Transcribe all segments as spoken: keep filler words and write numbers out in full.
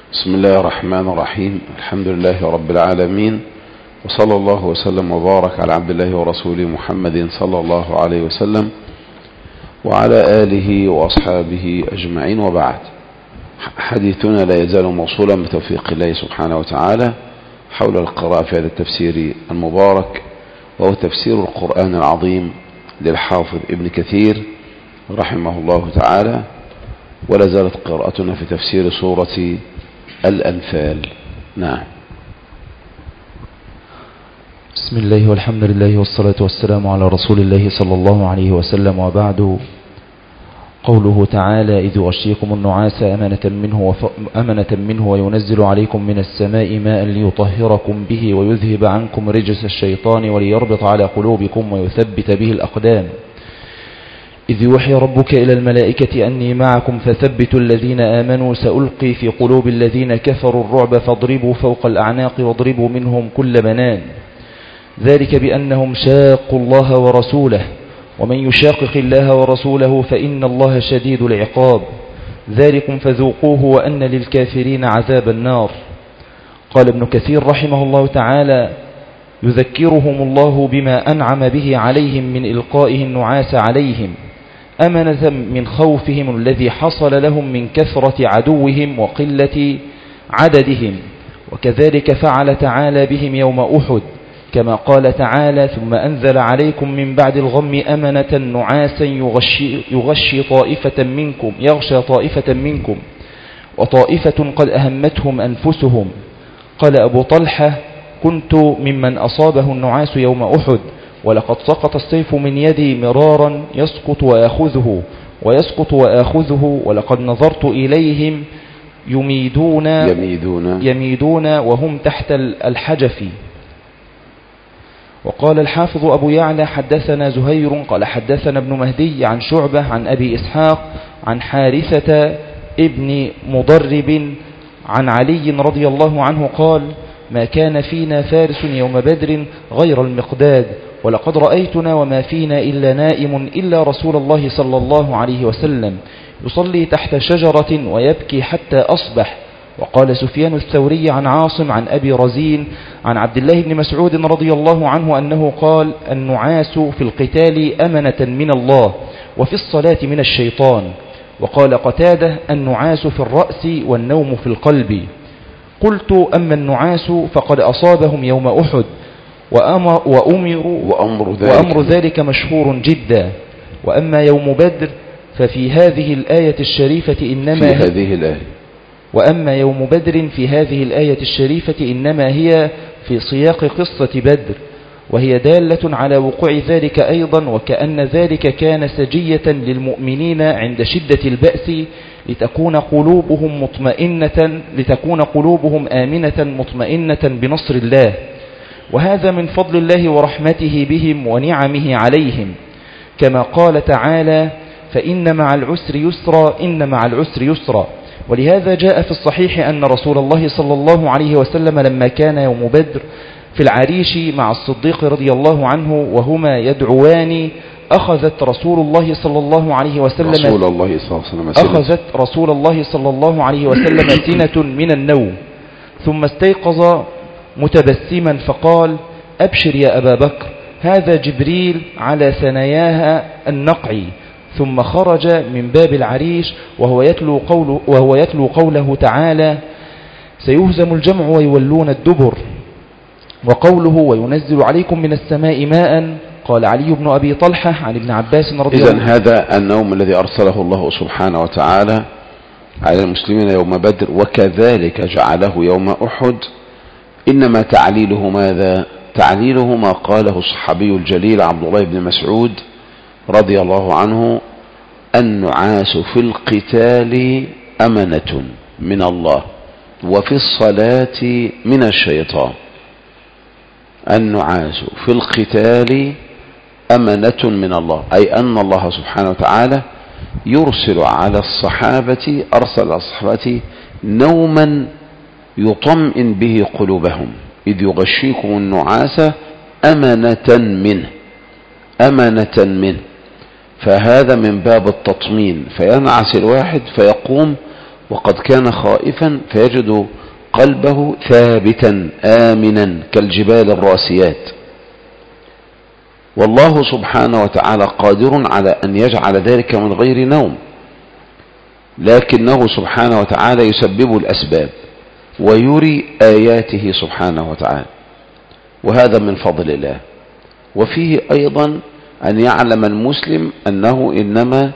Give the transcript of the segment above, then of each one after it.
بسم الله الرحمن الرحيم. الحمد لله رب العالمين، وصلى الله وسلم وبارك على عبد الله ورسوله محمد صلى الله عليه وسلم وعلى آله وأصحابه أجمعين، وبعد. حديثنا لا يزال موصولا بتوفيق الله سبحانه وتعالى حول القراءة في هذا التفسير المبارك، وهو تفسير القرآن العظيم للحافظ ابن كثير رحمه الله تعالى. ولا زالت قراءتنا في تفسير سورة الأنفال. نعم. بسم الله والحمد لله والصلاة والسلام على رسول الله صلى الله عليه وسلم، وبعد. قوله تعالى: إذ يغشيكم النعاس أمنة منه, وف... أمنة منه وينزل عليكم من السماء ماء ليطهركم به ويذهب عنكم رجس الشيطان وليربط على قلوبكم ويثبت به الأقدام. إذ يوحي ربك إلى الملائكة أني معكم فثبتوا الذين آمنوا سألقي في قلوب الذين كفروا الرعب فاضربوا فوق الأعناق واضربوا منهم كل بنان، ذلك بأنهم شاقوا الله ورسوله ومن يشاقق الله ورسوله فإن الله شديد العقاب، ذلكم فذوقوه وأن للكافرين عذاب النار. قال ابن كثير رحمه الله تعالى: يذكرهم الله بما أنعم به عليهم من إلقائه النعاس عليهم أمنة من خوفهم الذي حصل لهم من كثرة عدوهم وقلة عددهم، وكذلك فعل تعالى بهم يوم أحد، كما قال تعالى: ثم أنزل عليكم من بعد الغم أمنة نعاسا يغشي, يغشي طائفة منكم يغشى طائفة منكم وطائفة قد أهمتهم أنفسهم. قال أبو طلحة: كنت ممن أصابه النعاس يوم أحد، ولقد سقط السيف من يدي مرارا يسقط وآخذه ويسقط وآخذه، ولقد نظرت إليهم يميدون, يميدون, يميدون وهم تحت الحجف. وقال الحافظ أبو يعلى: حدثنا زهير قال حدثنا ابن مهدي عن شعبة عن أبي إسحاق عن حارثة ابن مضرب عن علي رضي الله عنه قال: ما كان فينا فارس يوم بدر غير المقداد، ولقد رأيتنا وما فينا إلا نائم إلا رسول الله صلى الله عليه وسلم يصلي تحت شجرة ويبكي حتى أصبح. وقال سفيان الثوري عن عاصم عن أبي رزين عن عبد الله بن مسعود رضي الله عنه أنه قال: النعاس في القتال أمنة من الله، وفي الصلاة من الشيطان. وقال قتادة: النعاس في الرأس والنوم في القلب. قلت: أما النعاس فقد أصابهم يوم أحد وأمر وأمروا وأمر ذلك, وأمر ذلك مشهور جدا. وأما يوم بدر ففي هذه الآية الشريفة إنما في هذه الآية وأما يوم بدر في هذه الآية الشريفة إنما هي في سياق قصة بدر، وهي دالة على وقوع ذلك أيضا، وكأن ذلك كان سجية للمؤمنين عند شدة البأس لتكون قلوبهم مطمئنة لتكون قلوبهم آمنة مطمئنة بنصر الله، وهذا من فضل الله ورحمته بهم ونعمه عليهم، كما قال تعالى: فإن مع العسر يسرا إن مع العسر يسرا. ولهذا جاء في الصحيح أن رسول الله صلى الله عليه وسلم لما كان يوم بدر في العريش مع الصديق رضي الله عنه وهما يدعوان أخذت رسول الله صلى الله عليه وسلم رسول الله صلى الله عليه وسلم أخذت رسول الله صلى الله عليه وسلم سنة من النوم، ثم استيقظ متبسما فقال: أبشر يا أبا بكر، هذا جبريل على ثناياها النقع. ثم خرج من باب العريش وهو يتلو قوله, وهو يتلو قوله تعالى: سيهزم الجمع ويولون الدبر. وقوله: وينزل عليكم من السماء ماء. قال علي بن أبي طلحة عن ابن عباس رضي الله عنه: إذن هذا النوم الذي أرسله الله سبحانه وتعالى على المسلمين يوم بدر، وكذلك جعله يوم أحد، إنما تعليله ماذا؟ تعليله ما قاله الصحابي الجليل عبد الله بن مسعود رضي الله عنه: النعاس في القتال أمنة من الله، وفي الصلاة من الشيطان. النعاس في القتال أمنة من الله، أي أن الله سبحانه وتعالى يرسل على الصحابة أرسل الصحابة نوما يطمئن به قلوبهم. إذ يغشيكم النعاس أمنة منه أمنة منه فهذا من باب التطمين، فينعس الواحد فيقوم وقد كان خائفا فيجد قلبه ثابتا آمنا كالجبال الراسيات. والله سبحانه وتعالى قادر على أن يجعل ذلك من غير نوم، لكنه سبحانه وتعالى يسبب الأسباب ويري آياته سبحانه وتعالى، وهذا من فضل الله. وفيه أيضا أن يعلم المسلم أنه إنما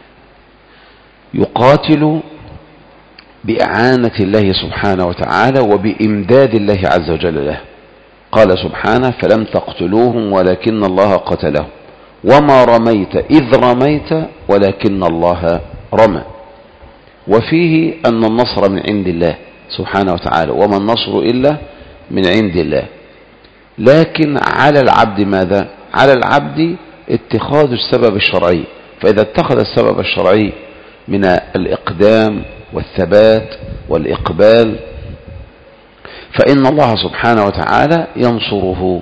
يقاتل بإعانة الله سبحانه وتعالى وبإمداد الله عز وجل له. قال سبحانه: فلم تقتلوهم ولكن الله قتلهم وما رميت إذ رميت ولكن الله رمى. وفيه أن النصر من عند الله سبحانه وتعالى، وما النصر إلا من عند الله. لكن على العبد ماذا؟ على العبد اتخاذ السبب الشرعي. فإذا اتخذ السبب الشرعي من الإقدام والثبات والإقبال فإن الله سبحانه وتعالى ينصره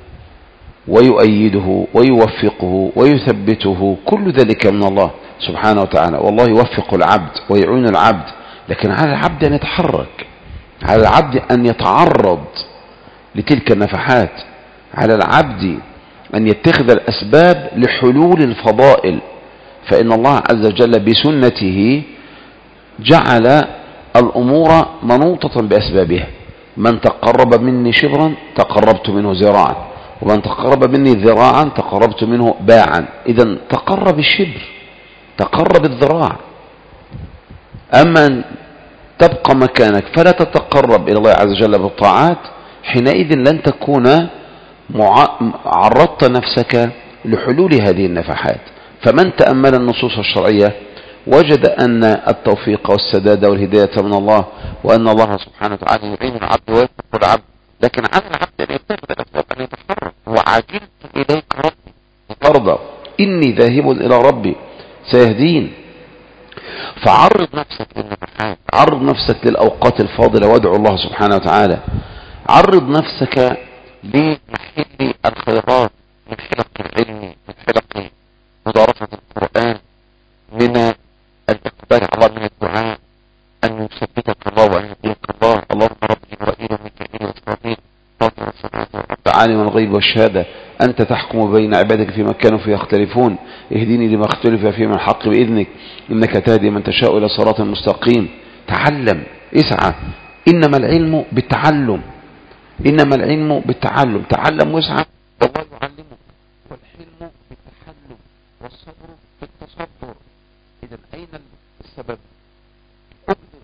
ويؤيده ويوفقه ويثبته، كل ذلك من الله سبحانه وتعالى. والله يوفق العبد ويعين العبد، لكن على العبد أن يتحرك، على العبد أن يتعرض لتلك النفحات، على العبد أن يتخذ الأسباب لحلول الفضائل. فإن الله عز وجل بسنته جعل الأمور منوطة بأسبابها. من تقرب مني شبرا تقربت منه ذراعا، ومن تقرب مني ذراعا تقربت منه باعا. إذن تقرب الشبر، تقرب الذراع. أما أن تبقى مكانك فلا تتقرب إلى الله عز وجل بالطاعات، حينئذ لن تكون عرضت نفسك لحلول هذه النفحات. فمن تأمل النصوص الشرعية وجد أن التوفيق والسداد والهداية من الله، وأن الله سبحانه وتعالى يعين العبد ويوفق العبد، لكن على العبد أن يتخذ الأسباب، أن يتحرك. وعجلت إليك ربي ترضى إني ذاهب إلى ربي سيهدين. فعرض نفسك للنفحات، عرض نفسك للأوقات الفاضلة وادعو الله سبحانه وتعالى. عرض نفسك لمحل الخيرات من حلق العلم، من حلق مدارسة القرآن، من الإقبال على الله، من الدعاء، أن يثبتك الله وأن يهديك الله. اللهم ربي وإلى ميكائيل وإسرافيل فاطر السماوات والأرض عالم الغيب والشهادة أنت تحكم بين عبادك فيما كانوا فيه يختلفون اهدني لما اختلف فيه من الحق بإذنك إنك تهدي من تشاء إلى صراط مستقيم. تعلم، اسعى. إنما العلم بالتعلم، إنما العلم بالتعلم. تعلم واسعى والله يعلمك. والحلم بالتحلم والصبر بالتصبر. إذا أين السبب؟ أبدر.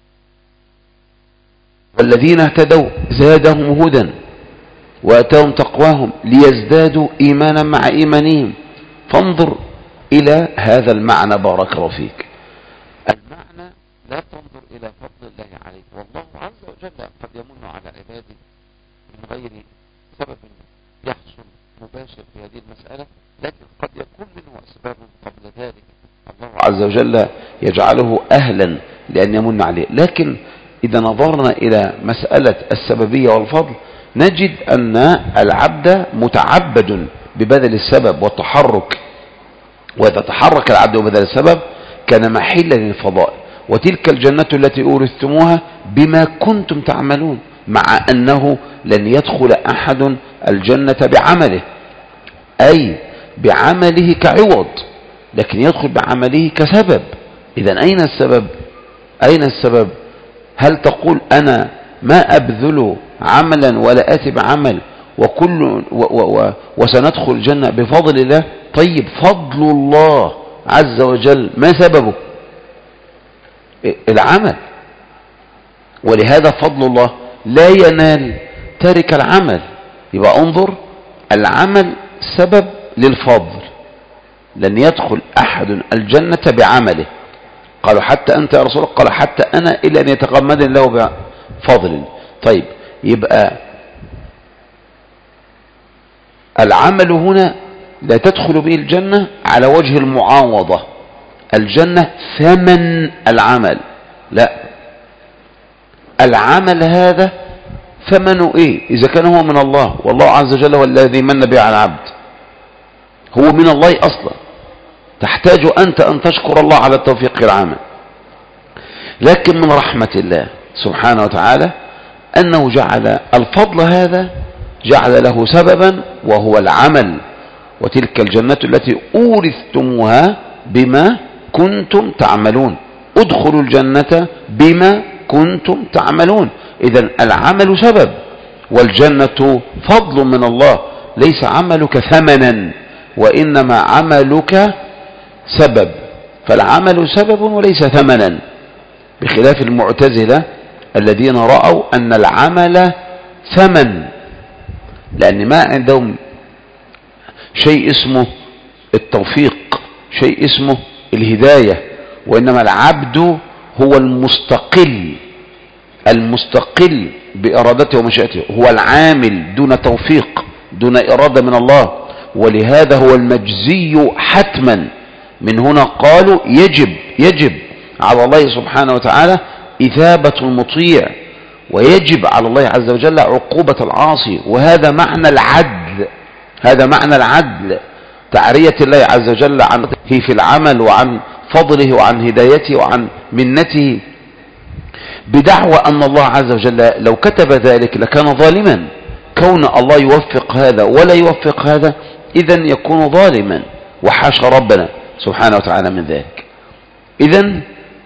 والذين اهتدوا زادهم هدى وأتاهم تقواهم ليزدادوا إيمانا مع إيمانهم. فانظر إلى هذا المعنى بارك الله فيك. المعنى لا تنظر إلى فضل الله عليك، والله عز وجل قد يمن على عباده من غير سبب يحصل مباشر في هذه المسألة، لكن قد يكون منه أسباب قبل ذلك الله عز وجل يجعله أهلا لأن يمن عليه. لكن إذا نظرنا إلى مسألة السببية والفضل نجد أن العبد متعبد ببذل السبب والتحرك، وإذا تحرك العبد ببذل السبب كان محلا للفضائل. وتلك الجنة التي أورثتموها بما كنتم تعملون، مع أنه لن يدخل أحد الجنة بعمله، أي بعمله كعوض، لكن يدخل بعمله كسبب. إذن أين السبب؟ أين السبب؟ هل تقول أنا ما أبذل عملا ولا آتي بعمل وكل و و و وسندخل الجنة بفضل الله؟ طيب فضل الله عز وجل ما سببه؟ العمل. ولهذا فضل الله لا ينال تارك العمل. يبقى انظر، العمل سبب للفضل. لن يدخل أحد الجنة بعمله. قالوا حتى أنت يا رسول الله؟ قال حتى أنا، إلا أن يتغمد الله بفضل. طيب يبقى العمل هنا لا تدخل به الجنة على وجه المعاوضة. الجنة ثمن العمل، لا، العمل هذا ثمنه ايه؟ اذا كان هو من الله، والله عز وجل هو الذي من به على العبد، هو من الله اصلا. تحتاج انت ان تشكر الله على التوفيق العمل. لكن من رحمة الله سبحانه وتعالى أنه جعل الفضل هذا جعل له سببا وهو العمل. وتلك الجنة التي أورثتموها بما كنتم تعملون. ادخلوا الجنة بما كنتم تعملون. إذن العمل سبب والجنة فضل من الله، ليس عملك ثمنا وإنما عملك سبب، فالعمل سبب وليس ثمنا، بخلاف المعتزلة الذين رأوا أن العمل ثمن، لأن ما عندهم شيء اسمه التوفيق، شيء اسمه الهداية، وإنما العبد هو المستقل المستقل بإرادته ومشيئته، هو العامل دون توفيق دون إرادة من الله، ولهذا هو المجزي حتما. من هنا قالوا يجب يجب على الله سبحانه وتعالى إثابة المطيع، ويجب على الله عز وجل عقوبة العاصي، وهذا معنى العدل. هذا معنى العدل، تعرية الله عز وجل عنه في العمل وعن فضله وعن هدايته وعن منته، بدعوى أن الله عز وجل لو كتب ذلك لكان ظالما. كون الله يوفق هذا ولا يوفق هذا إذن يكون ظالما، وحاشا ربنا سبحانه وتعالى من ذلك. إذن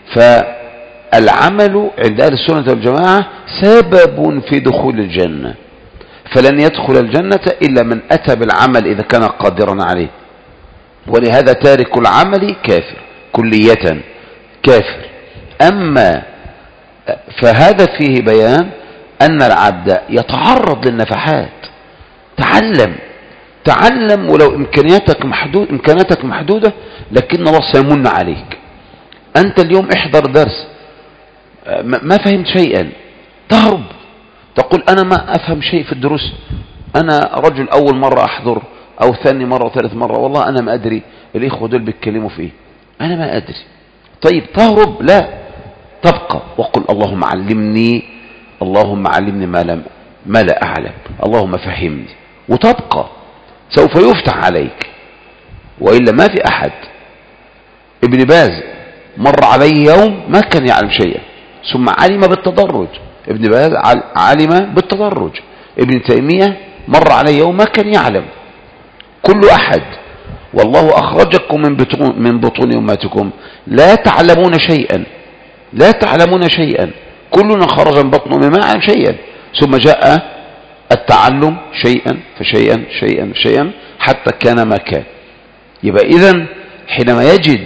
فالعمل عند أهل السنة والجماعة سبب في دخول الجنة، فلن يدخل الجنة إلا من أتى بالعمل إذا كان قادرا عليه، ولهذا تارك العمل كافر كلية كافر. أما فهذا فيه بيان أن العبد يتعرض للنفحات. تعلم تعلم ولو إمكانياتك محدود إمكانياتك محدودة، لكن الله سيمن عليك. أنت اليوم احضر درس ما فهمت شيئا، تهرب تقول أنا ما أفهم شيء في الدروس، أنا رجل أول مرة أحضر أو ثاني مرة وثالث مرة، والله أنا ما أدري الإخوة دول بيتكلموا في إيه، أنا ما أدري. طيب تهرب؟ لا، تبقى وقل اللهم علمني اللهم علمني ما لم ما لا أعلم، اللهم فهمني، وتبقى سوف يفتح عليك، وإلا ما في أحد. ابن باز مر عليه يوم ما كان يعلم شيئا ثم علم بالتدرج. ابن باز علم بالتدرج. ابن تيمية مر عليه يوم ما كان يعلم. كل أحد. والله أخرجكم من بطون من بطون أمهاتكم لا تعلمون شيئا لا تعلمون شيئا كلنا خرج من بطن أمه ما يعلم شيئا، ثم جاء التعلم شيئا فشيئا شيئا شيئا حتى كان ما كان. يبقى إذن حينما يجد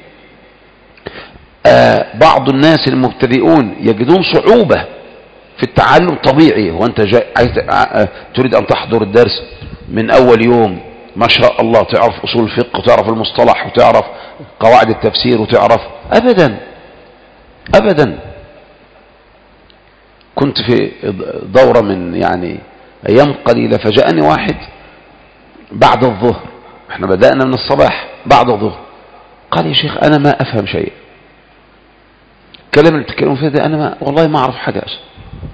آه بعض الناس المبتدئون يجدون صعوبة في التعلم، طبيعي. وانت جاي آه تريد ان تحضر الدرس من اول يوم ما شاء الله تعرف اصول الفقه وتعرف المصطلح وتعرف قواعد التفسير وتعرف، ابدا ابدا. كنت في دورة من يعني ايام قليلة، فجاءني واحد بعد الظهر، احنا بدأنا من الصباح، بعد الظهر قال يا شيخ انا ما افهم شيء، الكلام اللي بتتكلموا فيه ده انا ما والله ما اعرف حاجة اصلا.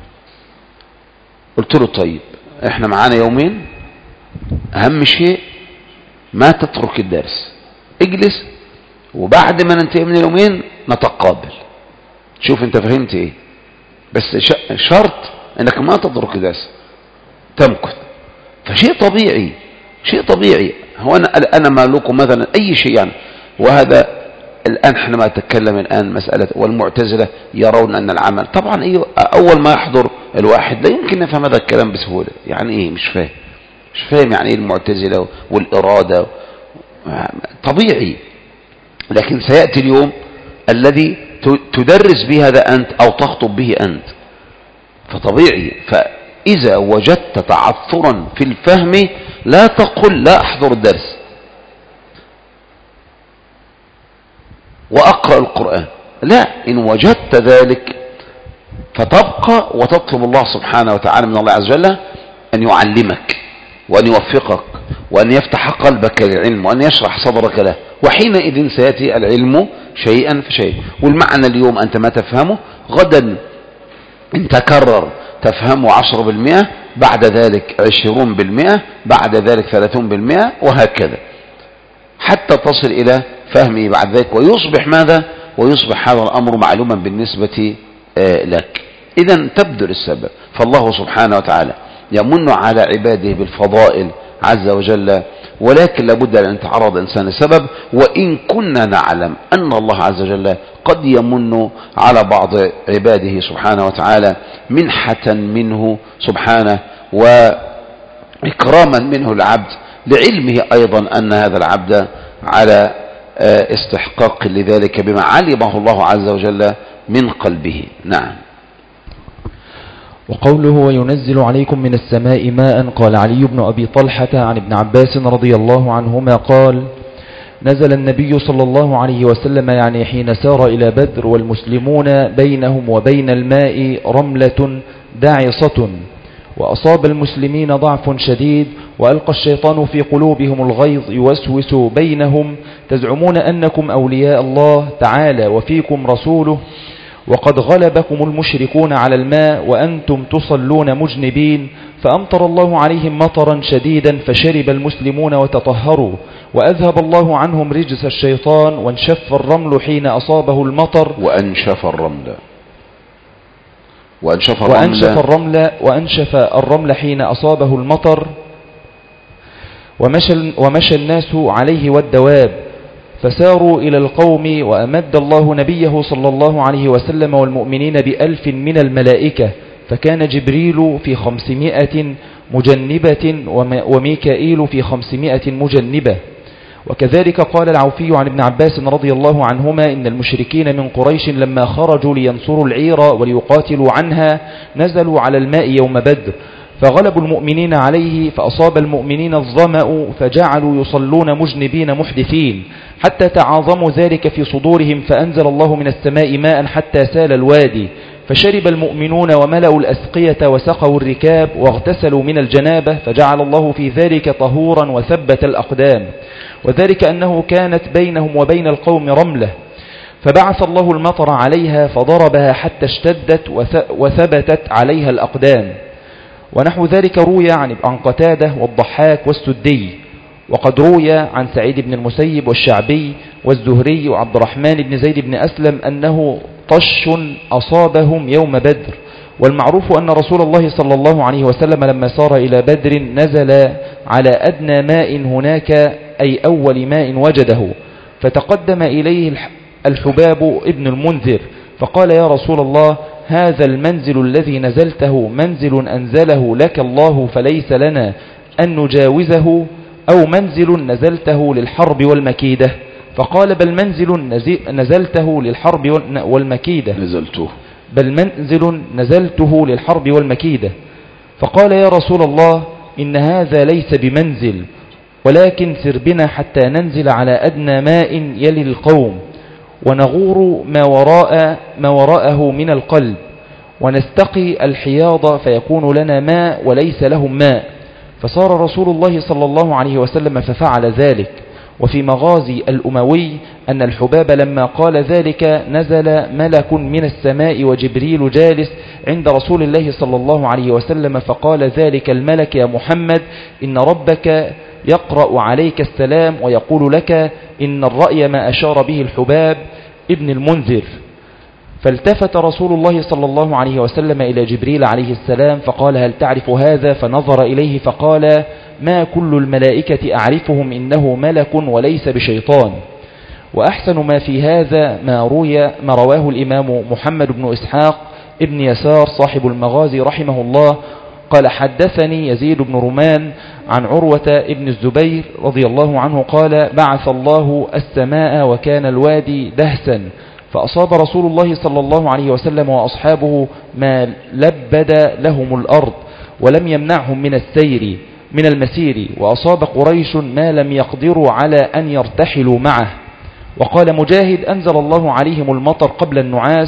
قلت له طيب احنا معانا يومين، اهم شيء ما تترك الدرس، اجلس وبعد ما ننتهي من اليومين نتقابل، شوف انت فهمت ايه، بس شرط انك ما تترك الدرس، تمكث. فشيء طبيعي شيء طبيعي. هو انا انا مالكم مثلا اي شيء يعني. وهذا الان حينما اتكلم الان مسألة والمعتزلة يرون ان العمل طبعا ايه، اول ما يحضر الواحد لا يمكن نفهم هذا الكلام بسهولة. يعني ايه مش فاهم مش فاهم يعني ايه المعتزلة والارادة، طبيعي. لكن سيأتي اليوم الذي تدرس به هذا انت او تخطب به انت، فطبيعي. فاذا وجدت تعثرا في الفهم لا تقل لا احضر الدرس واقرأ القرآن، لا، ان وجدت ذلك فتبقى وتطلب الله سبحانه وتعالى من الله عز وجل ان يعلمك وان يوفقك وان يفتح قلبك للعلم وان يشرح صدرك له، وحينئذ سيأتي العلم شيئا فشيئا. والمعنى اليوم انت ما تفهمه غدا ان تكرر تفهمه عشرة بالمئة، بعد ذلك عشرون بالمئة، بعد ذلك ثلاثون بالمئة، وهكذا حتى تصل الى فهمه بعد ذلك، ويصبح ماذا؟ ويصبح هذا الأمر معلوما بالنسبة لك. إذن تبذل السبب، فالله سبحانه وتعالى يمن على عباده بالفضائل عز وجل، ولكن لابد أن يتعرض الإنسان لسبب. وإن كنا نعلم أن الله عز وجل قد يمن على بعض عباده سبحانه وتعالى منحة منه سبحانه وإكراما منه العبد، لعلمه أيضا أن هذا العبد على استحقاق لذلك بما علمه الله عز وجل من قلبه. نعم. وقوله وينزل عليكم من السماء ماء، قال علي بن أبي طلحة عن ابن عباس رضي الله عنهما قال نزل النبي صلى الله عليه وسلم يعني حين سار إلى بدر والمسلمون بينهم وبين الماء رملة داعصة، وأصاب المسلمين ضعف شديد، وألقى الشيطان في قلوبهم الغيظ يوسوس بينهم تزعمون أنكم أولياء الله تعالى وفيكم رسوله، وقد غلبكم المشركون على الماء وأنتم تصلون مجنبين، فأمطر الله عليهم مطرا شديدا فشرب المسلمون وتطهروا، وأذهب الله عنهم رجس الشيطان، وانشف الرمل حين أصابه المطر وأنشف الرمل وأنشف الرمل, وأنشف الرمل, وأنشف الرمل حين أصابه المطر، ومشى, ومشى الناس عليه والدواب، فساروا إلى القوم، وأمد الله نبيه صلى الله عليه وسلم والمؤمنين بألف من الملائكة، فكان جبريل في خمسمائة مجنبة وميكائيل في خمسمائة مجنبة. وكذلك قال العوفي عن ابن عباس رضي الله عنهما إن المشركين من قريش لما خرجوا لينصروا العير وليقاتلوا عنها نزلوا على الماء يوم بدر، فغلبوا المؤمنين عليه، فأصاب المؤمنين الظمأ فجعلوا يصلون مجنبين محدثين، حتى تعاظموا ذلك في صدورهم، فأنزل الله من السماء ماء حتى سال الوادي، فشرب المؤمنون وملأوا الأسقية وسقوا الركاب واغتسلوا من الجنابة، فجعل الله في ذلك طهورا وثبت الأقدام، وذلك أنه كانت بينهم وبين القوم رملة، فبعث الله المطر عليها فضربها حتى اشتدت وثبتت عليها الأقدام. ونحو ذلك روي عن قتادة والضحاك والسدي، وقد روي عن سعيد بن المسيب والشعبي والزهري وعبد الرحمن بن زيد بن أسلم أنه طش أصابهم يوم بدر. والمعروف أن رسول الله صلى الله عليه وسلم لما سار إلى بدر نزل على أدنى ماء هناك، أي أول ماء وجده، فتقدم إليه الحباب ابن المنذر فقال يا رسول الله هذا المنزل الذي نزلته منزل أنزله لك الله فليس لنا أن نجاوزه، أو منزل نزلته للحرب والمكيدة؟ فقال بل منزل نزلته للحرب والمكيدة نزلته بل منزل نزلته للحرب والمكيدة. فقال يا رسول الله إن هذا ليس بمنزل، ولكن سر بنا حتى ننزل على أدنى ماء يلي القوم، ونغور ما وراء ما وراءه من القلب، ونستقي الحياض فيكون لنا ماء وليس لهم ماء. فصار رسول الله صلى الله عليه وسلم ففعل ذلك. وفي مغازي الأموي أن الحباب لما قال ذلك نزل ملك من السماء وجبريل جالس عند رسول الله صلى الله عليه وسلم، فقال ذلك الملك يا محمد إن ربك يقرأ عليك السلام ويقول لك إن الرأي ما أشار به الحباب ابن المنذر. فالتفت رسول الله صلى الله عليه وسلم إلى جبريل عليه السلام فقال هل تعرف هذا؟ فنظر إليه فقال ما كل الملائكة أعرفهم، إنه ملك وليس بشيطان. وأحسن ما في هذا ما روي ما رواه الإمام محمد بن إسحاق ابن يسار صاحب المغازي رحمه الله قال حدثني يزيد بن رومان عن عروة ابن الزبير رضي الله عنه قال بعث الله السماء وكان الوادي دهسا، فأصاب رسول الله صلى الله عليه وسلم وأصحابه ما لبد لهم الأرض ولم يمنعهم من السير من المسير، وأصاب قريش ما لم يقدروا على أن يرتحلوا معه. وقال مجاهد أنزل الله عليهم المطر قبل النعاس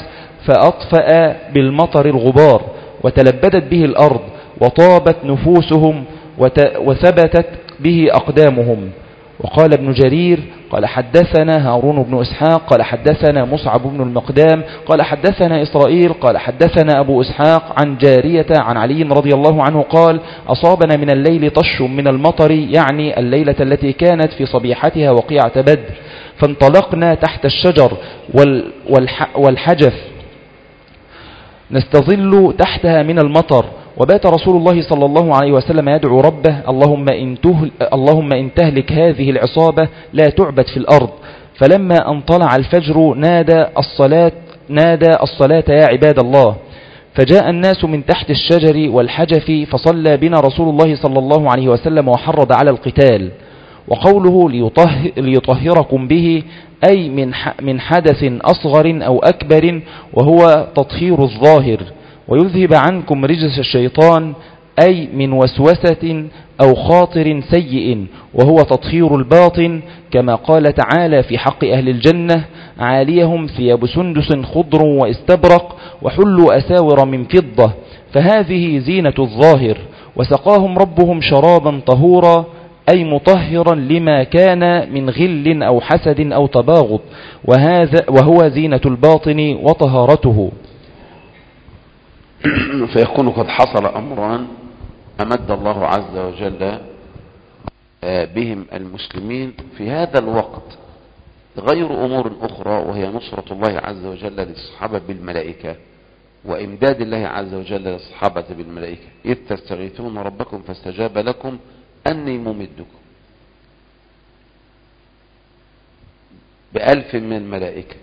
فأطفأ بالمطر الغبار وتلبدت به الأرض وطابت نفوسهم وثبتت به أقدامهم. وقال ابن جرير قال حدثنا هارون بن إسحاق قال حدثنا مصعب بن المقدام قال حدثنا إسرائيل قال حدثنا أبو إسحاق عن جارية عن علي رضي الله عنه قال أصابنا من الليل طش من المطر، يعني الليلة التي كانت في صبيحتها وقيعة بدر، فانطلقنا تحت الشجر والحجف نستظل تحتها من المطر. وبات رسول الله صلى الله عليه وسلم يدعو ربه: اللهم إن, اللهم إن تهلك هذه العصابة لا تعبد في الأرض. فلما أن طلع الفجر نادى الصلاة, نادى الصلاة يا عباد الله. فجاء الناس من تحت الشجر والحجف فصلى بنا رسول الله صلى الله عليه وسلم وحرض على القتال. وقوله ليطهر ليطهركم به أي من من حدث أصغر أو أكبر، وهو تطهير الظاهر، ويذهب عنكم رجس الشيطان أي من وسوسة أو خاطر سيء، وهو تطهير الباطن، كما قال تعالى في حق أهل الجنة: عاليهم ثياب سندس خضر واستبرق وحلوا أساور من فضة. فهذه زينة الظاهر. وسقاهم ربهم شرابا طهورا أي مطهرا لما كان من غل أو حسد أو تباغض، وهذا وهو زينة الباطن وطهارته. فيكون قد حصل أمران أمد الله عز وجل بهم المسلمين في هذا الوقت غير أمور أخرى، وهي نصرة الله عز وجل للصحابة بالملائكة، وإمداد الله عز وجل للصحابة بالملائكة: إذ تستغيثون ربكم فاستجاب لكم أني ممدكم بألف من الملائكة.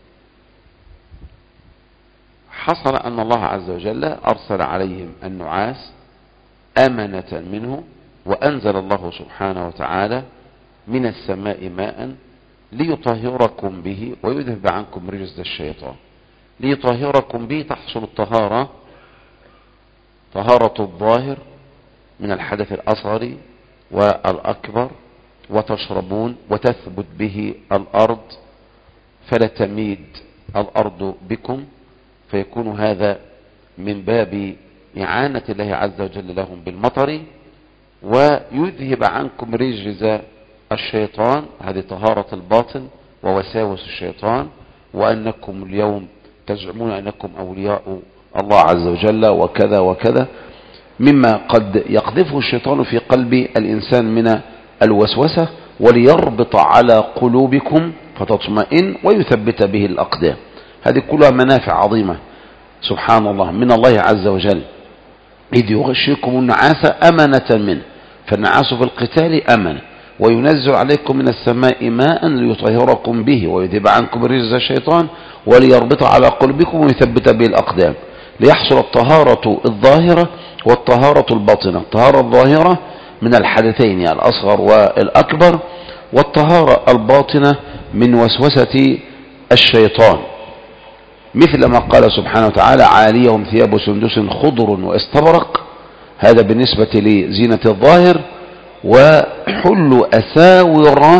حصل أن الله عز وجل أرسل عليهم النعاس أمنة منه، وأنزل الله سبحانه وتعالى من السماء ماء ليطهركم به ويذهب عنكم رجز الشيطان. ليطهركم به تحصل الطهارة، طهارة الظاهر من الحدث الأصغر والأكبر، وتشربون وتثبت به الأرض فلا تميد الأرض بكم، فيكون هذا من باب إعانة الله عز وجل لهم بالمطر، ويذهب عنكم رجز الشيطان، هذه طهارة الباطن ووساوس الشيطان، وأنكم اليوم تزعمون أنكم أولياء الله عز وجل وكذا وكذا، مما قد يقذفه الشيطان في قلب الإنسان من الوسوسة، وليربط على قلوبكم فتطمئن ويثبت به الأقدام. هذه كلها منافع عظيمة سبحان الله من الله عز وجل. إذ يغشيكم النعاس أمنة منه، فالنعاس في القتال أمن، وينزل عليكم من السماء ماء ليطهركم به ويذهب عنكم رجز الشيطان وليربط على قلوبكم ويثبت به الأقدام، ليحصل الطهارة الظاهرة والطهارة الباطنة. الطهارة الظاهرة من الحدثين الأصغر والأكبر، والطهارة الباطنة من وسوسة الشيطان، مثل ما قال سبحانه وتعالى: عاليهم ثياب سندس خضر واستبرق، هذا بالنسبة لزينة الظاهر. وحلوا أساور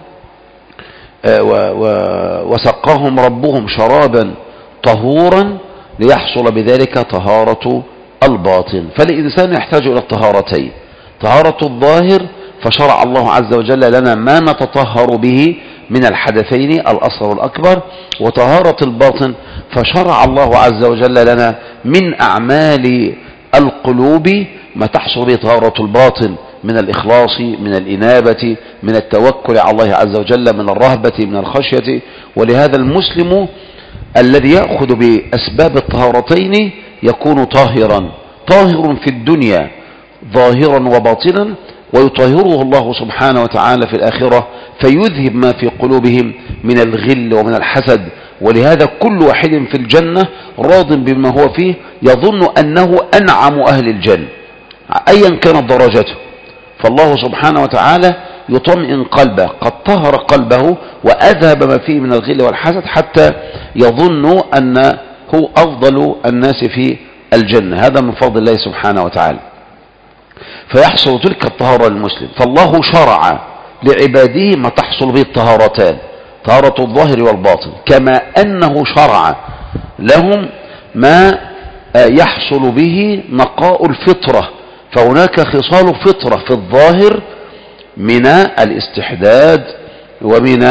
وسقاهم ربهم شرابا طهورا ليحصل بذلك طهارة الباطن. فالإنسان يحتاج إلى الطهارتين: طهارة الظاهر فشرع الله عز وجل لنا ما نتطهر به من الحدثين الأصغر والأكبر، وطهارة الباطن فشرع الله عز وجل لنا من أعمال القلوب ما تحصل به طهارة الباطن من الإخلاص، من الإنابة، من التوكل على الله عز وجل، من الرهبة، من الخشية. ولهذا المسلم الذي يأخذ بأسباب الطهارتين يكون طاهرا، طاهر في الدنيا ظاهرا وباطنا، ويطهره الله سبحانه وتعالى في الآخرة فيذهب ما في قلوبهم من الغل ومن الحسد. ولهذا كل واحد في الجنة راض بما هو فيه، يظن أنه أنعم أهل الجنة أيا كانت درجته، فالله سبحانه وتعالى يطمئن قلبه، قد طهر قلبه وأذهب ما فيه من الغل والحسد حتى يظن أنه أفضل الناس في الجنة. هذا من فضل الله سبحانه وتعالى. فيحصل تلك الطهارة للمسلم، فالله شرع لعباده ما تحصل به الطهارتان: طهارة الظاهر والباطن، كما أنه شرع لهم ما يحصل به نقاء الفطرة. فهناك خصال فطرة في الظاهر من الاستحداد ومن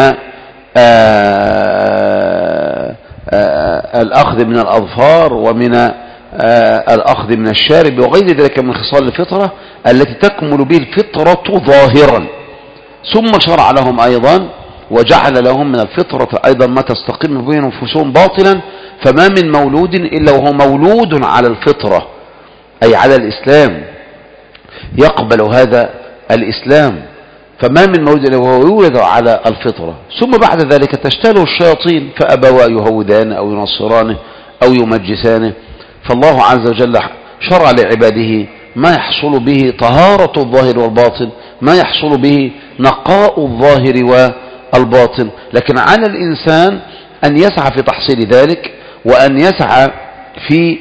الأخذ من الأظفار ومن الأخذ من الشارب وغير ذلك من خصال الفطرة التي تكمل به الفطرة ظاهرا. ثم شرع لهم أيضا وجعل لهم من الفطرة أيضا ما تستقيم به نفوسهم باطلا، فما من مولود إلا وهو مولود على الفطرة، أي على الإسلام، يقبل هذا الإسلام. فما من مولود إلا وهو يولد على الفطرة، ثم بعد ذلك تشتله الشياطين فأبوا يهودانه أو ينصرانه أو يمجسانه. فالله عز وجل شرع لعباده ما يحصل به طهارة الظاهر والباطن، ما يحصل به نقاء الظاهر والباطن. لكن على الإنسان أن يسعى في تحصيل ذلك، وأن يسعى في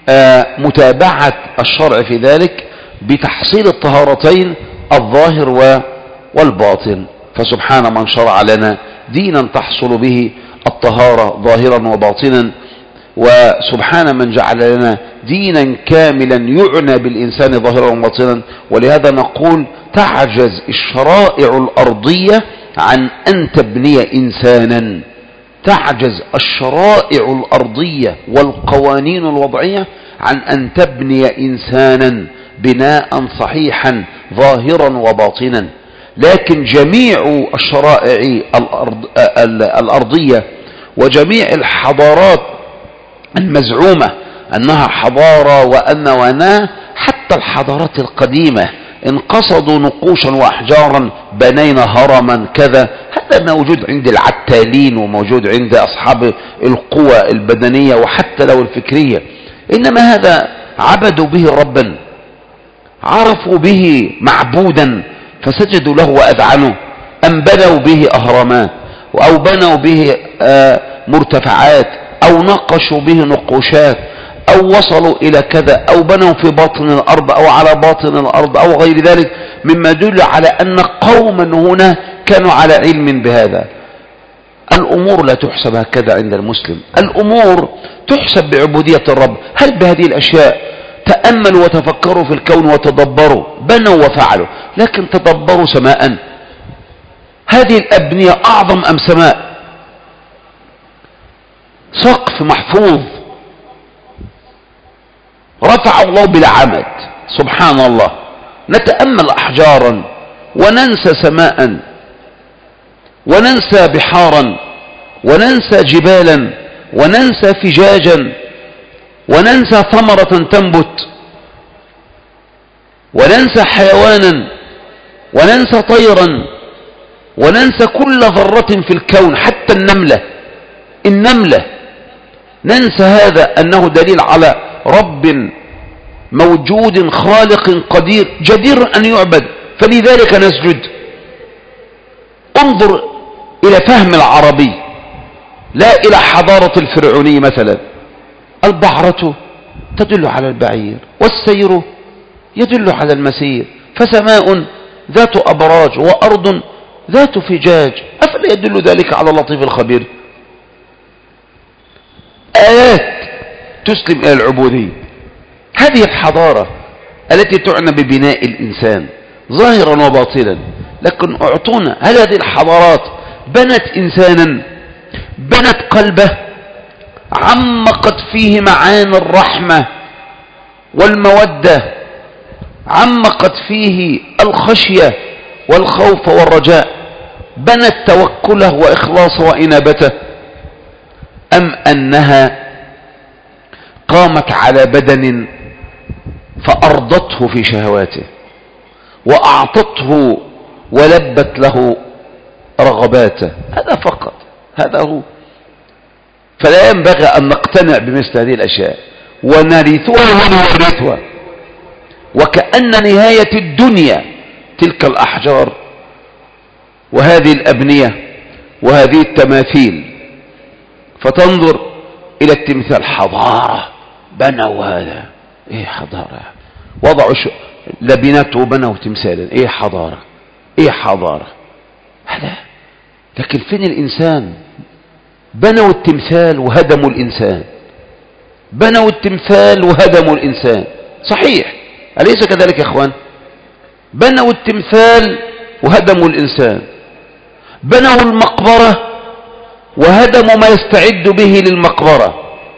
متابعة الشرع في ذلك بتحصيل الطهارتين الظاهر والباطن. فسبحان من شرع لنا دينا تحصل به الطهارة ظاهرا وباطنا، وسبحان من جعل لنا دينا كاملا يعنى بالإنسان ظاهرا وباطنا. ولهذا نقول تعجز الشرائع الأرضية عن أن تبني إنسانا، تعجز الشرائع الأرضية والقوانين الوضعية عن أن تبني إنسانا بناء صحيحا ظاهرا وباطنا. لكن جميع الشرائع الأرض الأرضية وجميع الحضارات المزعومة أنها حضارة وأن وأنا، حتى الحضارات القديمة إن قصدوا نقوشا وأحجارا بنينا هرما كذا، هذا موجود عند العتالين وموجود عند أصحاب القوى البدنية وحتى لو الفكرية، إنما هذا عبدوا به ربا، عرفوا به معبودا فسجدوا له وأذعنوا، أم بنوا به أهرامات أو بنوا به مرتفعات أو نقشوا به نقوشات أو وصلوا إلى كذا أو بنوا في باطن الأرض أو على باطن الأرض أو غير ذلك، مما يدل على أن قوما هنا كانوا على علم بهذا. الأمور لا تحسب هكذا عند المسلم، الأمور تحسب بعبودية الرب. هل بهذه الأشياء تأملوا وتفكروا في الكون وتدبروا، بنوا وفعلوا، لكن تدبروا سماء، هذه الأبنية أعظم أم سماء؟ سقف محفوظ رفع الله بلا عمد، سبحان الله. نتأمل أحجارا وننسى سماء وننسى بحارا وننسى جبالا وننسى فجاجا وننسى ثمرة تنبت وننسى حيوانا وننسى طيرا وننسى كل ذرة في الكون، حتى النملة النملة ننسى هذا أنه دليل على رب موجود خالق قدير جدير أن يعبد، فلذلك نسجد. انظر إلى فهم العربي لا إلى حضارة الفرعوني مثلا. البعرة تدل على البعير والسير يدل على المسير، فسماء ذات أبراج وأرض ذات فجاج، أفلا يدل ذلك على اللطيف الخبير؟ آيات تسلم إلى العبودية. هذه الحضارة التي تعنى ببناء الإنسان ظاهرا وباطنا. لكن أعطونا، هل هذه الحضارات بنت إنسانا، بنت قلبه، عمقت فيه معاني الرحمة والمودة، عمقت فيه الخشية والخوف والرجاء، بنت توكله وإخلاصه وإنابته، أم أنها قامت على بدن فأرضته في شهواته وأعطته ولبت له رغباته؟ هذا فقط، هذا هو. فلا ينبغي أن نقتنع بمثل هذه الأشياء ونرثها ونورثها، وكأن نهاية الدنيا تلك الأحجار وهذه الأبنية وهذه التماثيل. فتنظر إلى التمثال، حضارة، بنوا هذا، إيه حضارة؟ وضعوا لبنات وبنوا تمثالا، إيه حضارة؟ إيه حضارة؟ هذا. لكن فين الإنسان؟ بنوا التمثال وهدموا الإنسان، بنوا التمثال وهدموا الإنسان. صحيح، أليس كذلك يا أخوان؟ بنوا التمثال وهدموا الإنسان، بنوا المقبرة وهدموا ما يستعد به للمقبرة،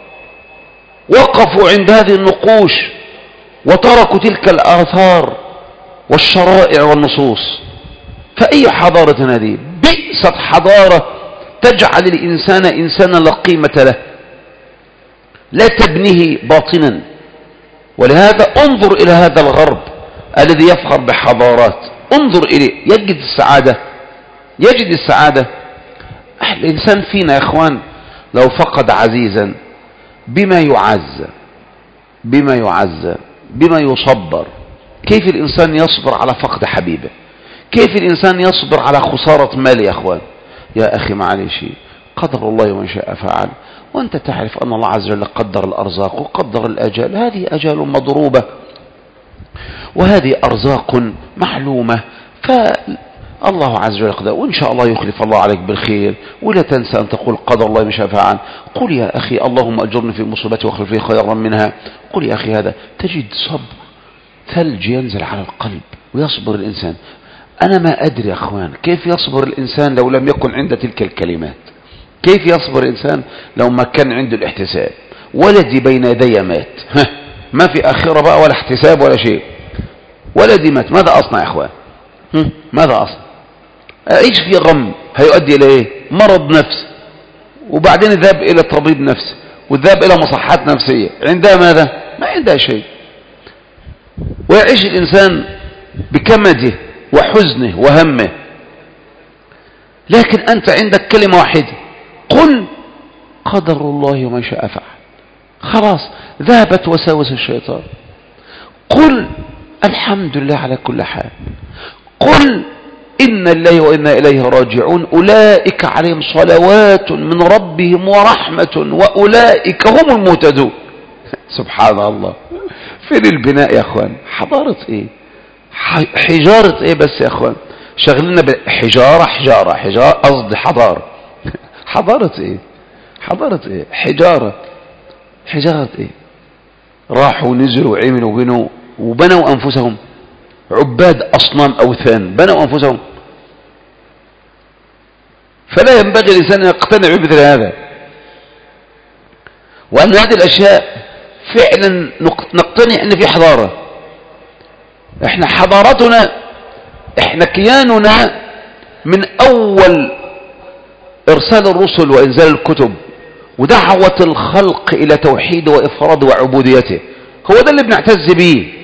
وقفوا عند هذه النقوش وتركوا تلك الآثار والشرائع والنصوص. فأي حضارة هذه؟ بئست حضارة تجعل الإنسان إنسانا لا قيمة له، لا تبنيه باطنا. ولهذا انظر إلى هذا الغرب الذي يفخر بحضارات، انظر إليه يجد السعادة، يجد السعادة. الإنسان فينا يا إخوان لو فقد عزيزا بما يعز، بما يعز، بما يصبر. كيف الإنسان يصبر على فقد حبيبه؟ كيف الإنسان يصبر على خسارة مال يا أخوان؟ يا أخي معلش، قدر الله وما شاء فعل، وأنت تعرف أن الله عز وجل قدر الأرزاق وقدر الأجال، هذه أجال مضروبة وهذه أرزاق معلومة، فالله عز وجل قدر، وإن شاء الله يخلف الله عليك بالخير. ولا تنسى أن تقول قدر الله وما شاء فعل. قل يا أخي اللهم أجرني في مصيبتي واخلف لي خيرا منها. قل يا أخي هذا تجد صبر ثلج ينزل على القلب ويصبر الإنسان. أنا ما أدري يا أخوان كيف يصبر الإنسان لو لم يكن عند تلك الكلمات. كيف يصبر الإنسان لو ما كان عنده الاحتساب؟ ولدي بين يدي مات، ما في آخرة بقى ولا احتساب ولا شيء. ولدي مات، ماذا أصنع يا أخوان؟ ماذا أصنع؟ أعيش في غم هيؤدي إلى إيه؟ مرض نفس، وبعدين ذهب إلى طبيب نفسي، وذهب إلى مصحات نفسية، عندها ماذا؟ ما عندها شيء. ويعيش الإنسان بكمده وحزنه وهمه. لكن أنت عندك كلمة واحدة، قل قدر الله وما شاء فعل، خلاص ذهبت وساوس الشيطان. قل الحمد لله على كل حال. قل إن الله وإنا إليه راجعون، أولئك عليهم صلوات من ربهم ورحمة وأولئك هم المهتدون. سبحان الله. فين البناء يا أخوان؟ حضارة إيه؟ حجارة إيه بس يا أخوان؟ شغلنا بحجارة حجارة حجارة قصد حضارة. حضارة إيه؟ حضارة إيه؟ حجارة حجارة إيه؟ راحوا ونزلوا وعملوا وبنوا وبنوا أنفسهم عباد أصنام أوثان، بنوا أنفسهم. فلا ينبغي الإنسان أن يقتنع بمثل هذا، وأن هذه الأشياء فعلا نقتنع أن في حضارة. احنا حضارتنا، احنا كياننا من أول إرسال الرسل وإنزال الكتب ودعوة الخلق إلى توحيد وإفراد وعبوديته، هو ده اللي بنعتز به،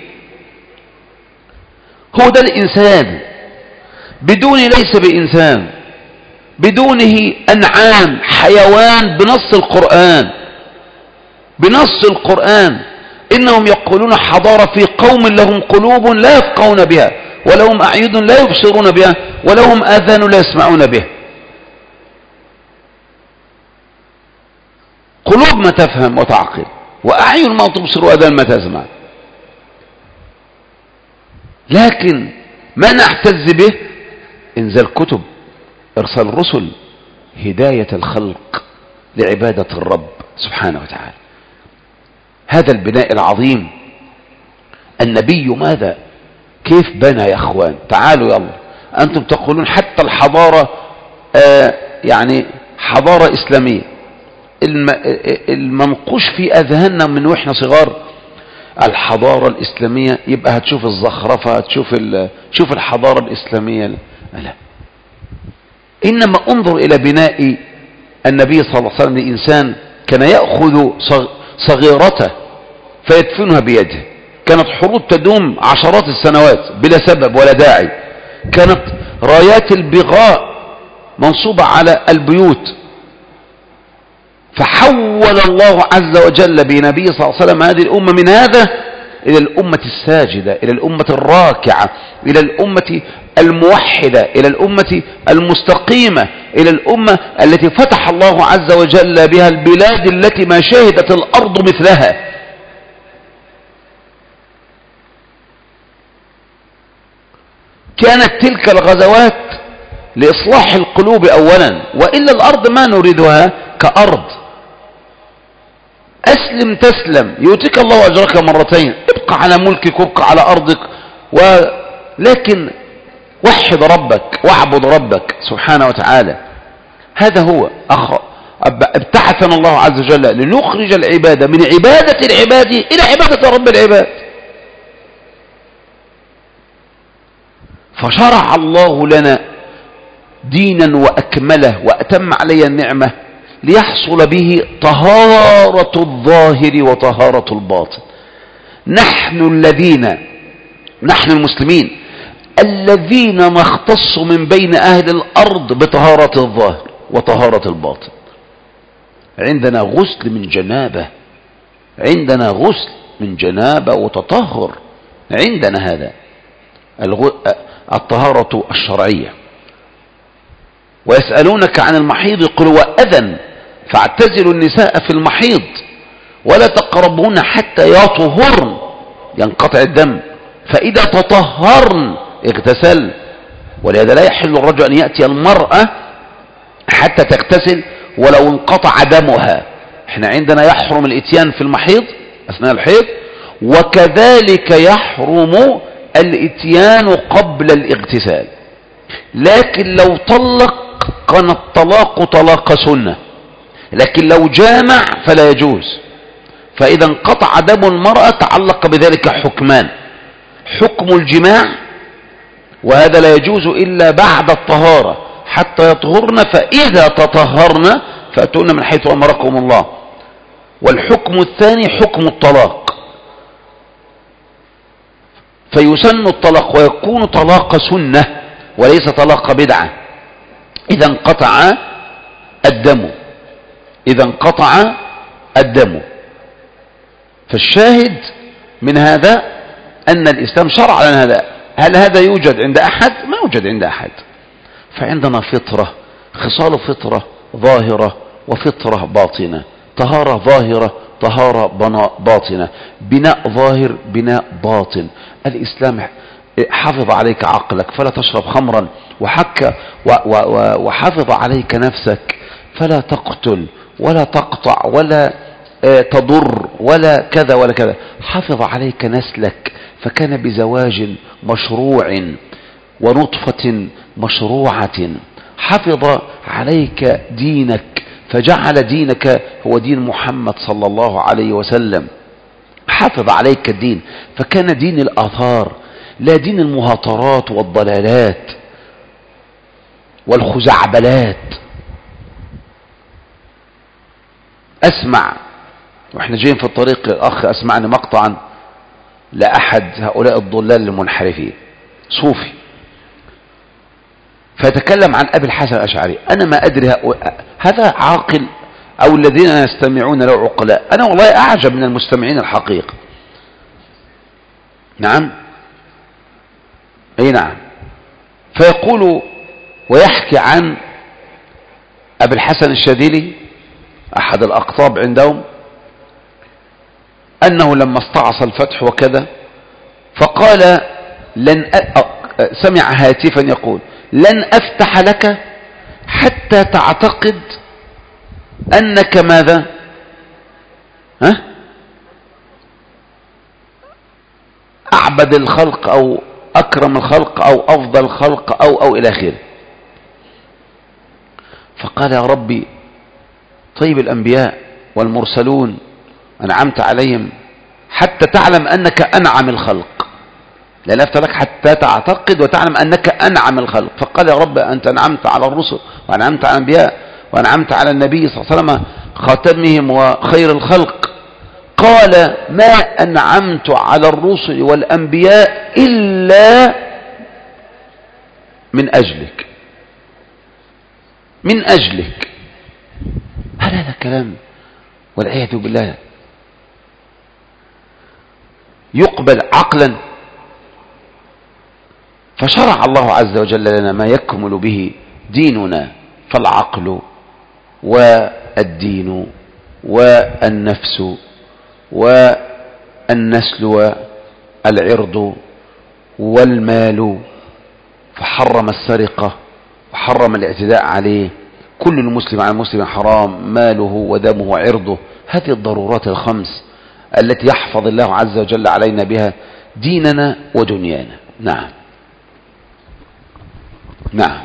هو ده الإنسان. بدون ليس بإنسان، بدونه أنعام حيوان بنص القرآن، بنص القرآن. إنهم يقولون حضارة في قوم لهم قلوب لا يفقهون بها ولهم أعين لا يبصرون بها ولهم آذان لا يسمعون بها. قلوب ما تفهم وتعقل، وأعين ما تبصر وآذان ما تسمع. لكن ما نعتز به إنزال كتب، إرسال الرسل، هداية الخلق لعبادة الرب سبحانه وتعالى. هذا البناء العظيم. النبي ماذا؟ كيف بنى يا أخوان؟ تعالوا يلا، أنتم تقولون حتى الحضارة آه يعني حضارة إسلامية. المنقوش في أذهاننا من وإحنا صغار الحضارة الإسلامية، يبقى هتشوف الزخرفة، هتشوف شوف الحضارة الإسلامية. لا، إنما انظر إلى بناء النبي صلى الله عليه وسلم لإنسان كان يأخذ صغيرته فيدفنها بيده. كانت حروب تدوم عشرات السنوات بلا سبب ولا داعي. كانت رايات البغاء منصوبة على البيوت، فحول الله عز وجل بنبي صلى الله عليه وسلم هذه الأمة من هذا إلى الأمة الساجدة، إلى الأمة الراكعة، إلى الأمة الموحدة، إلى الأمة المستقيمة، إلى الأمة التي فتح الله عز وجل بها البلاد التي ما شهدت الأرض مثلها. كانت تلك الغزوات لإصلاح القلوب أولا، وإلا الأرض ما نريدها كأرض. أسلم تسلم يؤتيك الله أجرك مرتين، ابقى على ملكك وابقى على أرضك، ولكن وحد ربك واعبد ربك سبحانه وتعالى. هذا هو أخ... ابتعثنا الله عز وجل لنخرج العبادة من عبادة العباد إلى عبادة رب العباد. فشرع الله لنا دينا وأكمله وأتم علي النعمة ليحصل به طهارة الظاهر وطهارة الباطن. نحن الذين نحن المسلمين الذين نختص من بين أهل الأرض بطهارة الظاهر وطهارة الباطن. عندنا غسل من جنابة، عندنا غسل من جنابة وتطهر، عندنا هذا الطهارة الشرعية. ويسألونك عن المحيض قل هو أذى فاعتزلوا النساء في المحيض ولا تقربون حتى يطهرن، ينقطع الدم، فإذا تطهرن اغتسل. ولهذا لا يحل الرجل أن يأتي المرأة حتى تغتسل ولو انقطع دمها. احنا عندنا يحرم الاتيان في المحيض أثناء الحيض، وكذلك يحرم الاتيان قبل الاغتسال. لكن لو طلق كان الطلاق طلاق سنة، لكن لو جامع فلا يجوز. فإذا انقطع دم المرأة تعلق بذلك حكمان: حكم الجماع، وهذا لا يجوز إلا بعد الطهارة حتى يطهرن، فإذا تطهرن فأتون من حيث أمركم الله. والحكم الثاني حكم الطلاق، فيسن الطلاق ويكون طلاق سنة وليس طلاق بدعة إذا انقطع الدم، إذا انقطع الدم. فالشاهد من هذا أن الإسلام شرع لنا هذا. هل هذا يوجد عند أحد؟ ما يوجد عند أحد. فعندنا فطرة، خصال فطرة ظاهرة وفطرة باطنة، طهارة ظاهرة طهارة باطنة، بناء ظاهر بناء باطن. الإسلام حفظ عليك عقلك فلا تشرب خمرا، وحك وحفظ عليك نفسك فلا تقتل ولا تقطع ولا تضر ولا كذا ولا كذا. حفظ عليك نسلك فكان بزواج مشروع ونطفة مشروعة. حفظ عليك دينك فجعل دينك هو دين محمد صلى الله عليه وسلم. حفظ عليك الدين فكان دين الآثار لا دين المهاترات والضلالات والخزعبلات. أسمع وإحنا جايين في الطريق الأخ أسمعني مقطعا لأحد هؤلاء الضلال المنحرفين صوفي، فيتكلم عن أبي الحسن الأشعري. أنا ما أدري هذا عاقل أو الذين يستمعون له عقلاء؟ أنا والله أعجب من المستمعين الحقيقة. نعم أي نعم. فيقول ويحكي عن أبي الحسن الشاذلي أحد الأقطاب عندهم أنه لما استعصى الفتح وكذا فقال لن أ... سمع هاتفا يقول لن أفتح لك حتى تعتقد أنك ماذا ها أعبد الخلق أو أكرم الخلق أو أفضل الخلق أو أو إلى آخره. فقال يا ربي طيب الأنبياء والمرسلون أنعمت عليهم حتى تعلم أنك أنعم الخلق، لا نفتح لك حتى تعتقد وتعلم أنك أنعم الخلق. فقال يا رب أنت أنعمت على الرسل وأنعمت على الأنبياء وأنعمت على النبي صلى الله عليه وسلم خاتمهم وخير الخلق. قال ما أنعمت على الرسل والأنبياء إلا من أجلك، من أجلك. هل هذا كلام والعياذ بالله يقبل عقلا؟ فشرع الله عز وجل لنا ما يكمل به ديننا، فالعقل والدين والنفس والنسل والعرض والمال، فحرم السرقة وحرم الاعتداء عليه. كل المسلم على المسلم حرام ماله ودمه وعرضه. هذه الضرورات الخمس التي يحفظ الله عز وجل علينا بها ديننا ودنيانا. نعم نعم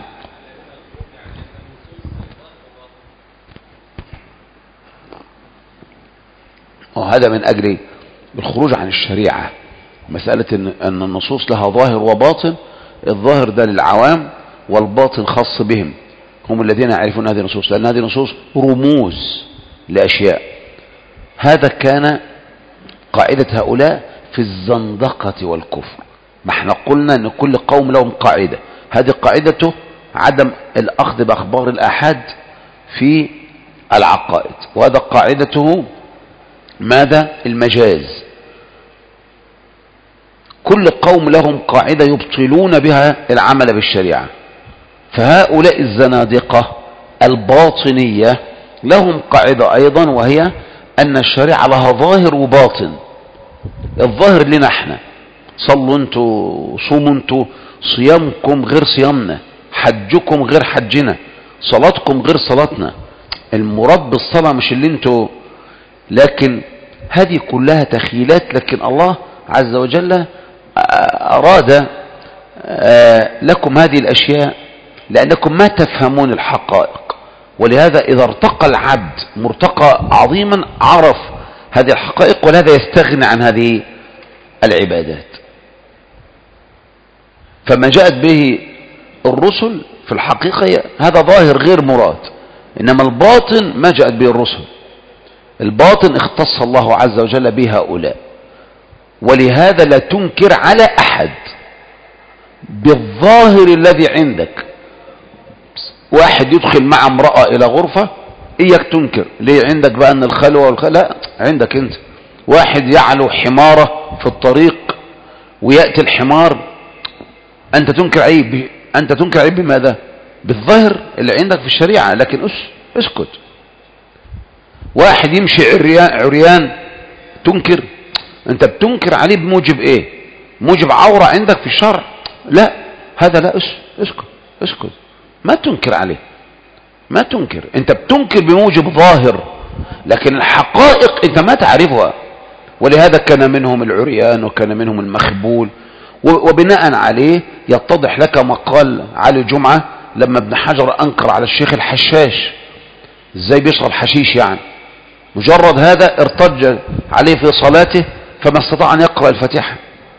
وهذا من أجل الخروج عن الشريعة. مسألة أن النصوص لها ظاهر وباطن. الظاهر ده للعوام والباطن خاص بهم، هم الذين يعرفون هذه النصوص، لأن هذه النصوص رموز لأشياء. هذا كان قاعدة هؤلاء في الزندقة والكفر. ما احنا قلنا ان كل قوم لهم قاعدة، هذه قاعدته عدم الأخذ بأخبار الآحاد في العقائد، وهذا قاعدته ماذا؟ المجاز. كل قوم لهم قاعدة يبطلون بها العمل بالشريعة. فهؤلاء الزنادقة الباطنية لهم قاعدة أيضا، وهي أن الشريعة لها ظاهر وباطن. الظاهر لنا احنا، صلوا انتوا، صوموا انتوا، صيامكم غير صيامنا، حجكم غير حجنا، صلاتكم غير صلاتنا. المراد بالصلاة مش اللي انتوا، لكن هذه كلها تخيلات. لكن الله عز وجل أراد لكم هذه الأشياء لأنكم ما تفهمون الحقائق، ولهذا إذا ارتقى العبد مرتقى عظيما عرف هذه الحقائق، ولهذا يستغني عن هذه العبادات. فما جاءت به الرسل في الحقيقة هذا ظاهر غير مراد، إنما الباطن ما جاءت به الرسل. الباطن اختص الله عز وجل بهؤلاء، ولهذا لا تنكر على أحد بالظاهر الذي عندك. واحد يدخل مع امرأة إلى غرفة، إياك تنكر ليه؟ عندك بقى أن الخلوة والخلوة، لا، عندك أنت. واحد يعلو حمارة في الطريق ويأتي الحمار، أنت تنكر عيب. أنت تنكر عيب بماذا؟ بالظاهر اللي عندك في الشريعة، لكن أس اسكت. واحد يمشي عريان, عريان تنكر. أنت بتنكر عليه بموجب إيه؟ موجب عورة عندك في الشرع؟ لا، هذا لا، أس اسكت اسكت، ما تنكر عليه، ما تنكر. أنت بتنكر بموجب ظاهر، لكن الحقائق أنت ما تعرفها. ولهذا كان منهم العريان وكان منهم المخبول، وبناء عليه يتضح لك ما قال علي جمعة لما ابن حجر أنكر على الشيخ الحشاش ازاي بيشرب حشيش. يعني مجرد هذا ارتج عليه في صلاته فما استطاع أن يقرأ الفاتحة.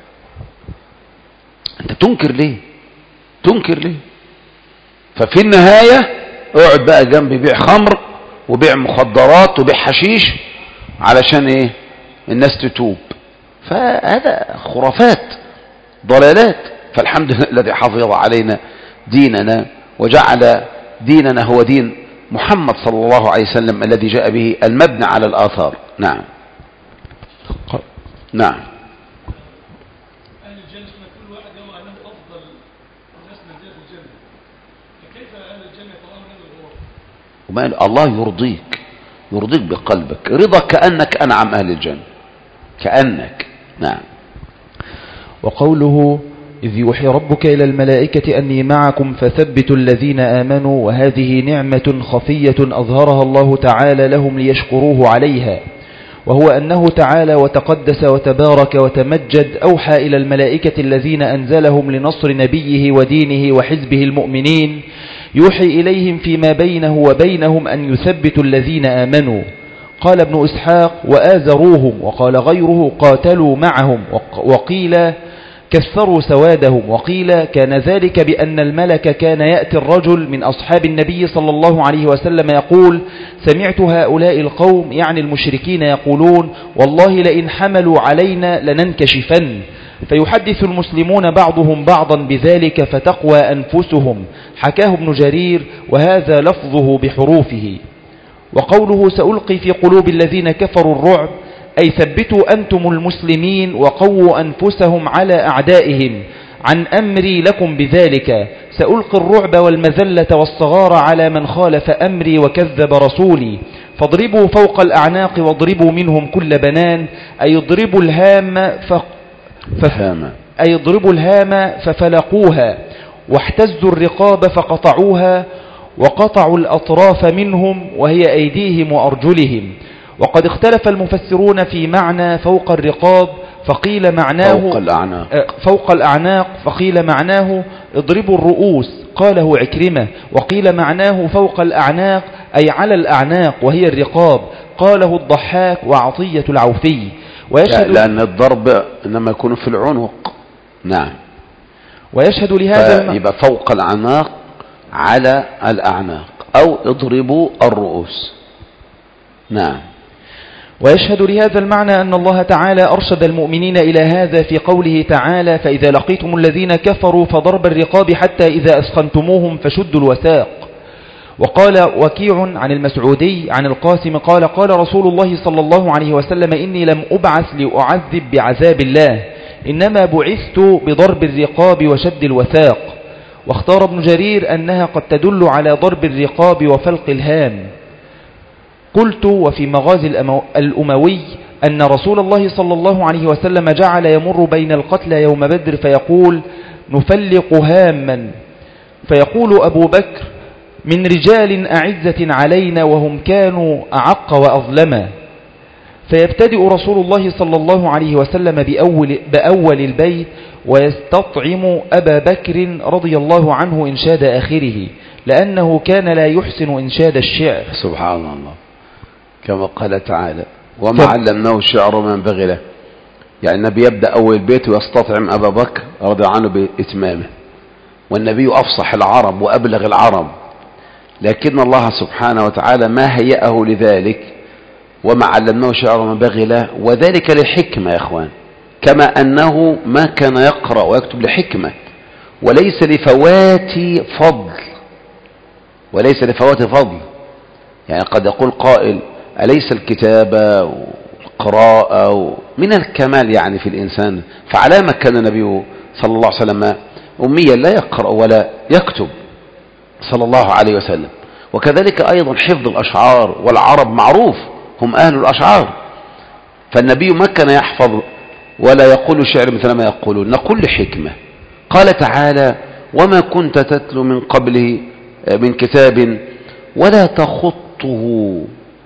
أنت تنكر ليه؟ تنكر ليه؟ ففي النهاية اقعد بقى جنب بيع خمر وبيع مخدرات وبيع حشيش علشان ايه؟ الناس تتوب. فهذا خرافات، ضلالات. فالحمد لله الذي حفظ علينا ديننا وجعل ديننا هو دين محمد صلى الله عليه وسلم الذي جاء به المبنى على الآثار. نعم نعم. أهل الجنة كل واحد يرى أنه أفضل الناس منزلة في الجنة، فكيف أهل الجنة يترون هذا الغرور؟ وما الله يرضيك، يرضيك بقلبك رضا كأنك أنعم أهل الجنة، كأنك. نعم. وقوله إذ يوحي ربك إلى الملائكة أني معكم فثبتوا الذين آمنوا، وهذه نعمة خفية أظهرها الله تعالى لهم ليشكروه عليها، وهو أنه تعالى وتقدس وتبارك وتمجد أوحى إلى الملائكة الذين أنزلهم لنصر نبيه ودينه وحزبه المؤمنين، يوحي إليهم فيما بينه وبينهم أن يثبتوا الذين آمنوا. قال ابن إسحاق وآزروهم، وقال غيره قاتلوا معهم، وقيل كثروا سوادهم، وقيل كان ذلك بأن الملك كان يأتي الرجل من أصحاب النبي صلى الله عليه وسلم يقول سمعت هؤلاء القوم يعني المشركين يقولون والله لئن حملوا علينا لننكشفن، فيحدث المسلمون بعضهم بعضا بذلك فتقوى أنفسهم. حكاه ابن جرير وهذا لفظه بحروفه. وقوله سألقي في قلوب الذين كفروا الرعب أي ثبتوا أنتم المسلمين وقووا أنفسهم على أعدائهم، عن أمري لكم بذلك، سألقي الرعب والمذلة والصغار على من خالف أمري وكذب رسولي، فاضربوا فوق الأعناق واضربوا منهم كل بنان، أي اضربوا الهام ف... ف... أي اضربوا الهام ففلقوها، واحتزوا الرقاب فقطعوها، وقطعوا الأطراف منهم وهي أيديهم وأرجلهم. وقد اختلف المفسرون في معنى فوق الرقاب، فقيل معناه فوق الأعناق, فوق الأعناق فقيل معناه اضربوا الرؤوس، قاله عكرمة، وقيل معناه فوق الأعناق أي على الأعناق وهي الرقاب، قاله الضحاك وعطية العوفي. لا لأن الضرب إنما يكون في العنق. نعم. ويشهد لهذا يبقى فوق الأعناق على الأعناق أو اضربوا الرؤوس. نعم. ويشهد لهذا المعنى أن الله تعالى أرشد المؤمنين إلى هذا في قوله تعالى: فإذا لقيتم الذين كفروا فضرب الرقاب حتى إذا أثخنتموهم فشدوا الوثاق. وقال وكيع عن المسعودي عن القاسم قال: قال رسول الله صلى الله عليه وسلم: إني لم أبعث لأعذب بعذاب الله، إنما بعثت بضرب الرقاب وشد الوثاق. واختار ابن جرير أنها قد تدل على ضرب الرقاب وفلق الهام. قلت: وفي مغازي الأموي أن رسول الله صلى الله عليه وسلم جعل يمر بين القتلى يوم بدر فيقول: نفلق هاما، فيقول أبو بكر: من رجال أعزة علينا وهم كانوا أعق وأظلما. فيبتدئ رسول الله صلى الله عليه وسلم بأول, بأول البيت ويستطعم أبا بكر رضي الله عنه إنشاد آخره، لأنه كان لا يحسن إنشاد الشعر. سبحان الله، كما قال تعالى: وما علمناه الشعر وما ينبغي له. يعني النبي يبدأ أول بيت ويستطعم أبا بكر رضي عنه بإتمامه، والنبي أفصح العرب وأبلغ العرب، لكن الله سبحانه وتعالى ما هيأه لذلك. وما علمناه الشعر وما ينبغي له، وذلك لحكمة يا إخوان، كما أنه ما كان يقرأ ويكتب لحكمة، وليس لفوات فضل، وليس لفوات فضل. يعني قد يقول قائل: أليس الكتابة والقراءة من الكمال يعني في الإنسان؟ فعلى ما كان النبي صلى الله عليه وسلم أميا لا يقرأ ولا يكتب صلى الله عليه وسلم. وكذلك أيضا حفظ الأشعار، والعرب معروف هم أهل الأشعار، فالنبي ما كان يحفظ ولا يقول شعر مثل ما يقولون، نقول لحكمة. قال تعالى: وما كنت تتلو من قبله من كتاب ولا تخطه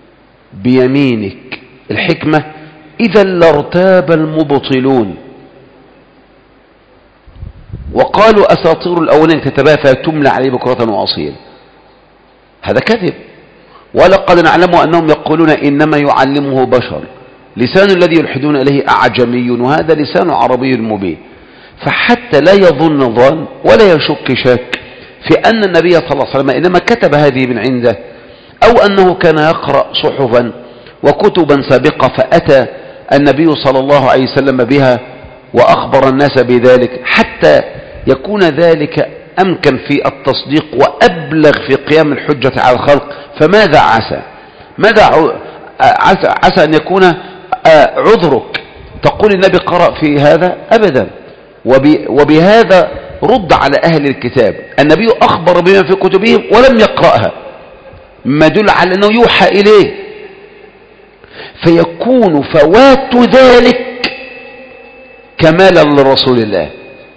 بيمينك. الحكمة: إذا لارتاب المبطلون وقالوا أساطير الأولين كتبها فتملى عليه بكرة وأصيل. هذا كذب. ولقد نعلم أنهم يقولون إنما يعلمه بشر، لسان الذي يلحدون إليه أعجمي وهذا لسان عربي مبين. فحتى لا يظن ظن ولا يشك شك في أن النبي صلى الله عليه وسلم إنما كتب هذه من عنده، أو أنه كان يقرأ صحفا وكتبا سابقة فأتى النبي صلى الله عليه وسلم بها وأخبر الناس بذلك، حتى يكون ذلك أمكن في التصديق وأبلغ في قيام الحجة على الخلق. فماذا عسى ماذا عسى, عسى أن يكون عذرك تقول النبي قرأ في هذا؟ أبدا. وبهذا رد على أهل الكتاب، النبي أخبر بما في كتبهم ولم يقرأها، ما يدل على أنه يوحى إليه، فيكون فوات ذلك كمالا لرسول الله.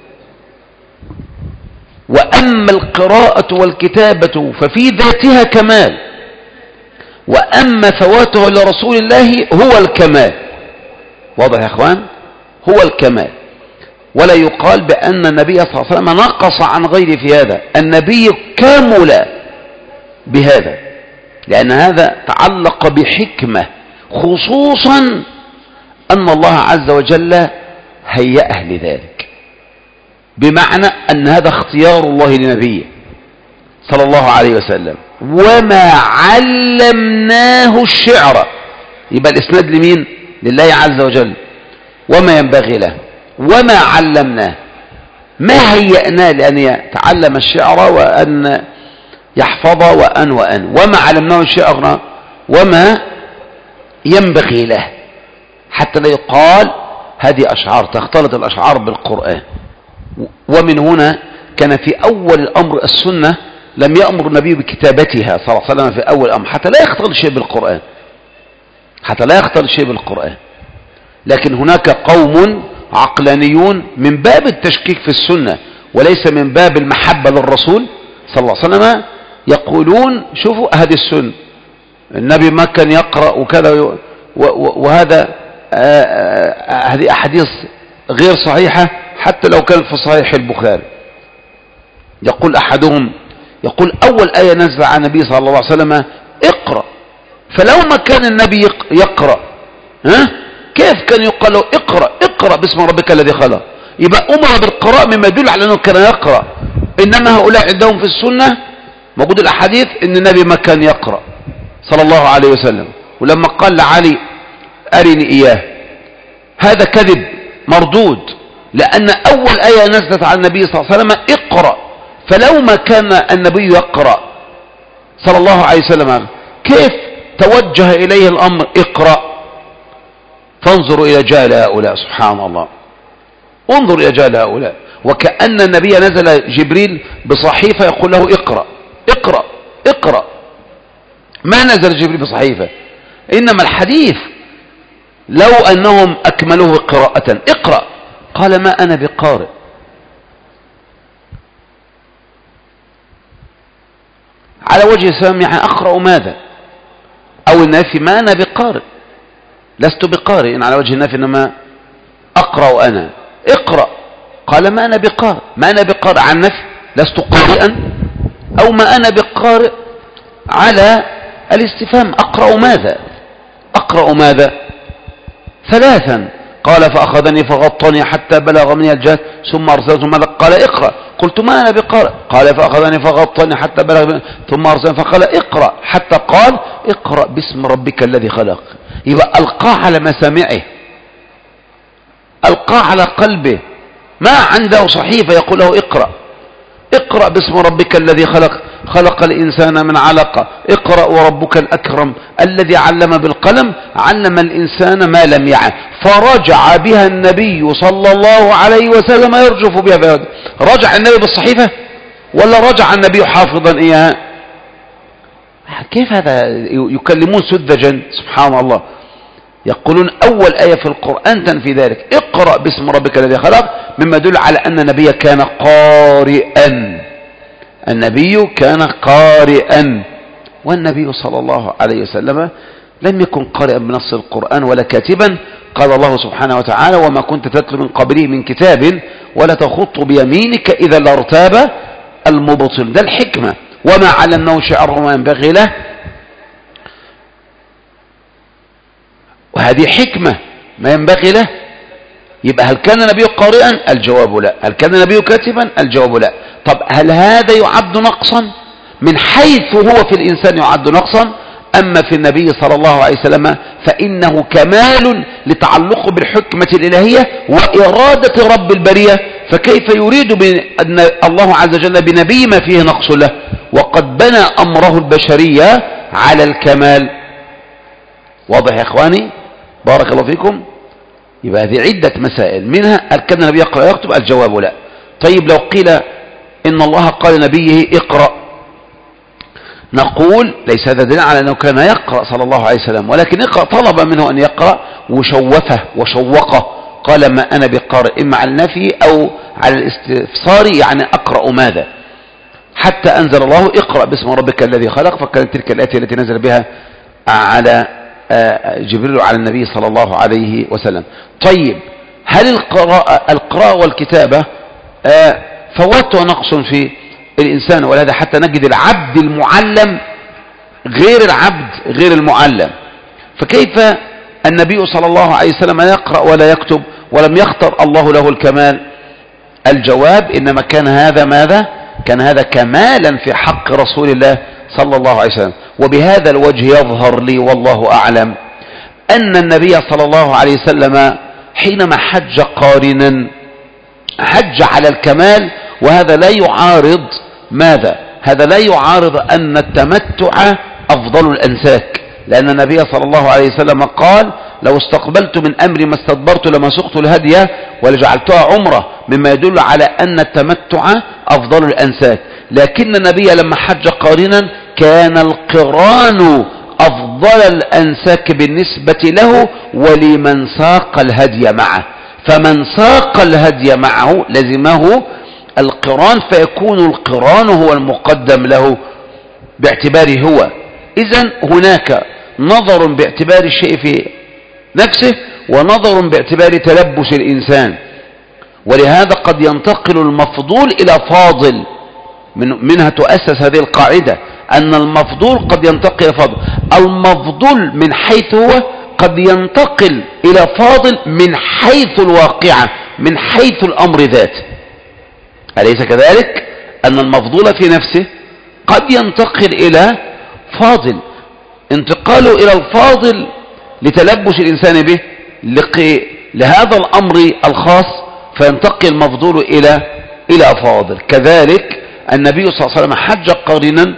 وأما القراءة والكتابة ففي ذاتها كمال، وأما فواته لرسول الله هو الكمال. واضح يا أخوان؟ هو الكمال. ولا يقال بأن النبي صلى الله عليه وسلم نقص عن غيره في هذا، النبي كامل بهذا، لأن هذا تعلق بحكمة، خصوصا أن الله عز وجل هيأه لذلك، بمعنى أن هذا اختيار الله لنبيه صلى الله عليه وسلم. وما علمناه الشعر، يبقى الإسناد لمين؟ لله عز وجل. وما ينبغي له، وما علمناه، ما هيأناه لأن يتعلم الشعر وأن يحفظ وأن وأن وما علمناه الشعر وما ينبغي له، حتى لا يقال هذه أشعار، تختلط الأشعار بالقرآن. ومن هنا كان في أول الأمر السنة لم يأمر النبي بكتابتها صلى الله عليه وسلم في أول الأمر، حتى لا يختلط شيء بالقرآن، حتى لا يختلط شيء بالقرآن. لكن هناك قوم عقلانيون من باب التشكيك في السنة وليس من باب المحبة للرسول صلى الله عليه وسلم يقولون: شوفوا هذه السنة، النبي ما كان يقرأ وكذا، وهذا هذه أحاديث غير صحيحة حتى لو كانت في صحيح البخاري. يقول أحدهم، يقول أول آية نزل على النبي صلى الله عليه وسلم اقرأ، فلو ما كان النبي يقرأ ها كيف كان يقال له اقرأ اقرأ باسم ربك الذي خلق؟ يبقى أمر بالقراءة مما يدل على أنه كان يقرأ. إنما هؤلاء عندهم في السنة موجود الأحاديث إن النبي ما كان يقرأ صلى الله عليه وسلم، ولما قال لعلي أرني إياه هذا كذب مردود، لأن أول آية نزلت على النبي صلى الله عليه وسلم اقرأ، فلو ما كان النبي يقرأ صلى الله عليه وسلم كيف توجه إليه الأمر اقرأ؟ فانظروا إلى جهل هؤلاء، سبحان الله، انظر إلى جهل هؤلاء، وكأن النبي نزل جبريل بصحيفة يقول له اقرأ اقرأ اقرأ، ما نزل جبريل بصحيفة، إنما الحديث لو أنهم أكملوه قراءة اقرأ، قال ما أنا بقارئ. على وجه السلام يعني أقرأ ماذا؟ أو النافي ما أنا بقارئ، لست بقارئ على وجه النافي، إنما أقرأ أنا، اقرأ، قال ما أنا بقارئ، ما أنا بقارئ عن نفي لست قارئا، أو ما أنا بقارئ على الاستفهام أقرأ ماذا؟ أقرأ ماذا؟ ثلاثا قال فأخذني فغطني حتى بلغ مني الجهد ثم أرسلته ماذا؟ قال اقرأ، قلت ما أنا بقارئ، قال فأخذني فغطني حتى بلغ مني ثم أرسلته فقال اقرأ، حتى قال اقرأ باسم ربك الذي خلق. يبقى ألقاه على مسامعه، ألقاه على قلبه، ما عنده صحيفة يقول له اقرأ، اقرأ باسم ربك الذي خلق، خلق الإنسان من علقة، اقرأ وربك الأكرم الذي علم بالقلم علم الإنسان ما لم يعلم. فرجع بها النبي صلى الله عليه وسلم يرجف بها بها. رجع النبي بالصحيفة ولا رجع النبي حافظا إياها؟ كيف هذا؟ يكلمون سذجا، سبحان الله. يقولون أول آية في القرآن تنفي ذلك، اقرأ باسم ربك الذي خلق، مما يدل على أن النبي كان قارئا، النبي كان قارئا، والنبي صلى الله عليه وسلم لم يكن قارئا بنص القرآن ولا كاتبا. قال الله سبحانه وتعالى وما كنت تتلو من قبله من كتاب ولا تخط بيمينك إذا لارتاب المبطل. ده الحكمة، وما علمناه شعره وما ينبغي له، وهذه حكمة ما ينبغي له. يبقى هل كان النبي قارئا؟ الجواب لا. هل كان النبي كاتبا؟ الجواب لا. طب هل هذا يعد نقصا؟ من حيث هو في الإنسان يعد نقصا، أما في النبي صلى الله عليه وسلم فإنه كمال لتعلقه بالحكمة الإلهية وإرادة رب البرية، فكيف يريد أن الله عز وجل بنبي ما فيه نقص له، وقد بنى أمره البشرية على الكمال. واضح يا إخواني؟ بارك الله فيكم. يبقى هذه عدة مسائل، منها هل كان النبي يقرأ ويكتب؟ الجواب لا. طيب لو قيل إن الله قال نبيه اقرأ، نقول ليس هذا دليل على أنه كان يقرأ صلى الله عليه وسلم، ولكن اقرأ طلب منه أن يقرأ وشوفه وشوقه، قال ما أنا بقارئ، إما على النفي أو على الاستفسار، يعني أقرأ ماذا، حتى أنزل الله اقرأ باسم ربك الذي خلق، فكانت تلك الآية التي نزل بها على جبريل على النبي صلى الله عليه وسلم. طيب هل القراءة, القراءة والكتابة فوات ونقص في الإنسان؟ ولهذا حتى نجد العبد المعلم غير العبد غير المعلم، فكيف النبي صلى الله عليه وسلم يقرأ ولا يكتب ولم يختر الله له الكمال؟ الجواب إنما كان هذا ماذا؟ كان هذا كمالا في حق رسول الله صلى الله عليه وسلم. وبهذا الوجه يظهر لي والله أعلم أن النبي صلى الله عليه وسلم حينما حج قارنا حج على الكمال، وهذا لا يعارض ماذا؟ هذا لا يعارض أن التمتع أفضل الأنساك، لأن النبي صلى الله عليه وسلم قال لو استقبلت من أمري ما استدبرت لما سقت الهدي ولجعلتها عمرة، مما يدل على أن التمتع أفضل الأنساك. لكن النبي لما حج قارنا كان القران أفضل الأنساك بالنسبة له ولمن ساق الهدي معه، فمن ساق الهدي معه لزمه القران، فيكون القران هو المقدم له باعتباره هو. إذن هناك نظر باعتبار الشيء في نفسه ونظر باعتبار تلبس الإنسان، ولهذا قد ينتقل المفضول إلى فاضل، من منها تؤسس هذه القاعدة أن المفضول قد ينتقل إلى فاضل. المفضول من حيث هو قد ينتقل إلى فاضل من حيث الواقعة، من حيث الأمر ذاته. أليس كذلك؟ أن المفضول في نفسه قد ينتقل إلى فاضل، انتقاله إلى الفاضل لتلبس الإنسان به لهذا الأمر الخاص، فينتقل المفضول إلى إلى فاضل. كذلك النبي صلى الله عليه وسلم حج قارنا،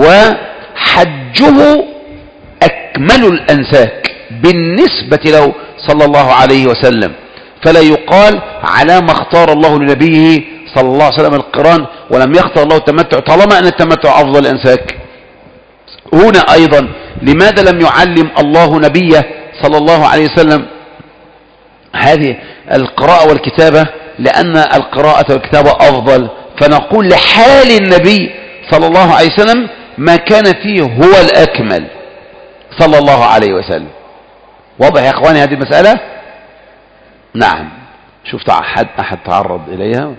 وحجه أكمل الأنساك بالنسبة له صلى الله عليه وسلم، فلا يقال على ما اختار الله لنبيه صلى الله عليه وسلم القران ولم يختار الله التمتع، طالما أن التمتع أفضل الأنساك. هنا أيضا لماذا لم يعلم الله نبيه صلى الله عليه وسلم هذه القراءة والكتابة؟ لأن القراءة والكتابة أفضل، فنقول لحال النبي صلى الله عليه وسلم ما كان فيه هو الأكمل صلى الله عليه وسلم. واضح يا أخواني هذه المسألة؟ نعم. شفت أحد أحد تعرض إليها؟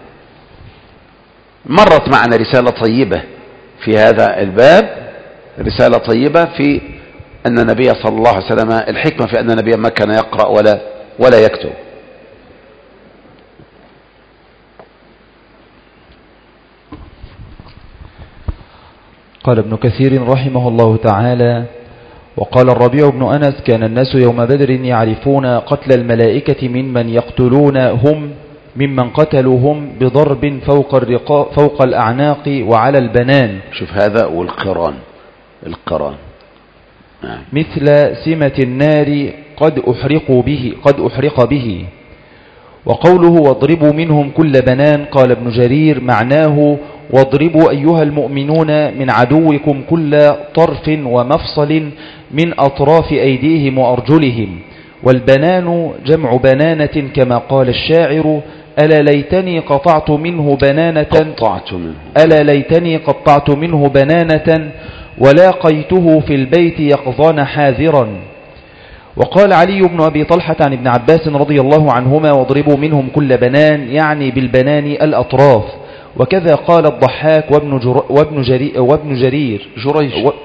مرت معنا رسالة طيبة في هذا الباب، رسالة طيبة في أن النبي صلى الله عليه وسلم، الحكمة في أن النبي ما كان يقرأ ولا ولا يكتب. قال ابن كثير رحمه الله تعالى: وقال الربيع بن أنس: كان الناس يوم بدر يعرفون قتل الملائكة ممن يقتلون هم ممن قتلوهم بضرب فوق الرقاء فوق الأعناق وعلى البنان. شوف هذا والقران القران نعم. مثل سمة النار قد أحرقوا به قد أحرق به. وقوله واضربوا منهم كل بنان، قال ابن جرير معناه واضربوا أيها المؤمنون من عدوكم كل طرف ومفصل من أطراف أيديهم وأرجلهم. والبنان جمع بنانة كما قال الشاعر: ألا ليتني قطعت منه بنانة قطعت منه ألا ليتني قطعت منه بنانة ولاقيته في البيت يقظان حاذرا. وقال علي بن أبي طلحة عن ابن عباس رضي الله عنهما: واضربوا منهم كل بنان، يعني بالبنان الأطراف. وكذا قال الضحاك وابن, جر... وابن, جري... وابن جرير جريج و...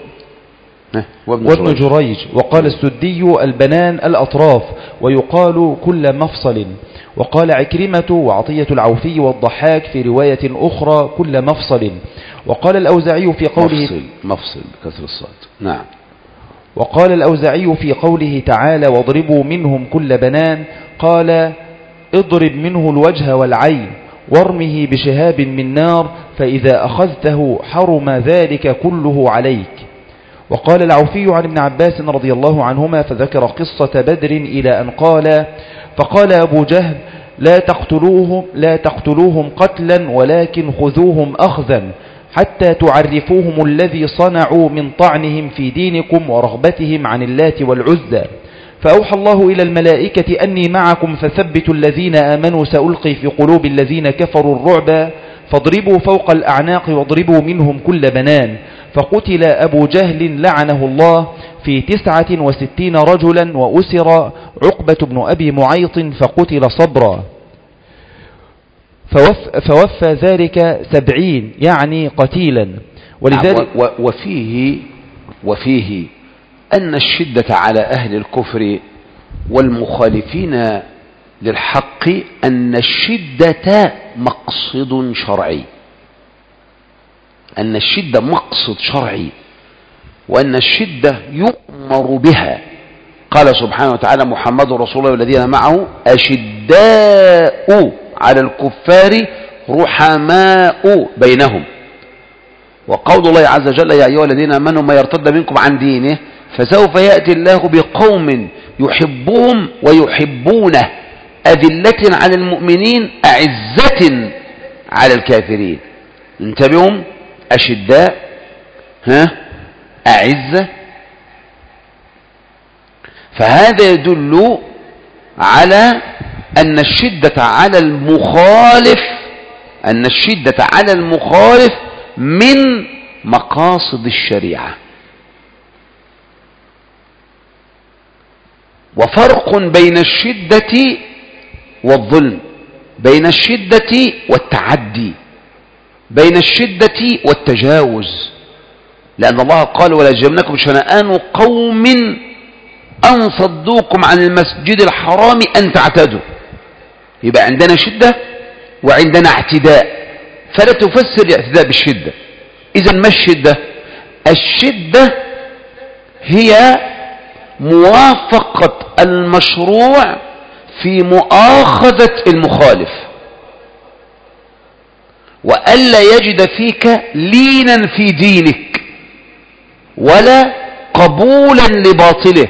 وابن, وابن جريج. جريج. وقال السدي البنان الأطراف، ويقال كل مفصل. وقال عكرمة وعطية العوفي والضحاك في رواية أخرى كل مفصل. وقال الأوزعي في قوله مفصل, مفصل بكسر الصاد. نعم. وقال الأوزعي في قوله تعالى: واضربوا منهم كل بنان، قال: اضرب منه الوجه والعين وارمه بشهاب من نار، فإذا أخذته حرم ذلك كله عليك. وقال العوفي عن ابن عباس رضي الله عنهما فذكر قصة بدر إلى أن قال: فقال أبو جهل: لا تقتلوهم, لا تقتلوهم قتلا ولكن خذوهم أخذا حتى تعرفوهم الذي صنعوا من طعنهم في دينكم ورغبتهم عن اللات والعزى. فأوحى الله إلى الملائكة أني معكم فثبتوا الذين آمنوا سألقي في قلوب الذين كفروا الرعب فاضربوا فوق الأعناق واضربوا منهم كل بنان. فقتل أبو جهل لعنه الله في تسعة وستين رجلا، وأسر عقبة بن أبي معيط فقتل صبرا. فوفى, فوفى ذلك سبعين يعني قتيلا. ولذلك وفيه, وفيه أن الشدة على أهل الكفر والمخالفين للحق أن الشدة مقصد شرعي، أن الشدة مقصد شرعي، وأن الشدة يؤمر بها. قال سبحانه وتعالى: محمد رسول الله والذين معه أشداء على الكفار رحماء بينهم. وقول الله عز وجل: يا أيها الذين آمنوا ما يرتد منكم عن دينه فسوف يأتي الله بقوم يحبهم ويحبونه أذلة على المؤمنين أعزة على الكافرين. انتبهوا، أشداء ها أعزة. فهذا يدل على أن الشدة على المخالف أن الشدة على المخالف من مقاصد الشريعة. وفرق بين الشدة والظلم، بين الشدة والتعدي، بين الشدة والتجاوز. لأن الله قال: ولا يجرمنكم شنآن قوم أن صدوكم عن المسجد الحرام أن تعتدوا. يبقى عندنا شدة وعندنا اعتداء، فلا تفسر الاعتداء بالشدة. إذا ما الشدة؟ الشدة هي موافقة المشروع في مؤاخذة المخالف، وألا يجد فيك لينا في دينك ولا قبولا لباطله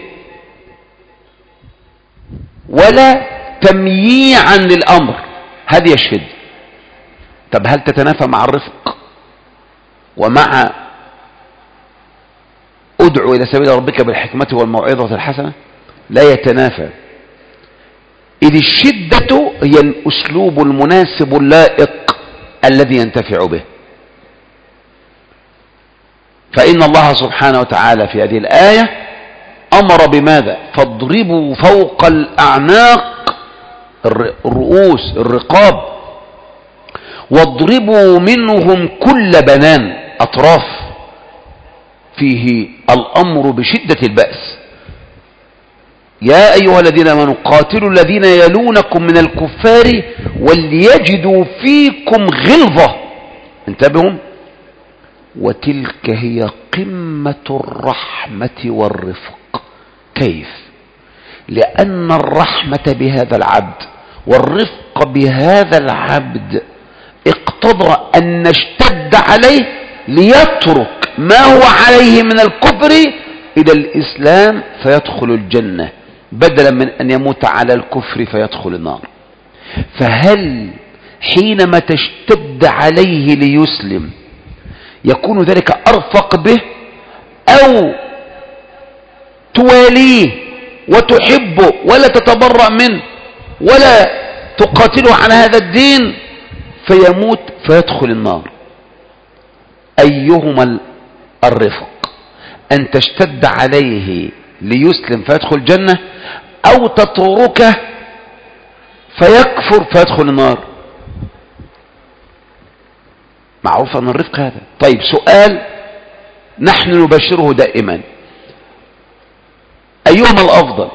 ولا تمييعا للأمر. هذه الشدة. طب هل تتنافى مع الرفق ومع ادعو إلى سبيل ربك بالحكمة والموعظة الحسنة؟ لا يتنافى. إذ الشدة هي الأسلوب المناسب اللائق الذي ينتفع به. فإن الله سبحانه وتعالى في هذه الآية أمر بماذا؟ فاضربوا فوق الأعناق، الرؤوس، الرقاب، واضربوا منهم كل بنان، أطراف، فيه الأمر بشدة البأس. يا أيها الذين آمنوا قاتلوا الذين يلونكم من الكفار وليجدوا فيكم غلظة. انتبهوا، وتلك هي قمة الرحمة والرفق. كيف؟ لأن الرحمة بهذا العبد والرفق بهذا العبد اقتضى أن نشتد عليه ليترك ما هو عليه من الكفر إلى الإسلام فيدخل الجنة، بدلا من أن يموت على الكفر فيدخل النار. فهل حينما تشتد عليه ليسلم يكون ذلك أرفق به، أو تواليه وتحبه ولا تتبرأ منه ولا تقاتله على هذا الدين فيموت فيدخل النار؟ أيهما الرفق؟ أن تشتد عليه ليسلم فيدخل الجنة، أو تتركه فيكفر فيدخل النار؟ معروف أن الرفق هذا. طيب سؤال نحن نبشره دائما، أيهما الأفضل؟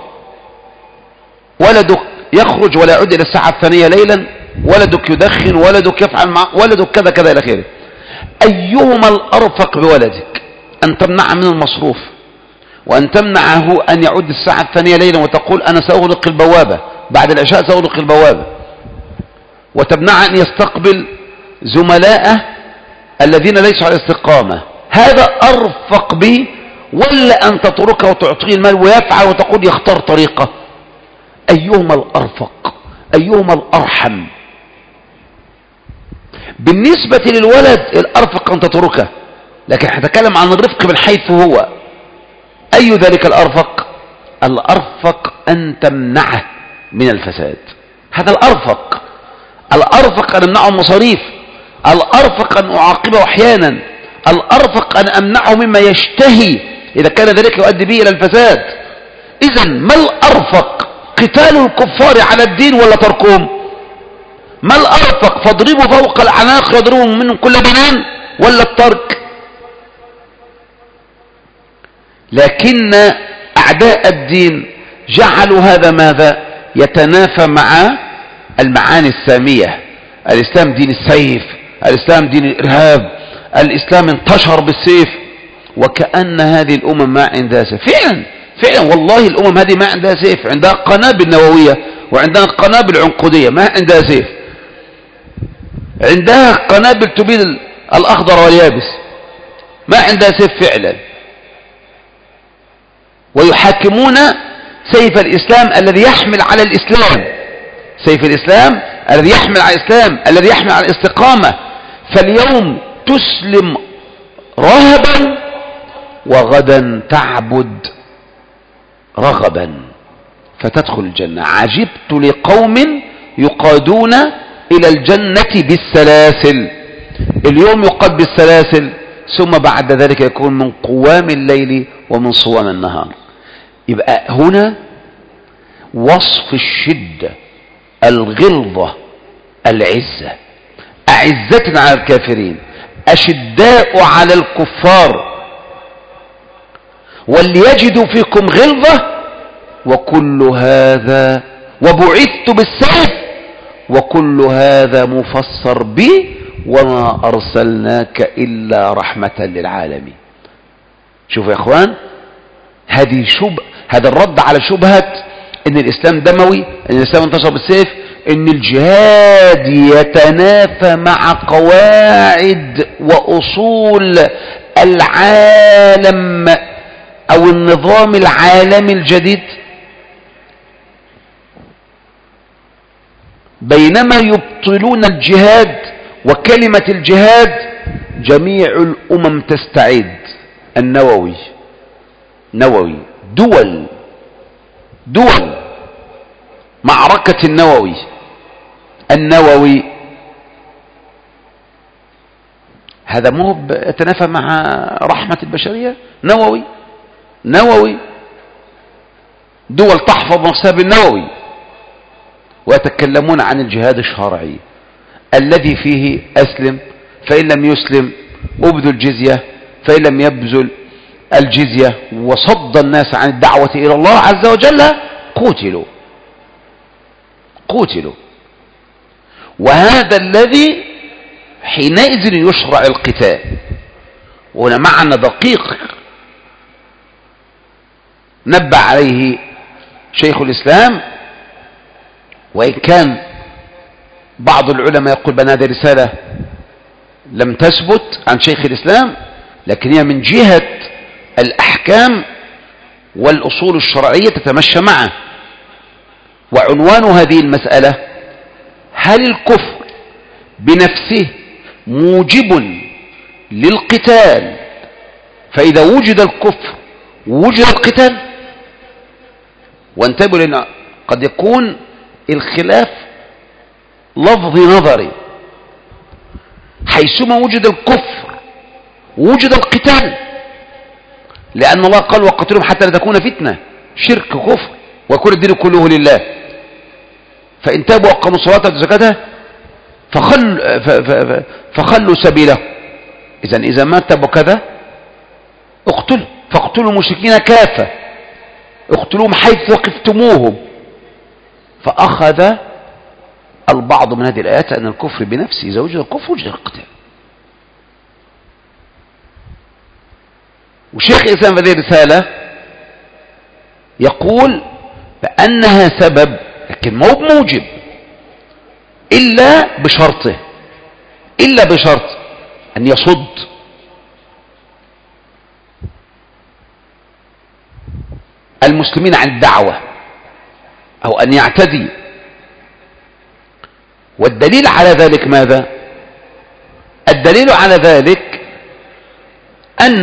ولدك يخرج ولا يعود إلى الساعة الثانية ليلا، ولدك يدخن، ولدك يفعل مع ولدك كذا كذا إلى آخره. أيهما الأرفق بولدك؟ أن تمنع منه المصروف وأن تمنعه أن يعود الساعة الثانية ليلا وتقول أنا سأغلق البوابة بعد العشاء، سأغلق البوابة، وتمنع أن يستقبل زملائه الذين ليسوا على استقامة؟ هذا أرفق به، ولا أن تتركه وتعطيه المال ويفعل وتقول يختار طريقه؟ أيهما الأرفق؟ أيهما الأرحم؟ بالنسبة للولد الأرفق أن تتركه، لكن هنتكلم عن الرفق من حيث هو. أي ذلك الأرفق؟ الأرفق أن تمنعه من الفساد، هذا الأرفق. الأرفق أن أمنعه المصاريف، الأرفق أن أعاقبه أحيانا، الأرفق أن أمنعه مما يشتهي إذا كان ذلك يؤدي به إلى الفساد. إذن ما الأرفق؟ قتال الكفار على الدين ولا تركهم؟ ما الأرفق؟ فاضربوا فوق الأعناق واضربوا منهم كل بنان، ولا الترك؟ لكن أعداء الدين جعلوا هذا ماذا؟ يتنافى مع المعاني السامية. الإسلام دين السيف، الإسلام دين الإرهاب، الإسلام انتشر بالسيف، وكأن هذه الأمم ما عندها سيف. فعلا فعلا والله الأمم هذه ما عندها سيف، عندها قنابل نووية وعندها قنابل عنقودية، ما عندها سيف. عندها قنابل تبيد الأخضر واليابس، ما عندها سيف فعلا. ويحاكمون سيف الإسلام الذي يحمل على الإسلام، سيف الإسلام الذي يحمل على الإسلام، الذي يحمل على الاستقامة. فاليوم تسلم رهبا وغدا تعبد رغبا فتدخل الجنة. عجبت لقوم يقادون إلى الجنة بالسلاسل. اليوم يقاد بالسلاسل، ثم بعد ذلك يكون من قوام الليل ومن صوام النهار. يبقى هنا وصف الشدة، الغلظة، العزة. أعزة على الكافرين، أشداء على الكفار، وليجدوا فيكم غلظة، وكل هذا وبعثت بالسيف وكل هذا مفسر ب وما أرسلناك إلا رحمة للعالمين. شوفوا يا إخوان، هذه شب هذا الرد على شبهة إن الإسلام دموي، إن الإسلام انتشر بالسيف، إن الجهاد يتنافى مع قواعد وأصول العالم أو النظام العالمي الجديد، بينما يبطلون الجهاد وكلمة الجهاد جميع الأمم تستعد. النووي نووي دول دول معركة النووي النووي هذا مو يتنافى مع رحمة البشرية. نووي نووي دول تحفظ نفسها بالنووي، ويتكلمون عن الجهاد الشرعي الذي فيه أسلم فإن لم يسلم أبذل الجزية، فإن لم يبذل الجزية وصد الناس عن الدعوة إلى الله عز وجل قتلوا قتلوا. وهذا الذي حينئذ يشرع القتال. وهنا معنى دقيق نبه عليه شيخ الإسلام، وإن كان بعض العلماء يقول بأن هذه رسالة لم تثبت عن شيخ الإسلام، لكن هي من جهة الأحكام والأصول الشرعية تتمشى معه. وعنوان هذه المسألة: هل الكفر بنفسه موجب للقتال؟ فإذا وجد الكفر وجد القتال. وانتبهوا لأن قد يكون الخلاف لفظي نظري، حيثما وجد الكفر وجد القتال، لأن الله قال وقتلهم حتى لا تكون فتنة، شرك كفر، ويكون الدين كله لله. فإن تابوا وأقاموا الصلاة وآتوا الزكاة فخل فخلوا سبيله. إذا إذا ما تابوا كذا اقتلوا، فاقتلوا المشركين كافة، اقتلوهم حيث وقفتموهم. فأخذ البعض من هذه الآيات أن الكفر بنفسه إذا وجد الكفر وجد القتال. وشيخ الإسلام في هذه الرسالة يقول بأنها سبب، لكن مو بموجب، إلا بشرطه إلا بشرط أن يصد المسلمين عن الدعوة أو أن يعتدي. والدليل على ذلك ماذا؟ الدليل على ذلك أن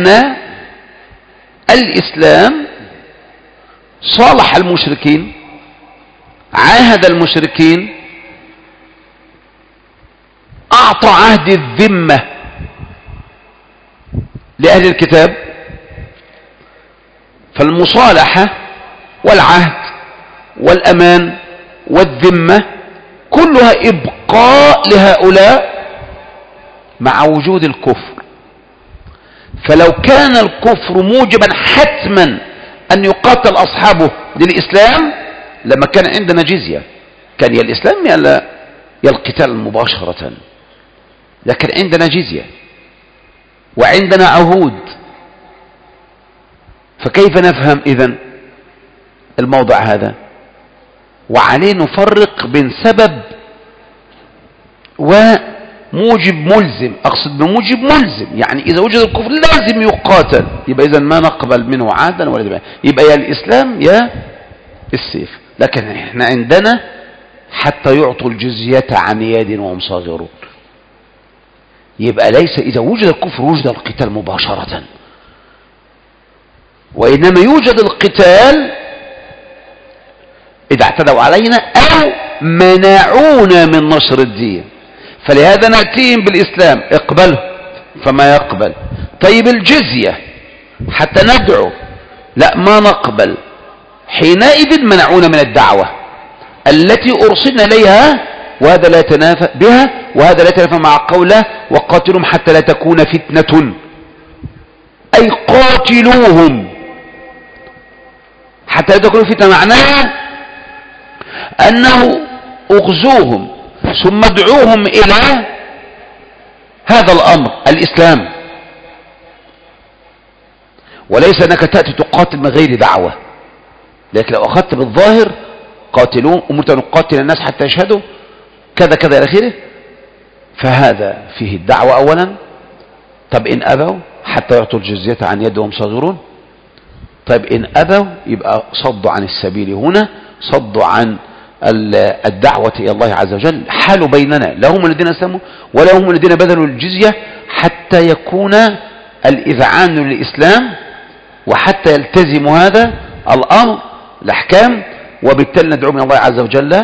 الإسلام صالح المشركين، عاهد المشركين، أعطى عهد الذمة لأهل الكتاب. فالمصالحة والعهد والأمان والذمة كلها إبقاء لهؤلاء مع وجود الكفر. فلو كان الكفر موجبا حتما أن يقاتل أصحابه للإسلام لما كان عندنا جزية، كان يا الإسلام يا القتال مباشرة، لكن عندنا جزية وعندنا عهود. فكيف نفهم إذن الموضع هذا؟ وعليه نفرق بين سبب وموجب ملزم. أقصد بموجب ملزم يعني إذا وجد الكفر لازم يقاتل، يبقى إذن ما نقبل منه عادا ولا دماء، يبقى يا الإسلام يا السيف. لكن احنا عندنا حتى يعطوا الجزية عن يد وهم صاغرون. يبقى ليس إذا وجد الكفر وجد القتال مباشرة، وإنما يوجد القتال إذا اعتدوا علينا أو منعونا من نشر الدين. فلهذا نأتيهم بالإسلام اقبله فما يقبل. طيب الجزية حتى ندعو، لا ما نقبل. حينئذ منعونا من الدعوة التي أرسلنا إليها، وهذا لا يتنافى بها، وهذا لا يتنافى مع قوله وقاتلهم حتى لا تكون فتنة، أي قاتلوهم حتى لا تكون فتنة. معناها أنه أغزوهم ثم ادعوهم إلى هذا الأمر الإسلام، وليس أنك تأتي تقاتل من غير دعوة. لكن لو أخذت بالظاهر قاتلون أمرت أن نقاتل الناس حتى يشهدوا كذا كذا إلى آخره، فهذا فيه الدعوة أولا. طب إن أبوا حتى يعطوا الجزية عن يد وهم صاغرون. طيب إن أبوا يبقى صدوا عن السبيل، هنا صدوا عن الدعوة إلى الله عز وجل. حالوا بيننا، لهم الذين أسلموا ولهم الذين بذلوا الجزية، حتى يكون الإذعان للإسلام وحتى يلتزم هذا الأمر الأحكام، وبالتالي ندعو من الله عز وجل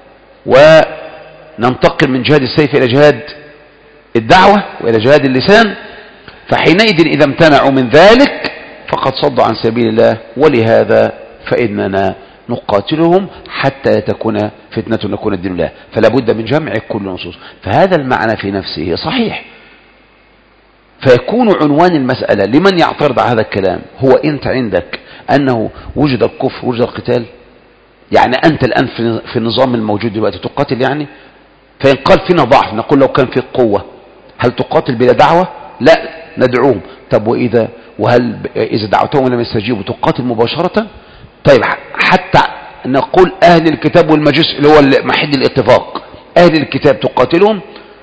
وننتقل من جهاد السيف إلى جهاد الدعوة وإلى جهاد اللسان. فحينئذ إذا امتنعوا من ذلك فقد صدوا عن سبيل الله، ولهذا فإننا نقاتلهم حتى تكون فتنة نكون الدين الله. فلا بد من جمع كل النصوص، فهذا المعنى في نفسه صحيح. فيكون عنوان المسألة لمن يعترض على هذا الكلام هو أنت عندك أنه وجد الكفر وجد القتال، يعني أنت الآن في النظام الموجود دلوقتي تقاتل يعني. فإن قال فينا ضعف نقول لو كان في قوة هل تقاتل بلا دعوة؟ لا، ندعوهم. طب وإذا وهل إذا دعوتهم لم يستجيبوا تقاتل مباشرة؟ طيب حتى نقول أهل الكتاب والمجوس اللي هو محل الاتفاق، أهل الكتاب تقاتلهم؟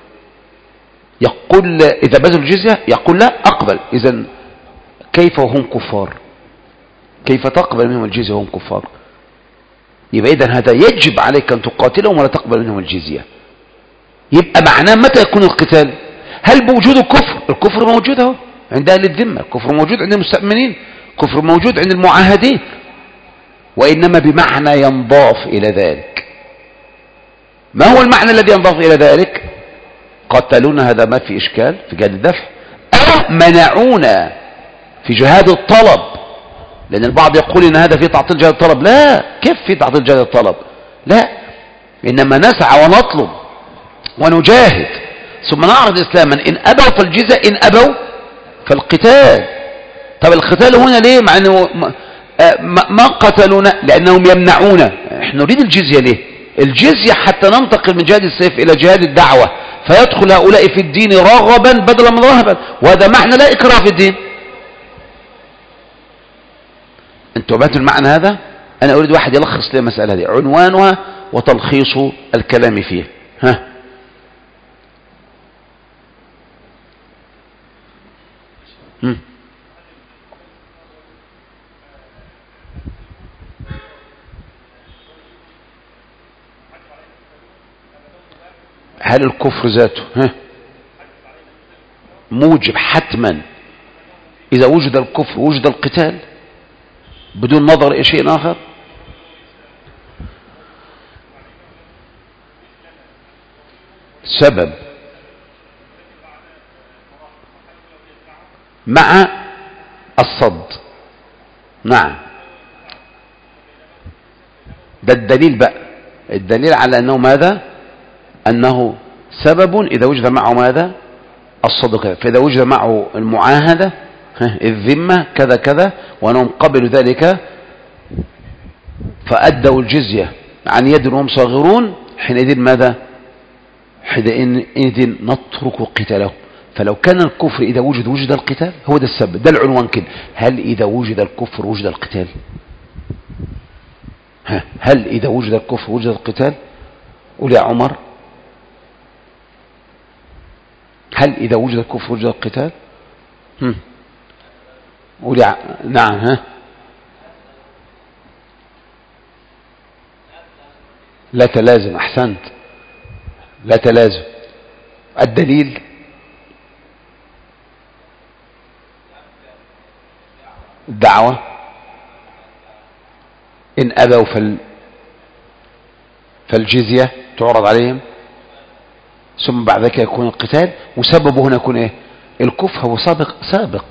يقول إذا بذلوا الجزية يقول لا أقبل. إذن كيف وهم كفار؟ كيف تقبل منهم الجزية وهم كفار؟ يبقى إذن هذا يجب عليك أن تقاتلهم ولا تقبل منهم الجزية. يبقى معناه متى يكون القتال؟ هل بوجود الكفر؟ الكفر موجود اهو عند أهل الذمة، الكفر موجود عند المستأمنين، الكفر موجود عند المعاهدين، وإنما بمعنى ينضاف إلى ذلك. ما هو المعنى الذي ينضاف إلى ذلك؟ قتلونا، هذا ما في إشكال في جهاد الدفع، أو منعونا في جهاد الطلب. لأن البعض يقول إن هذا في تعطيل جهاد الطلب. لا، كيف في تعطيل جهاد الطلب؟ لا، إنما نسعى ونطلب ونجاهد ثم نعرض إسلاما. إن أبوا فالجزاء، إن أبوا فالقتال. طب القتال هنا ليه؟ مع أنه ما قتلونا لأنهم يمنعونا. احنا نريد الجزية ليه؟ الجزية حتى ننتقل من جهاد السيف إلى جهاد الدعوة، فيدخل هؤلاء في الدين رغبا بدلا من رهبا، وهذا معنى لا إكراه في الدين. انتوا باتوا المعنى هذا. أنا أريد واحد يلخص لي المسألة دي، عنوانها وتلخيص الكلام فيه. ها هم. هل الكفر ذاته ها موجب حتما إذا وجد الكفر وجد القتال بدون نظر إلى شيء آخر؟ سبب مع الصد. نعم، ده الدليل بقى، الدليل على أنه ماذا؟ أنه سبب إذا وجد معه ماذا؟ الصد كذا. فإذا وجد معه المعاهدة الذمة كذا كذا وأنهم قبلوا ذلك فأدوا الجزية عن يد وهم صاغرون، حينئذ ماذا؟ حينئذ نترك قتاله. فلو كان الكفر إذا وجد وجد القتال، هو ده السبب، ده العنوان كده. هل إذا وجد الكفر وجد القتال؟ هل إذا وجد الكفر وجد القتال؟ قول يا عمر، هل إذا وجد الكفر وجد القتال؟ هم. قول يا نعم. ها لا تلازم، أحسنت، لا تلازم. الدليل الدعوة، إن أبوا فال فالجزية تعرض عليهم، ثم بعد ذلك يكون القتال. وسببه هنا يكون ايه؟ الكفر. هو سابق سابق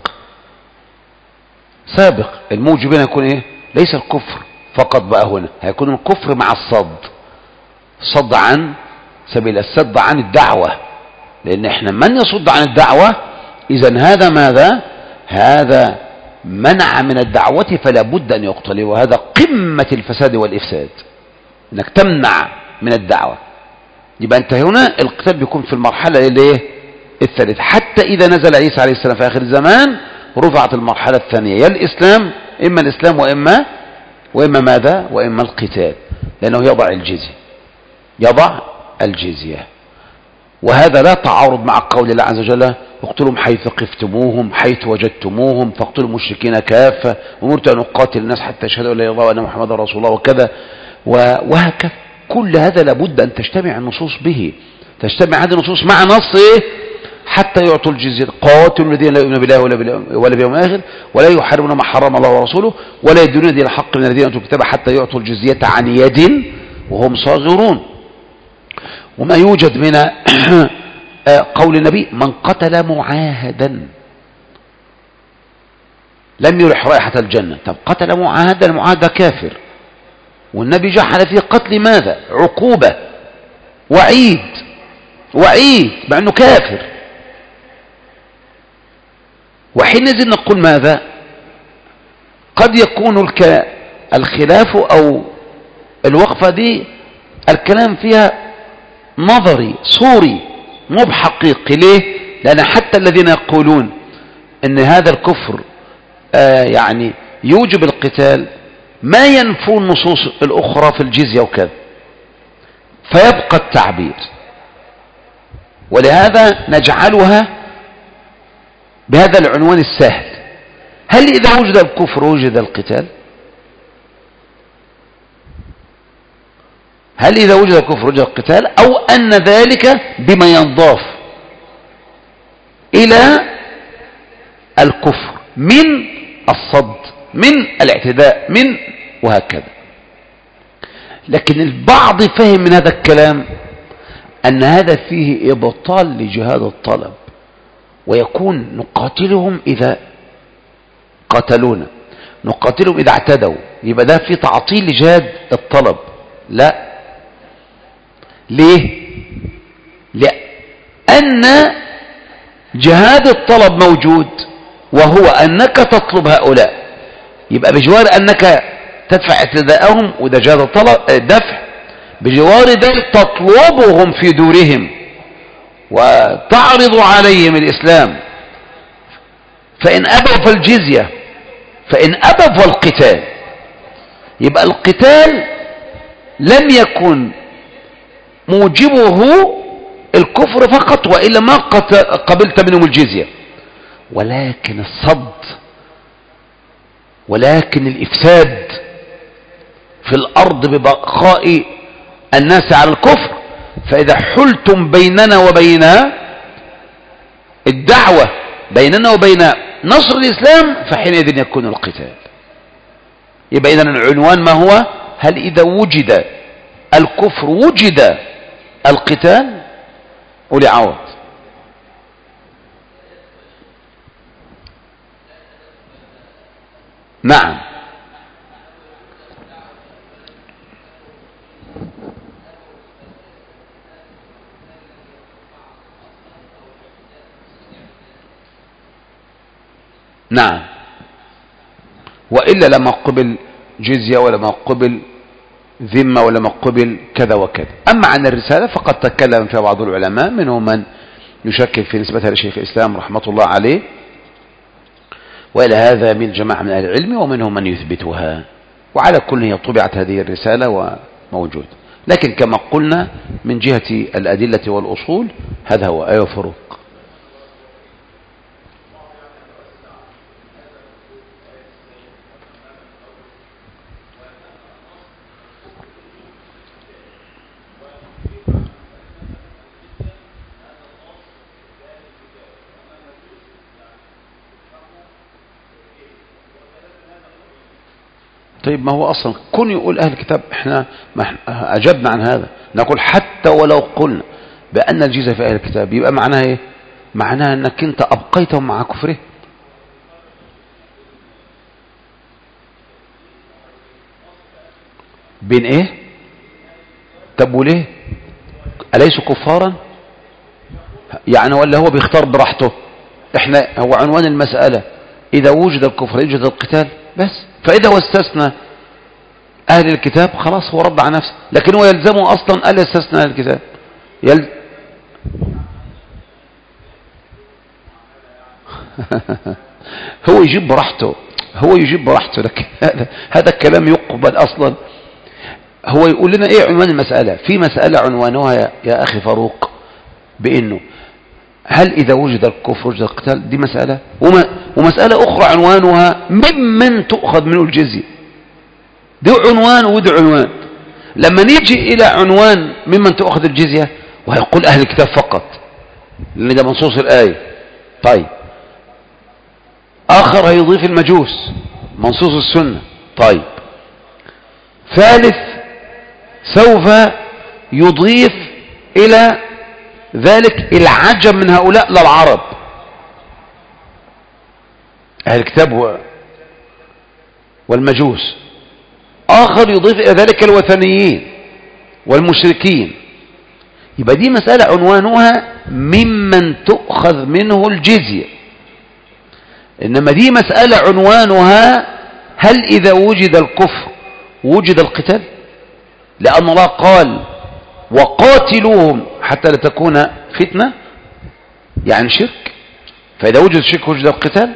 سابق الموجب هنا يكون ايه؟ ليس الكفر فقط بقى، هنا هيكون الكفر مع الصد، صد عن سبيل الصد عن الدعوة. لأن احنا من يصد عن الدعوة إذن هذا ماذا؟ هذا منع من الدعوة فلا بد أن يقتل، وهذا قمة الفساد والإفساد، انك تمنع من الدعوة. يبقى انت هنا القتال بيكون في المرحلة الايه الثالثة. حتى إذا نزل عيسى عليه السلام في آخر الزمان رفعت المرحلة الثانية، يا الإسلام، إما الإسلام وإما وإما ماذا وإما القتال، لأنه يضع الجزية يضع الجزية. وهذا لا تعارض مع قول الله عز وجل اقتلهم حيث ثقفتموهم حيث وجدتموهم فاقتلوا المشركين كافة وأمرت أن أقاتل الناس حتى يشهدوا أن لا إله إلا الله وأن محمدا رسول الله وكذا وهكذا. كل هذا لابد أن تجتمع النصوص به، تجتمع هذه النصوص مع نص إيه؟ حتى يعطوا الجزية. قاتلوا الذين لا يؤمنون بالله ولا باليوم الآخر ولا يحاربون ما حرم الله ورسوله ولا يدينون دين الحق من الذين أوتوا الكتاب حتى يعطوا الجزية عن يد وهم صاغرون. وما يوجد من قول النبي من قتل معاهدا لم يرح رائحة الجنة. طب قتل معاهدا، المعاهد كافر، والنبي جعل فيه قتل ماذا؟ عقوبة، وعيد وعيد مع أنه كافر. وحينئذ نقول ماذا؟ قد يكون الخلاف أو الوقفة دي الكلام فيها نظري صوري مو بحقيقي. ليه؟ لأن حتى الذين يقولون أن هذا الكفر آه يعني يوجب القتال ما ينفون النصوص الأخرى في الجزية وكذا، فيبقى التعبير. ولهذا نجعلها بهذا العنوان السهل: هل إذا وجد الكفر وجد القتال؟ هل إذا وجد الكفر وجد القتال، أو أن ذلك بما ينضاف إلى الكفر من الصد من الاعتداء من وهكذا. لكن البعض فهم من هذا الكلام أن هذا فيه إبطال لجهاد الطلب، ويكون نقاتلهم إذا قاتلونا، نقاتلهم إذا اعتدوا، يبقى ده في تعطيل لجهاد الطلب. لا، ليه؟ لأن جهاد الطلب موجود، وهو أنك تطلب هؤلاء، يبقى بجوار أنك تدفع اعتداءهم، وده جهاد الطلب دفع، بجوار ذلك تطلبهم في دورهم وتعرض عليهم الإسلام، فإن أبوا فالجزية، فإن أبوا فالقتال. يبقى القتال لم يكن موجبه الكفر فقط، وإلا ما قبلت منهم الجزية، ولكن الصد، ولكن الإفساد في الأرض ببقاء الناس على الكفر. فإذا حلتم بيننا وبين الدعوة، بيننا وبين نصر الإسلام، فحينئذ يكون القتال. يبقى إذن العنوان ما هو؟ هل إذا وجد الكفر وجد القتال؟ قولي عوض. نعم، نعم، وإلا لما قبل جزية ولما قبل ذمة ولما قبل كذا وكذا. أما عن الرسالة فقد تكلم فيها بعض العلماء، منهم من يشكك في نسبتها لشيخ الإسلام رحمة الله عليه، وإلى هذا من جماعة من أهل العلم، ومنهم من يثبتها. وعلى كل هي طبعت هذه الرسالة وموجود، لكن كما قلنا من جهة الأدلة والأصول هذا هو أي فروق. طيب ما هو أصلا كن يقول أهل الكتاب إحنا ما أجبنا عن هذا، نقول حتى ولو قلنا بأن الجزية في أهل الكتاب، يبقى معناها إيه؟ معناها أنك أنت أبقيتهم مع كفره. بين إيه؟ طب وليه؟ أليسوا كفارا؟ يعني ولا هو بيختار براحته؟ إحنا هو عنوان المسألة إذا وجد الكفر يوجد القتال بس. فإذا هو استثنى أهل الكتاب خلاص هو رد على نفسه، لكن هو يلزمه أصلا ألا يستثنى أهل الكتاب. يل... هو يجيب براحته، هو يجيب براحته، لكن هذا هذا الكلام يقبل أصلا. هو يقول لنا ايه عنوان المسألة؟ في مسألة عنوانها يا, يا أخي فاروق بأنه هل إذا وجد الكفر وجد القتال، دي مسألة، وما ومسألة أخرى عنوانها ممن تؤخذ منه الجزية. دي عنوان ودي عنوان. لما نيجي إلى عنوان ممن تؤخذ الجزية وهيقول أهل الكتاب فقط، لأن ده منصوص الآية. طيب آخر هيضيف المجوس، منصوص السنة. طيب ثالث سوف يضيف إلى ذلك العجم من هؤلاء للعرب، أهل الكتاب والمجوس. آخر يضيف إلى ذلك الوثنيين والمشركين. يبقى دي مسألة عنوانها ممن تؤخذ منه الجزية. إنما دي مسألة عنوانها هل إذا وجد الكفر وجد القتال، لأن الله قال وقاتلوهم حتى لا تكون فتنة، يعني شرك، فإذا وجد الشرك وجد القتال.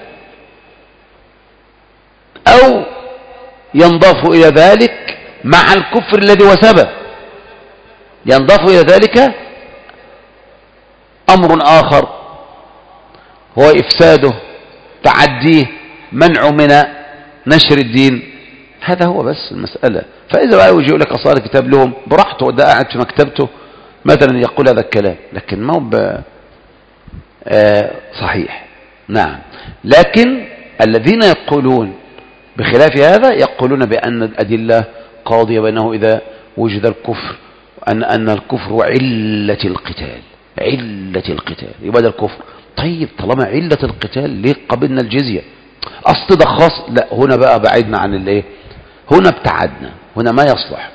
أو ينضاف إلى ذلك مع الكفر الذي وسبب، ينضاف إلى ذلك أمر آخر هو إفساده، تعديه، منع من نشر الدين. هذا هو بس المسألة. فإذا بقى يجي يقول لك أصار الكتاب لهم براحته، وده قاعد في مكتبته مثلا يقول هذا الكلام، لكن ما هو آه صحيح. نعم. لكن الذين يقولون بخلاف هذا يقولون بأن الأدلة قاضية بأنه إذا وجد الكفر أن أن الكفر علة القتال، علة القتال يبقى ده الكفر. طيب طالما علة القتال ليه قبلنا الجزية؟ أصل ده خاص. لا، هنا بقى بعدنا عن الايه، هنا ابتعدنا، هنا ما يصلح.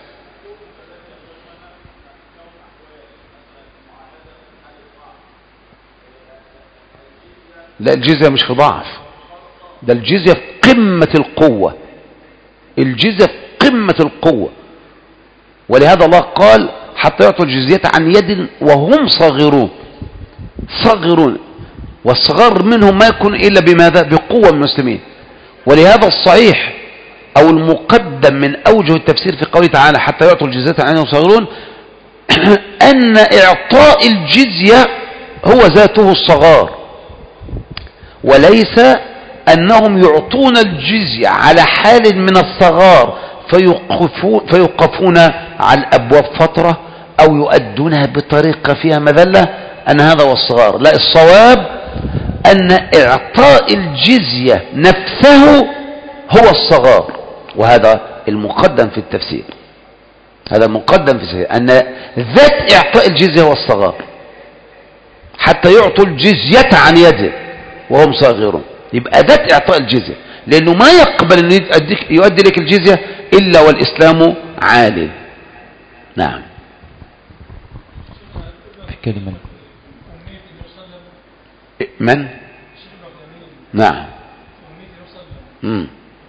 لا، الجزية مش في ضعف، ده الجزية في قمة القوة، الجزية في قمة القوة. ولهذا الله قال حتى يعطوا الجزية عن يد وهم صاغرون، صاغرون، والصغار منهم ما يكون إلا بماذا؟ بقوة من المسلمين. ولهذا الصحيح أو المقدم من أوجه التفسير في قوله تعالى حتى يعطوا الجزية عن يد وهم صاغرون أن إعطاء الجزية هو ذاته الصغار، وليس أنهم يعطون الجزية على حال من الصغار فيوقفون على الأبواب فترة أو يؤدونها بطريقة فيها مذلة، أن هذا هو الصغار. لا، الصواب أن إعطاء الجزية نفسه هو الصغار، وهذا المقدم في التفسير، هذا المقدم في التفسير أن ذات إعطاء الجزية هو الصغار حتى يعطوا الجزية عن يده وهم صاغرون. يبقى ذات إعطاء الجزية، لأنه ما يقبل أن يؤدي لك الجزية إلا والإسلام عالٍ. نعم. في كلمة من؟ نعم. امم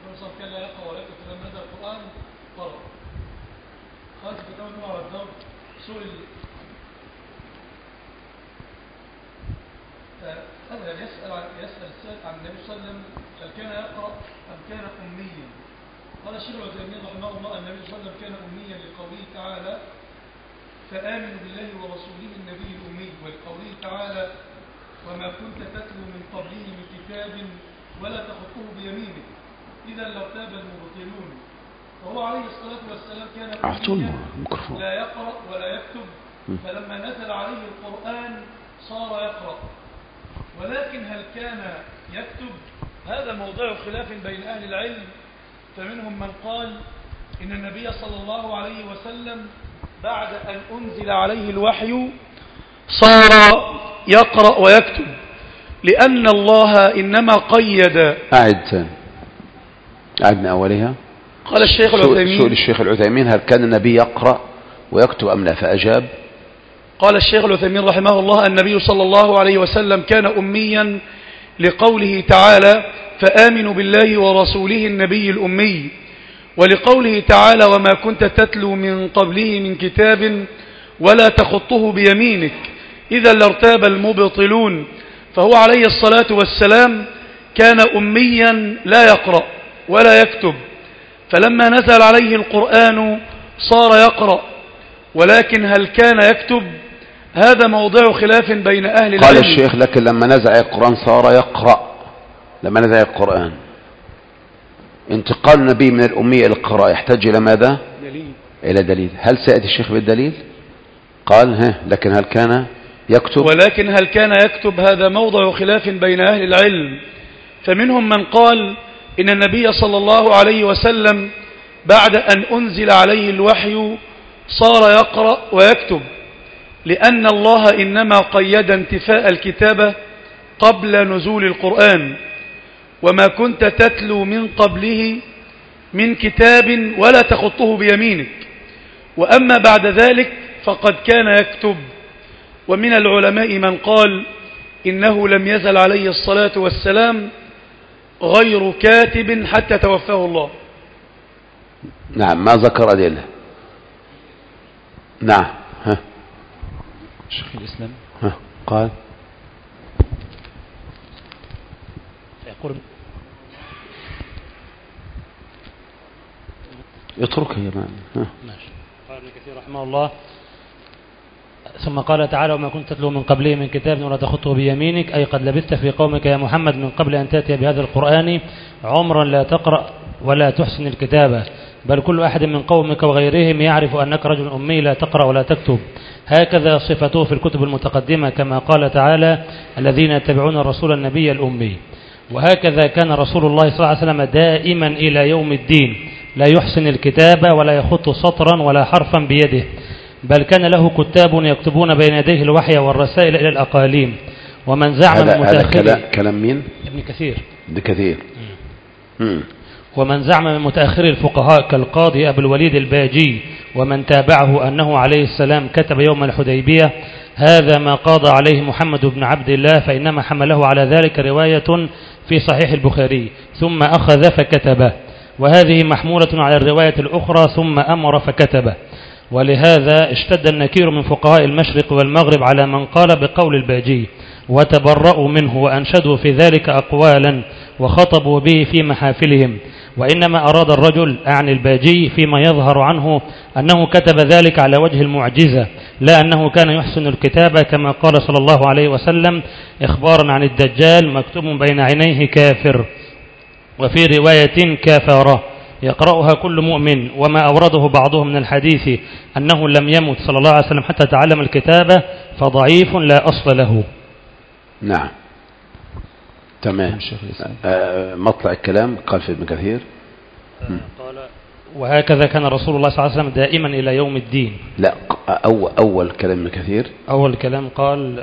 قال الشيخ العثيمين رحمه الله النبي صلى الله عليه وسلم كان أميا لقوله تعالى فآمنوا بالله ورسوله النبي الأمي، ولقوله تعالى وما كنت تتلو من قبله من كتاب ولا تخطه بيمينك إذا لارتاب المبطلون. وهو عليه الصلاة والسلام كان أميا لا يقرأ ولا يكتب، فلما نزل عليه القرآن صار يقرأ. ولكن هل كان يكتب؟ هذا موضوع خلاف بين أهل العلم، فمنهم من قال إن النبي صلى الله عليه وسلم بعد أن أنزل عليه الوحي صار يقرأ ويكتب، لأن الله إنما قيد. أعد أعد من أولها. قال الشيخ العثيمين سؤال الشيخ العثيمين هل كان النبي يقرأ ويكتب أم لا؟ فأجاب قال الشيخ العثيمين رحمه الله النبي صلى الله عليه وسلم كان أميا لقوله تعالى فآمنوا بالله ورسوله النبي الأمي، ولقوله تعالى وما كنت تتلو من قبله من كتاب ولا تخطه بيمينك إذا لارتاب المبطلون. فهو عليه الصلاة والسلام كان أميا لا يقرأ ولا يكتب، فلما نزل عليه القرآن صار يقرأ، ولكن هل كان يكتب؟ هذا موضع خلاف بين أهل العلم. قال الشيخ لكن لما نزل القرآن صار يقرأ. لما نزل القرآن انتقال النبي من الأمية إلى القراءة يحتاج إلى ماذا؟ دليل. إلى دليل. هل سيأتي الشيخ بالدليل؟ قال ها لكن هل كان يكتب؟ ولكن هل كان يكتب؟ هذا موضع خلاف بين أهل العلم، فمنهم من قال إن النبي صلى الله عليه وسلم بعد أن أنزل عليه الوحي صار يقرأ ويكتب، لأن الله إنما قيد انتفاء الكتابة قبل نزول القرآن، وما كنت تتلو من قبله من كتاب ولا تخطه بيمينك، وأما بعد ذلك فقد كان يكتب. ومن العلماء من قال إنه لم يزل عليه الصلاة والسلام غير كاتب حتى توفاه الله. نعم، ما ذكر أدلة. نعم. ها شيخ الإسلام ها قال يقول اتركه يا مان. ماشي. قال ابن كثير رحمه الله: ثم قال تعالى: وما كنت تتلو من قبله من كتاب ولا تخطه بيمينك، أي قد لبثت في قومك يا محمد من قبل أن تأتي بهذا القرآن عمرا لا تقرأ ولا تحسن الكتابة، بل كل أحد من قومك وغيرهم يعرف أنك رجل أمي لا تقرأ ولا تكتب. هكذا صفته في الكتب المتقدمة، كما قال تعالى: الذين يتبعون الرسول النبي الأمي. وهكذا كان رسول الله صلى الله عليه وسلم دائما إلى يوم الدين لا يحسن الكتابة ولا يخط سطرا ولا حرفا بيده، بل كان له كتاب يكتبون بين يديه الوحي والرسائل إلى الأقاليم. ومن زعم من متأخر كلام مين؟ ابن كثير. ابن كثير. مم. ومن زعم من متأخر الفقهاء كالقاضي أبو الوليد الباجي ومن تابعه أنه عليه السلام كتب يوم الحديبية هذا ما قاضى عليه محمد بن عبد الله، فإنما حمله على ذلك رواية في صحيح البخاري ثم أخذ فكتبه، وهذه محمولة على الرواية الأخرى ثم أمر فكتبه. ولهذا اشتد النكير من فقهاء المشرق والمغرب على من قال بقول الباجي وتبرأوا منه وأنشدوا في ذلك أقوالا وخطبوا به في محافلهم، وإنما أراد الرجل أعني الباجي فيما يظهر عنه أنه كتب ذلك على وجه المعجزة، لا أنه كان يحسن الكتابة، كما قال صلى الله عليه وسلم إخبارا عن الدجال: مكتوب بين عينيه كافر، وفي رواية كافرة يقرأها كل مؤمن. وما أورده بعضهم من الحديث أنه لم يمت صلى الله عليه وسلم حتى تعلم الكتابة فضعيف لا أصل له. نعم تمام. آه مطلع الكلام قال في ابن كثير قال: وهكذا كان رسول الله صلى الله عليه وسلم دائما إلى يوم الدين. لا أول, أول كلام ابن كثير أول كلام قال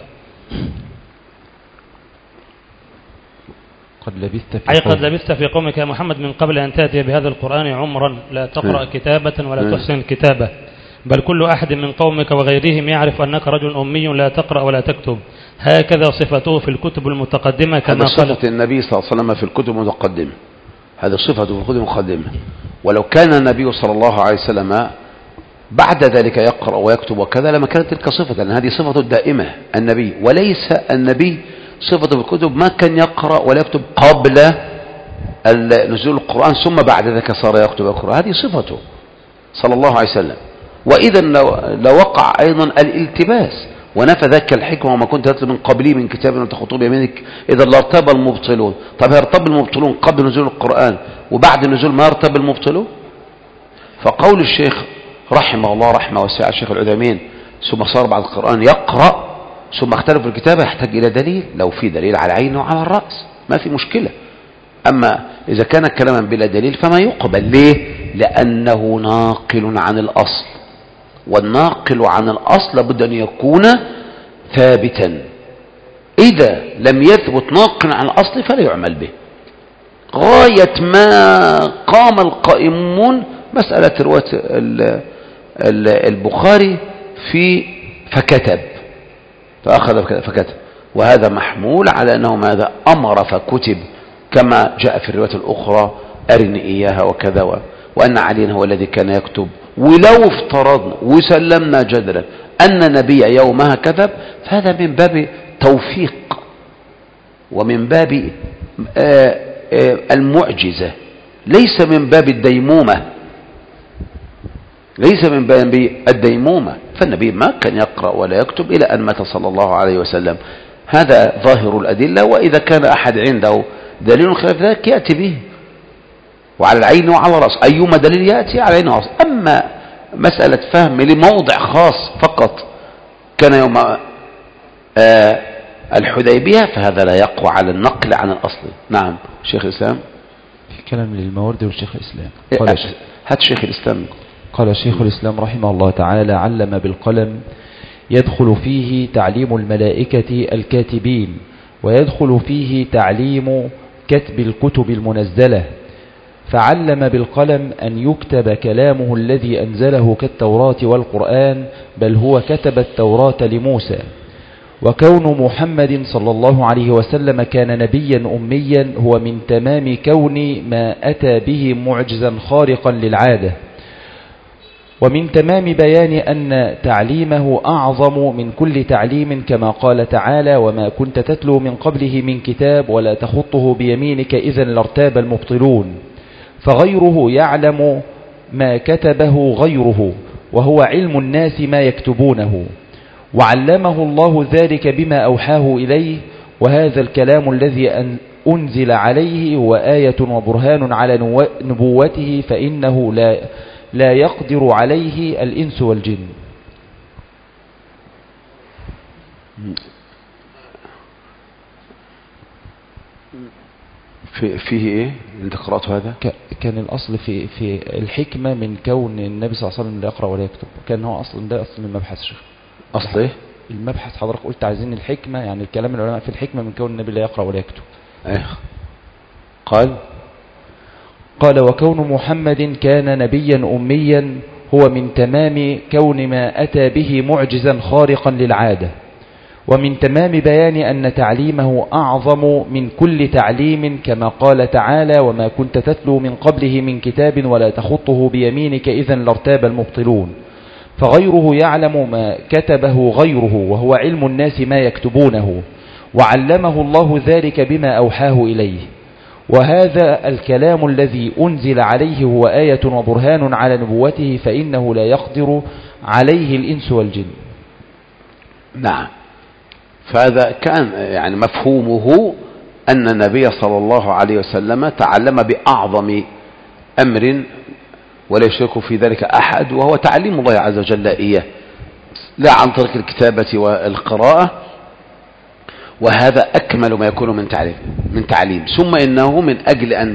قد لبثت في أي قد لبثت في قومك يا محمد من قبل أن تأتي بهذا القرآن عمرا لا تقرأ م. كتابة ولا م. تحسن الكتابة، بل كل أحد من قومك وغيرهم يعرف أنك رجل أمي لا تقرأ ولا تكتب. هكذا صفته في الكتب المتقدمة، كما قال صفة النبي صلى الله عليه وسلم في الكتب المتقدمة، هذه صفته في الكتب المتقدمة. ولو كان النبي صلى الله عليه وسلم بعد ذلك يقرأ ويكتب وكذا لما كانت تلك صفة، لأن هذه صفته الدائمة النبي، وليس النبي صفته في الكتب ما كان يقرأ ولا يكتب قبل نزول القرآن ثم بعد ذلك صار يكتب ويقرأ، هذه صفته صلى الله عليه وسلم. وإذا لوقع أيضا الالتباس ونفى ذاك الحكمة وما كنت تتلو من قبلي من كتاب وتخطوه بيمينك إذا لارتب المبطلون. طب يرتب المبطلون قبل نزول القرآن وبعد النزول ما يرتب المبطلون؟ فقول الشيخ رحمه الله رحمه واسعة الشيخ العثيمين ثم صار بعد القرآن يقرأ ثم اختلف في الكتابة يحتاج إلى دليل، لو في دليل على عينه وعلى الرأس ما في مشكلة. أما إذا كان كلاما بلا دليل فما يقبل. ليه؟ لأنه ناقل عن الأصل، والناقل عن الأصل لابد أن يكون ثابتا. إذا لم يثبت ناقل عن الأصل فلا يعمل به. غاية ما قام القائمون مسألة رواية البخاري في فكتب فأخذ فكتب، وهذا محمول على أنه ماذا أمر فكتب، كما جاء في الرواية الأخرى أرني إياها وكذا، وأن علي هو الذي كان يكتب. ولو افترضنا وسلمنا جدلا أن النبي يومها كتب، فهذا من باب توفيق ومن باب المعجزة، ليس من باب الديمومة، ليس من باب الديمومة. فالنبي ما كان يقرأ ولا يكتب إلى أن مات صلى الله عليه وسلم. هذا ظاهر الأدلة، وإذا كان أحد عنده دليل خلاف ذلك يأتي به، وعلى العين وعلى الرأس، أيما دليل يأتي على العين والرأس. أما مسألة فهم لموضع خاص فقط كان يوم آه الحديبية، فهذا لا يقوى على النقل عن الأصل. نعم شيخ الإسلام. في كلام للماوردي والشيخ الإسلام. قال هات شيخ الإسلام. قال شيخ الإسلام رحمه الله تعالى: علم بالقلم يدخل فيه تعليم الملائكة الكاتبين، ويدخل فيه تعليم كتب الكتب المنزلة. فعلم بالقلم أن يكتب كلامه الذي أنزله كالتوراة والقرآن، بل هو كتب التوراة لموسى. وكون محمد صلى الله عليه وسلم كان نبيا أميا هو من تمام كون ما أتى به معجزا خارقا للعادة، ومن تمام بيان أن تعليمه أعظم من كل تعليم، كما قال تعالى: وما كنت تتلو من قبله من كتاب ولا تخطه بيمينك إذا لارتاب المبطلون. فغيره يعلم ما كتبه غيره، وهو علم الناس ما يكتبونه، وعلمه الله ذلك بما أوحاه إليه. وهذا الكلام الذي أنزل عليه هو آية وبرهان على نبوته، فإنه لا لا يقدر عليه الإنس والجن. في فيه ايه انت قرأت هذا؟ كان الأصل في في الحكمة من كون النبي صلى الله عليه وسلم لا يقرأ ولا يكتب، كان هو أصلا ده أصل المبحث. شيخ أصل ايه المبحث؟ حضرتك قلت عايزين الحكمة، يعني الكلام العلماء في الحكمة من كون النبي لا يقرأ ولا يكتب. ايه قال قال: وكون محمد كان نبيا أميا هو من تمام كون ما أتى به معجزا خارقا للعادة، ومن تمام بيان أن تعليمه أعظم من كل تعليم، كما قال تعالى: وما كنت تتلو من قبله من كتاب ولا تخطه بيمينك إذا لارتاب المبطلون. فغيره يعلم ما كتبه غيره، وهو علم الناس ما يكتبونه، وعلمه الله ذلك بما أوحاه إليه. وهذا الكلام الذي أنزل عليه هو آية وبرهان على نبوته، فإنه لا يقدر عليه الإنس والجن. نعم. فهذا كان يعني مفهومه أن النبي صلى الله عليه وسلم تعلم بأعظم أمر ولا يشرك في ذلك أحد، وهو تعليم الله عز وجل إياه، لا عن طريق الكتابة والقراءة، وهذا أكمل ما يكون من تعليم من تعليم ثم إنه من أجل أن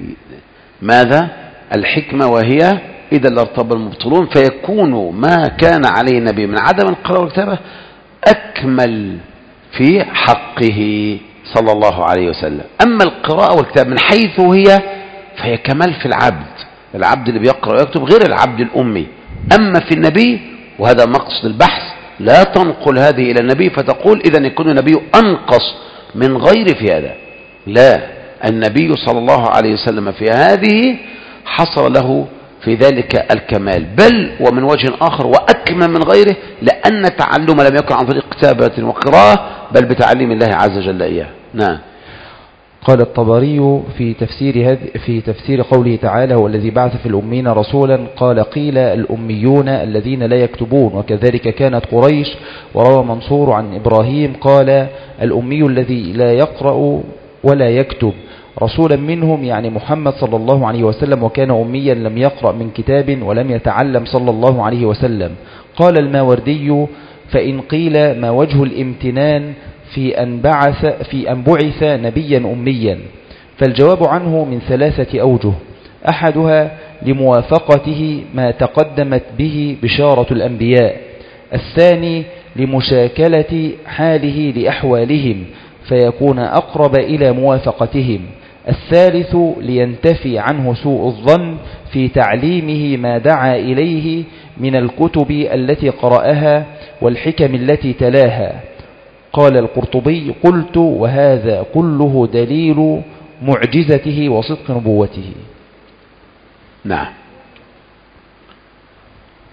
ماذا الحكمة، وهي إذا لارتاب المبطلون، فيكون ما كان عليه النبي من عدم القراءة والكتابة أكمل في حقه صلى الله عليه وسلم. أما القراءة والكتابة من حيث هي فهي كمال في العبد، العبد اللي بيقرأ ويكتب غير العبد الأمي. أما في النبي، وهذا مقصد البحث، لا تنقل هذه إلى النبي فتقول إذا يكون النبي أنقص من غير في هذا، لا، النبي صلى الله عليه وسلم في هذه حصل له في ذلك الكمال، بل ومن وجه آخر وأكمل من غيره، لأن تعلم لم يكن عن طريق كتابة وقراءة، بل بتعليم الله عز وجل إياه. نعم. قال الطبري في تفسير هذ في تفسير قوله تعالى: هو الذي بعث في الأمين رسولا، قال: قيل الأميون الذين لا يكتبون، وكذلك كانت قريش. وروى منصور عن إبراهيم قال: الأمي الذي لا يقرأ ولا يكتب، رسولا منهم يعني محمد صلى الله عليه وسلم، وكان أميا لم يقرأ من كتاب ولم يتعلم صلى الله عليه وسلم. قال الماوردي: فإن قيل ما وجه الامتنان في أن بعث في أن بعث نبيا أميا، فالجواب عنه من ثلاثة أوجه: أحدها لموافقته ما تقدمت به بشارة الأنبياء، الثاني لمشاكلة حاله لأحوالهم فيكون أقرب إلى موافقتهم، الثالث لينتفي عنه سوء الظن في تعليمه ما دعا إليه من الكتب التي قرأها والحكم التي تلاها. قال القرطبي: قلت: وهذا كله دليل معجزته وصدق نبوته. نعم.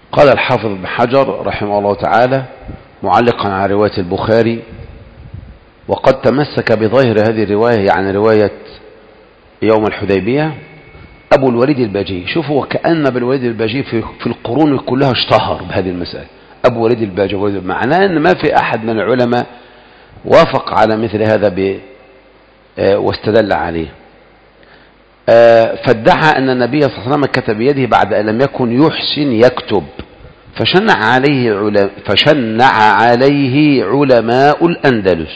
قال الحافظ ابن حجر رحمه الله تعالى معلقا على رواية البخاري: وقد تمسك بظاهر هذه الرواية، يعني رواية يوم الحديبية، أبو الوليد الباجي. شوفوا وكأن أبو الوليد الباجي في, في القرون كلها اشتهر بهذه المسألة. أبو الوليد الباجي معناه أن ما في أحد من العلماء وافق على مثل هذا ب واستدل عليه. فادعى أن النبي صلى الله عليه وسلم كتب بيده بعد أن لم يكن يحسن يكتب، فشنع عليه علماء, فشنع عليه علماء الأندلس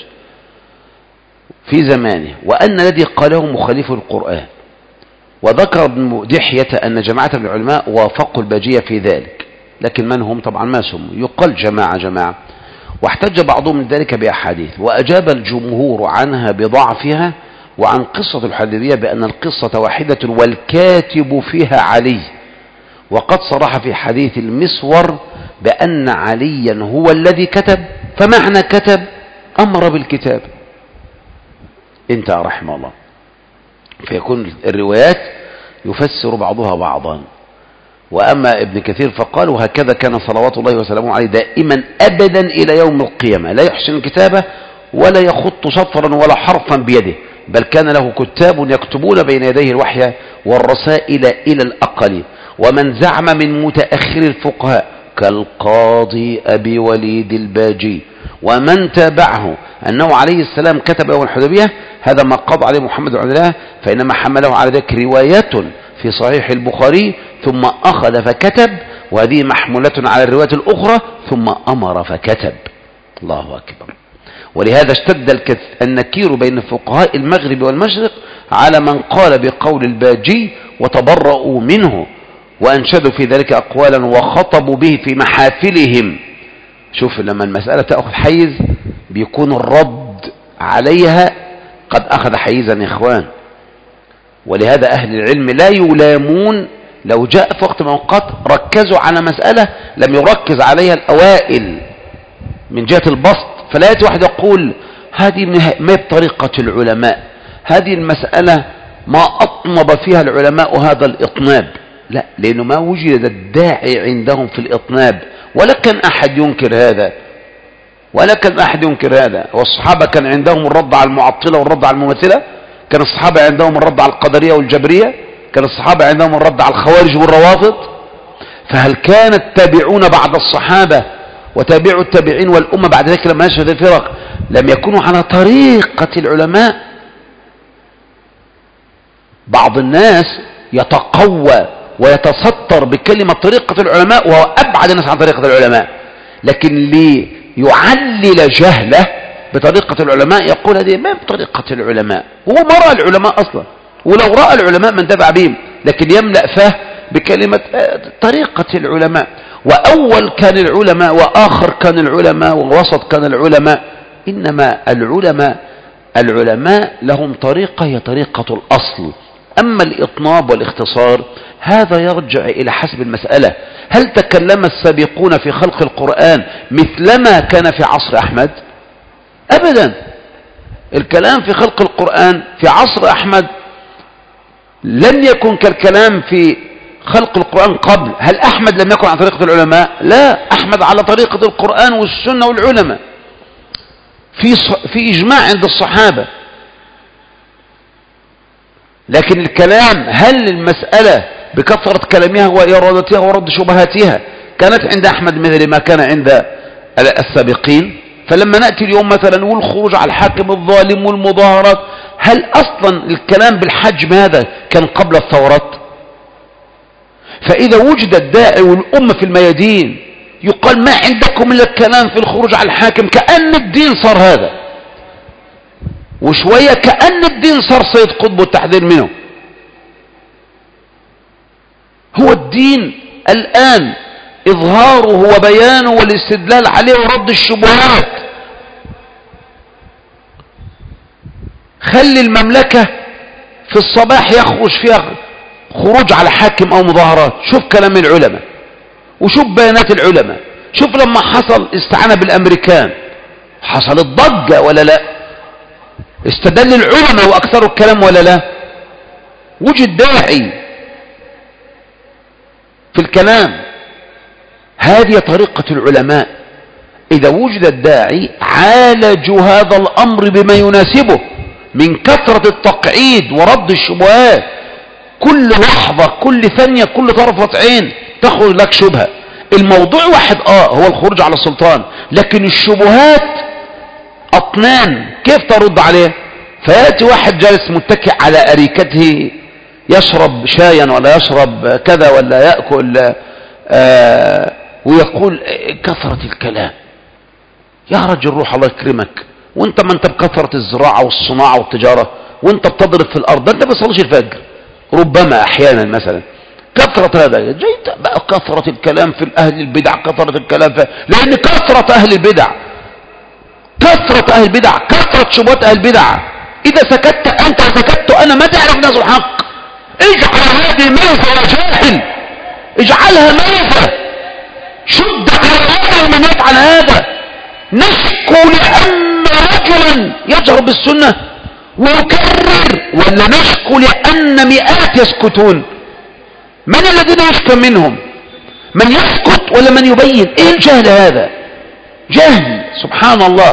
في زمانه، وأن الذي قاله مخالف القرآن. وذكر ابن دحية أن جماعة من العلماء وافقوا الباجية في ذلك، لكن من هم طبعا ما سموا، يقال جماعة جماعة. واحتج بعضهم من ذلك بأحاديث، وأجاب الجمهور عنها بضعفها، وعن قصة الحديبية بأن القصة واحدة والكاتب فيها علي، وقد صرح في حديث المسور بأن عليا هو الذي كتب، فمعنى كتب أمر بالكتاب. انتهى رحمه الله. فيكون الروايات يفسر بعضها بعضا. وأما ابن كثير فقال: وهكذا كان صلوات الله وسلامه عليه دائما أبدا إلى يوم القيامة، لا يحسن الكتابة ولا يخط سطرا ولا حرفا بيده، بل كان له كتاب يكتبون بين يديه الوحي والرسائل إلى الأقل. ومن زعم من متأخر الفقهاء كالقاضي أبي وليد الباجي ومن تابعه أنه عليه السلام كتب يوم الحديبية، هذا ما قضى عليه محمد بن عبد الله، فإنما حمله على ذلك رواية في صحيح البخاري ثم أخذ فكتب، وهذه محمولة على الرواية الأخرى ثم أمر فكتب. الله أكبر. ولهذا اشتد النكير بين فقهاء المغرب والمشرق على من قال بقول الباجي وتبرؤوا منه، وأنشدوا في ذلك أقوالا وخطبوا به في محافلهم. شوف لما المسألة تأخذ حيز بيكون الرد عليها قد أخذ حيزا يا إخوان. ولهذا أهل العلم لا يلامون لو جاء في وقت من الأوقات ركزوا على مسألة لم يركز عليها الأوائل من جهة البسط، فلا يأتي واحد يقول هذه ما بطريقة العلماء، هذه المسألة ما أطنب فيها العلماء هذا الإطناب. لا، لأنه ما وجد الداعي عندهم في الإطناب، ولا كان أحد ينكر هذا، ولا كان أحد ينكر هذا. والصحابة كان عندهم الرد على المعطلة والرد على الممثلة، كان الصحابة عندهم الرد على القدرية والجبرية، كان الصحابة عندهم الرد على الخوارج والروافض. فهل كان التابعون بعد الصحابة وتابعوا التابعين والأمة بعد ذلك لما نشأت الفرق لم يكونوا على طريقة العلماء؟ بعض الناس يتقوى ويتستر بكلمة طريقة العلماء وهو أبعد الناس عن طريقة العلماء، لكن ليعلل جهله بطريقة العلماء يقول هذه ما بطريقة العلماء. هو ما رأى العلماء أصلا، ولو رأى العلماء من تبع بهم، لكن يملأ فاه بكلمة طريقة العلماء. وأول كان العلماء وآخر كان العلماء ووسط كان العلماء. إنما العلماء العلماء لهم طريقة هي طريقة الأصل. أما الإطناب والاختصار هذا يرجع إلى حسب المسألة. هل تكلم السابقون في خلق القرآن مثلما كان في عصر أحمد؟ أبدا. الكلام في خلق القرآن في عصر أحمد لم يكن كالكلام في خلق القرآن قبل. هل أحمد لم يكن على طريقة العلماء؟ لا، أحمد على طريقة القرآن والسنة والعلماء في في إجماع عند الصحابة. لكن الكلام هل المسألة بكثرة كلامها وإرادتها ورد شبهاتها كانت عند أحمد مثل ما كان عند السابقين؟ فلما نأتي اليوم مثلا والخروج على الحاكم الظالم والمظاهرات، هل أصلا الكلام بالحجم هذا كان قبل الثورات؟ فإذا وجد الداعي والأمة في الميادين يقال ما عندكم إلا الكلام في الخروج على الحاكم، كأن الدين صار هذا، وشوية كأن الدين صار سيد قطب والتحذير منه. هو الدين الآن إظهاره وبيانه والاستدلال عليه ورد الشبهات. خلي المملكة في الصباح يخرج فيها خروج على حاكم أو مظاهرات، شوف كلام العلماء وشوف بيانات العلماء. شوف لما حصل استعانة بالأمريكان حصلت ضجة ولا لا؟ استدل العلماء وأكثروا الكلام ولا لا؟ وجد داعي في الكلام. هذه طريقة العلماء، إذا وجد الداعي عالجوا هذا الأمر بما يناسبه من كثرة التقعيد ورد الشبهات. كل لحظة كل ثانية كل طرفة عين تخرج لك شبهة. الموضوع واحد اه هو الخروج على السلطان، لكن الشبهات أطنان، كيف ترد عليه؟ فيأتي واحد جالس متكئ على أريكته يشرب شايا ولا يشرب كذا ولا يأكل آه ويقول كثرة الكلام. يا رجل روح الله يكرمك، وانت ما انت بكثرة الزراعة والصناعة والتجارة وانت بتضرب في الأرض، انت بتصليش الفجر ربما أحيانا مثلا. كثرة هذا جيت بقى كثرة الكلام في أهل البدع، كثرة الكلام في، لأن كثرة أهل البدع كثرة أهل البدع كثرة شبهات أهل البدع. إذا سكت أنت سكت أنا ما تعرف ناس الحق. اجعل هذه ميزة يا جاهل، اجعلها ميزة، شد على هذا من يفعل هذا. نشكو لأن رجلا يجهر بالسنة ويكرر، ولا نشكو لأن مئات يسكتون؟ من الذين يشكى منهم؟ من يسكت ولا من يبين؟ ايه الجهل هذا؟ جهل سبحان الله.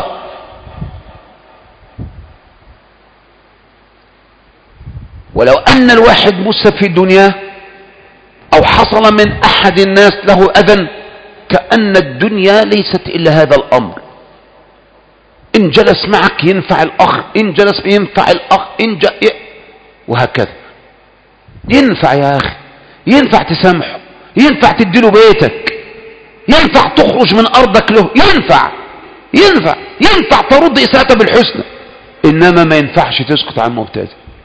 ولو أن الواحد مسب في الدنيا أو حصل من أحد الناس له أذى كأن الدنيا ليست إلا هذا الأمر. إن جلس معك ينفع الأخ، إن جلس ينفع الأخ، إن ج... وهكذا. ينفع يا أخي، ينفع تسامحه، ينفع تديله بيتك، ينفع تخرج من أرضك له، ينفع ينفع ينفع ترد إساءته بالحسنى. إنما ما ينفعش تسكت عن مبتدئ.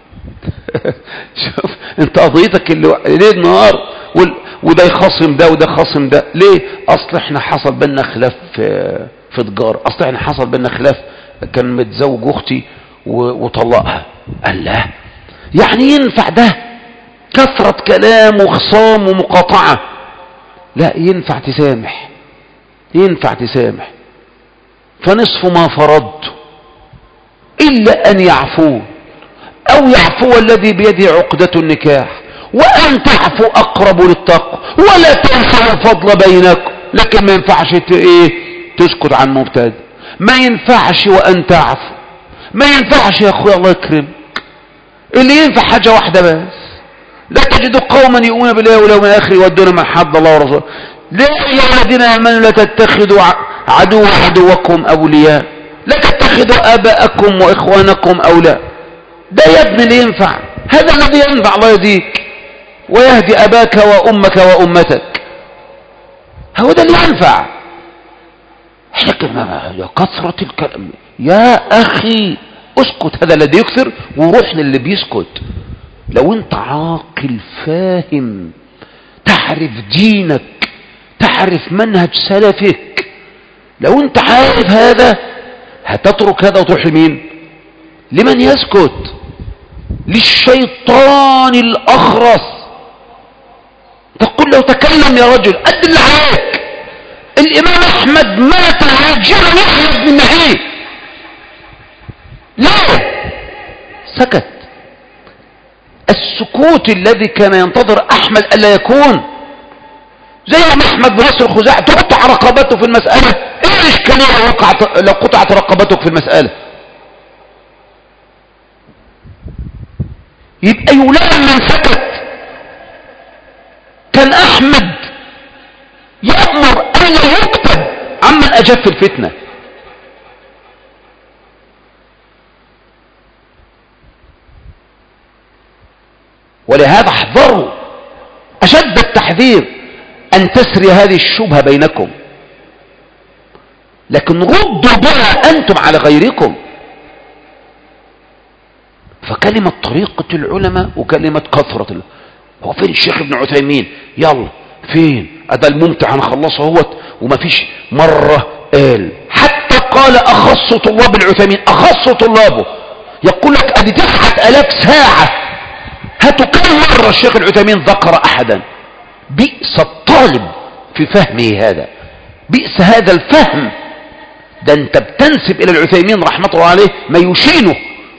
شوف انت قضيتك اللي ليل نهار وال... وده يخاصم ده وده يخاصم ده ليه؟ اصل احنا حصل بينا خلاف في في تجاره، اصل احنا حصل بينا خلاف، كان متزوج اختي و... وطلقها. قال لا، يعني ينفع ده كثرة كلام وخصام ومقاطعة؟ لا، ينفع تسامح، ينفع تسامح. فنصف ما فرضت إلا أن يعفو أو يعفو الذي بيده عقدة النكاح، وأن تعفو أقرب للتقوى، ولا تنسوا الفضل بينكم. لكن ما ينفعش ايه تسكت عن مبتدئ، ما ينفعش وأن تعفو، ما ينفعش يا أخويا الله يكرمك. اللي ينفع حاجة واحدة بس، لا تجد قوما يؤمنون بالله واليوم الآخر يودون من حد الله ورسوله. لا يا الذين آمنوا لا تتخذوا عدو عدوكم أولياء، لا تتخذوا آباءكم وإخوانكم أولياء. ده يا ابن اللي ينفع، هذا الذي ينفع. الله يهديك ويهدي أباك وأمك وأمتك، هو ده اللي ينفع. لكن يا كثرة الكلام يا أخي اسكت، هذا الذي يكثر، وروح للي بيسكت. لو انت عاقل فاهم تعرف دينك تعرف منهج سلفك، لو انت عارف هذا هتترك هذا وتروح لمين؟ لمن يسكت؟ للشيطان الأخرس. تقول له تكلم يا رجل، قد اللي عليك. الإمام أحمد مات عاجلا يحيى بن معين، لا سكت. السكوت الذي كان ينتظر أحمد ألا يكون زي ما أحمد بن نصر الخزاعي تقطع رقبته في المسألة. إيه الإشكالية لو قطعت لو قطعت رقبتك في المسألة؟ يبقى يلام من سكت. كان أحمد يأمر أن يكتب عمن أجاب في الفتنة. ولهذا احذروا أشد التحذير أن تسري هذه الشبهة بينكم، لكن ردوا بها أنتم على غيركم. فكلمة طريقة العلماء وكلمة كثرة ال... هو فين الشيخ ابن عثيمين؟ يلا فين؟ أدا الممتع هنخلصه اهوت. وما فيش مرة قال، حتى قال أخص طلاب العثيمين، أخص طلابه، يقول لك أدي تسعة ألاف ساعة، هاتوا كم مرة الشيخ العثيمين ذكر أحدا؟ بئس الطالب في فهمه هذا، بئس هذا الفهم. ده انت بتنسب إلى العثيمين رحمة الله عليه ما يشينه.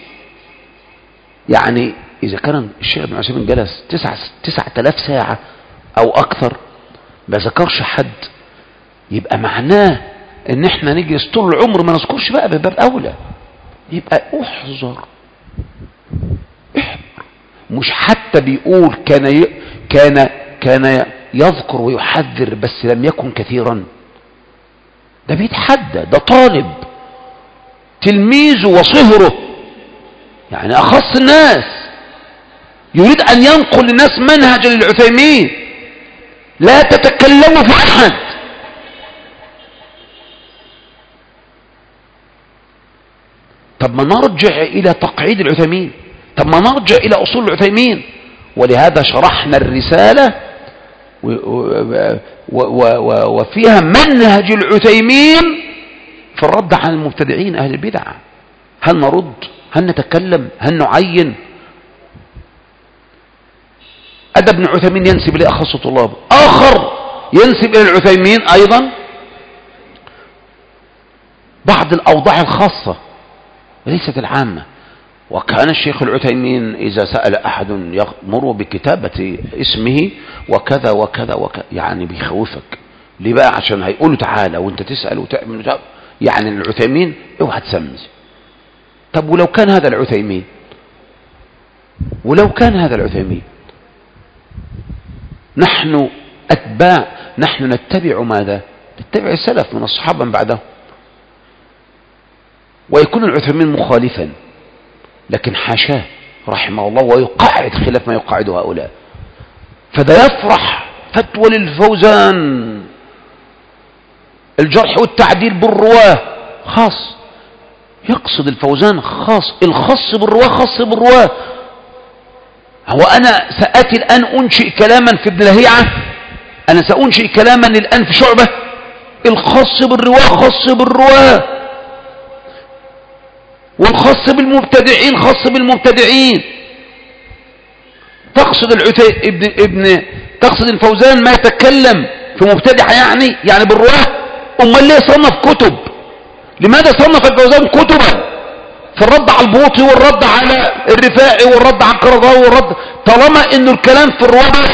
يعني إذا كان الشيخ ابن عثيمين جلس تسعة تسعة آلاف ساعة أو أكثر ما ذكرش حد يبقى معناه ان احنا نجلس طول العمر ما نذكرش بقى بباب اولى. يبقى احذر احذر. مش حتى بيقول كان ي... كان كان يذكر ويحذر بس لم يكن كثيرا، ده بيتحدى، ده طالب تلميذه وصهره، يعني اخص الناس، يريد ان ينقل للناس منهج للعثيمين. لا تتكلموا في احد. طب ما نرجع الى تقعيد العثيمين، طب ما نرجع الى اصول العثيمين. ولهذا شرحنا الرسالة وفيها منهج العثيمين في الرد على المبتدعين اهل البدع. هل نرد؟ هل نتكلم؟ هل نعين؟ أدى ابن عثيمين ينسب إلى أخص طلابه، آخر ينسب إلى العثيمين أيضا بعض الأوضاع الخاصة وليست العامة. وكان الشيخ العثيمين إذا سأل أحد يأمر بكتابة اسمه وكذا وكذا وكذا، يعني بيخوفك. ليه بقى؟ عشان هيقولوا تعالى وانت تسأل وتعمل. يعني العثيمين اوعى تسمي. طب ولو كان هذا العثيمين، ولو كان هذا العثيمين نحن أتباع، نحن نتبع ماذا؟ نتبع السلف من الصحابة من بعدهم. ويكون العثيمين مخالفا، لكن حاشاه رحمه الله ويقعد خلاف ما يقعد هؤلاء. فده يفرح فتوى للفوزان الجرح والتعديل بالرواه خاص، يقصد الفوزان خاص، الخاص بالرواه خاص بالرواه. هو أنا سأتي الآن أنشئ كلاما في ابن لهيعة، أنا سأنشئ كلاما الآن في شعبة، الخاص بالرواه خاص بالرواه، والخاص بالمبتدعين خاص بالمبتدعين. تقصد العتي ابن ابن تقصد الفوزان ما يتكلم في مبتدع يعني يعني بالرواه؟ امال ليه صنف كتب؟ لماذا صنف الفوزان كتبا في الرد على البوطي والرد على الرفاعي والرد على القرضاوي والرد، طالما انه الكلام في الرواه بس؟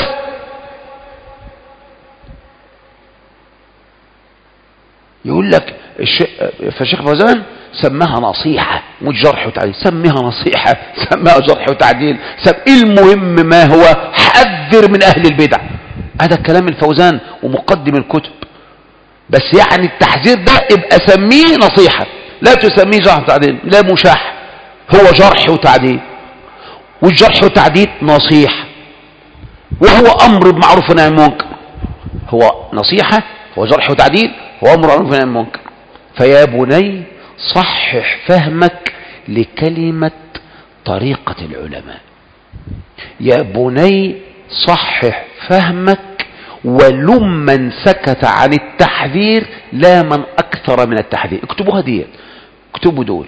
يقول لك فالشيخ فوزان سماها نصيحة مش جرح وتعديل، سميها نصيحة، سماها جرح وتعديل، سم... المهم ما هو حذر من أهل البدع. هذا كلام الفوزان ومقدم الكتب. بس يعني التحذير ده ابقى سميه نصيحة، لا تسميه جرح وتعديل، لا مشاح، هو جرح وتعديل. والجرح وتعديل نصيحة، وهو أمر بمعروف ونهي عن المنكر. هو نصيحة، هو جرح وتعديل، هو أمر بمعروف ونهي عن المنكر. فيا بني صحح فهمك لكلمة طريقة العلماء. يا بني صحح فهمك ولم من سكت عن التحذير لا من أكثر من التحذير. اكتبوها دي، اكتبوا دول.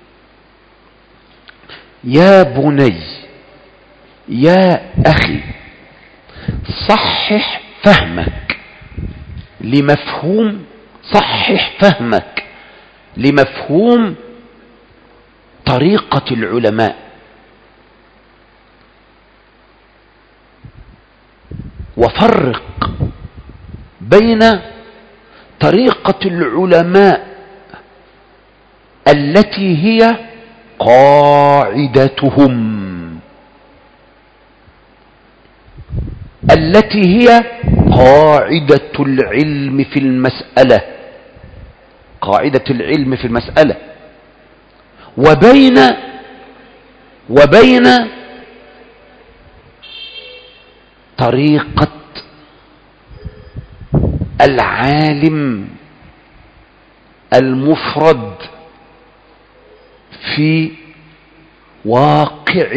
يا بني، يا أخي، صحح فهمك لمفهوم، صحح فهمك لمفهوم طريقة العلماء. وفرق بين طريقة العلماء التي هي قاعدتهم، التي هي قاعدة العلم في المسألة، قاعدة العلم في المسألة، وبين وبين طريقة العالم المفرد في واقع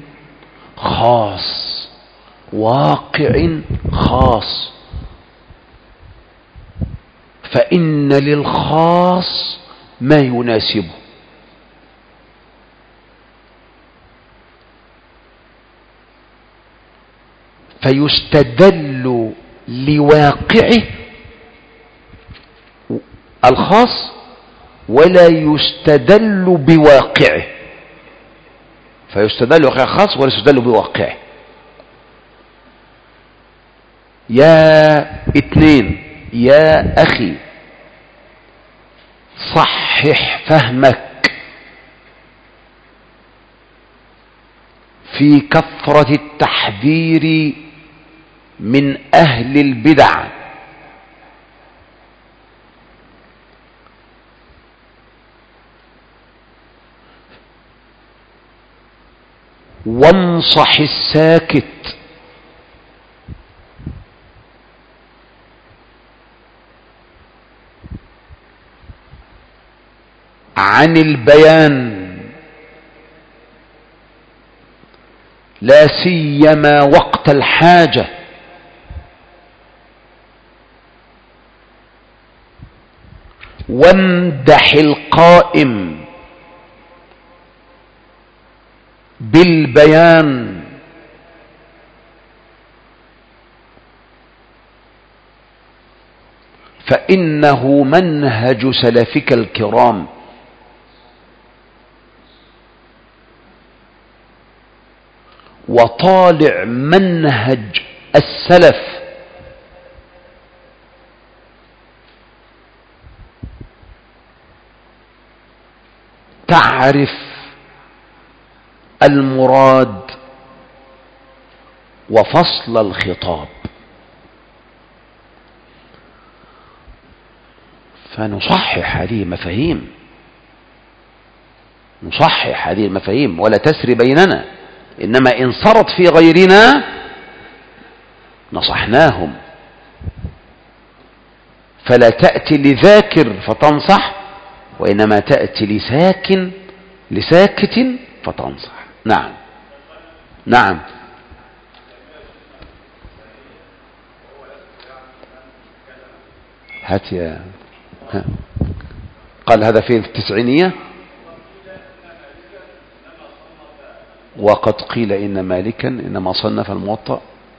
خاص، واقع خاص. فإن للخاص ما يناسبه. فيستدل لواقعه الخاص ولا يستدل بواقعه، فيستدل بواقعه خاص ولا يستدل بواقعه. يا اثنين، يا أخي صحح فهمك في كثرة التحذير من أهل البدع. وانصح الساكت عن البيان، لا سيما وقت الحاجة. وامدح القائم بالبيان، فإنه منهج سلفك الكرام. وطالع منهج السلف تعرف المراد وفصل الخطاب. فنصحح هذه المفاهيم، نصحح هذه المفاهيم ولا تسري بيننا، إنما إن صرت في غيرنا نصحناهم. فلا تأتي لذاكر فتنصح، وإنما تأتي لساكن لساكت فتنصح. نعم نعم. هات يا ها. قال هذا في التسعينية. وقد قيل إن مالكا إنما صنف الموطأ.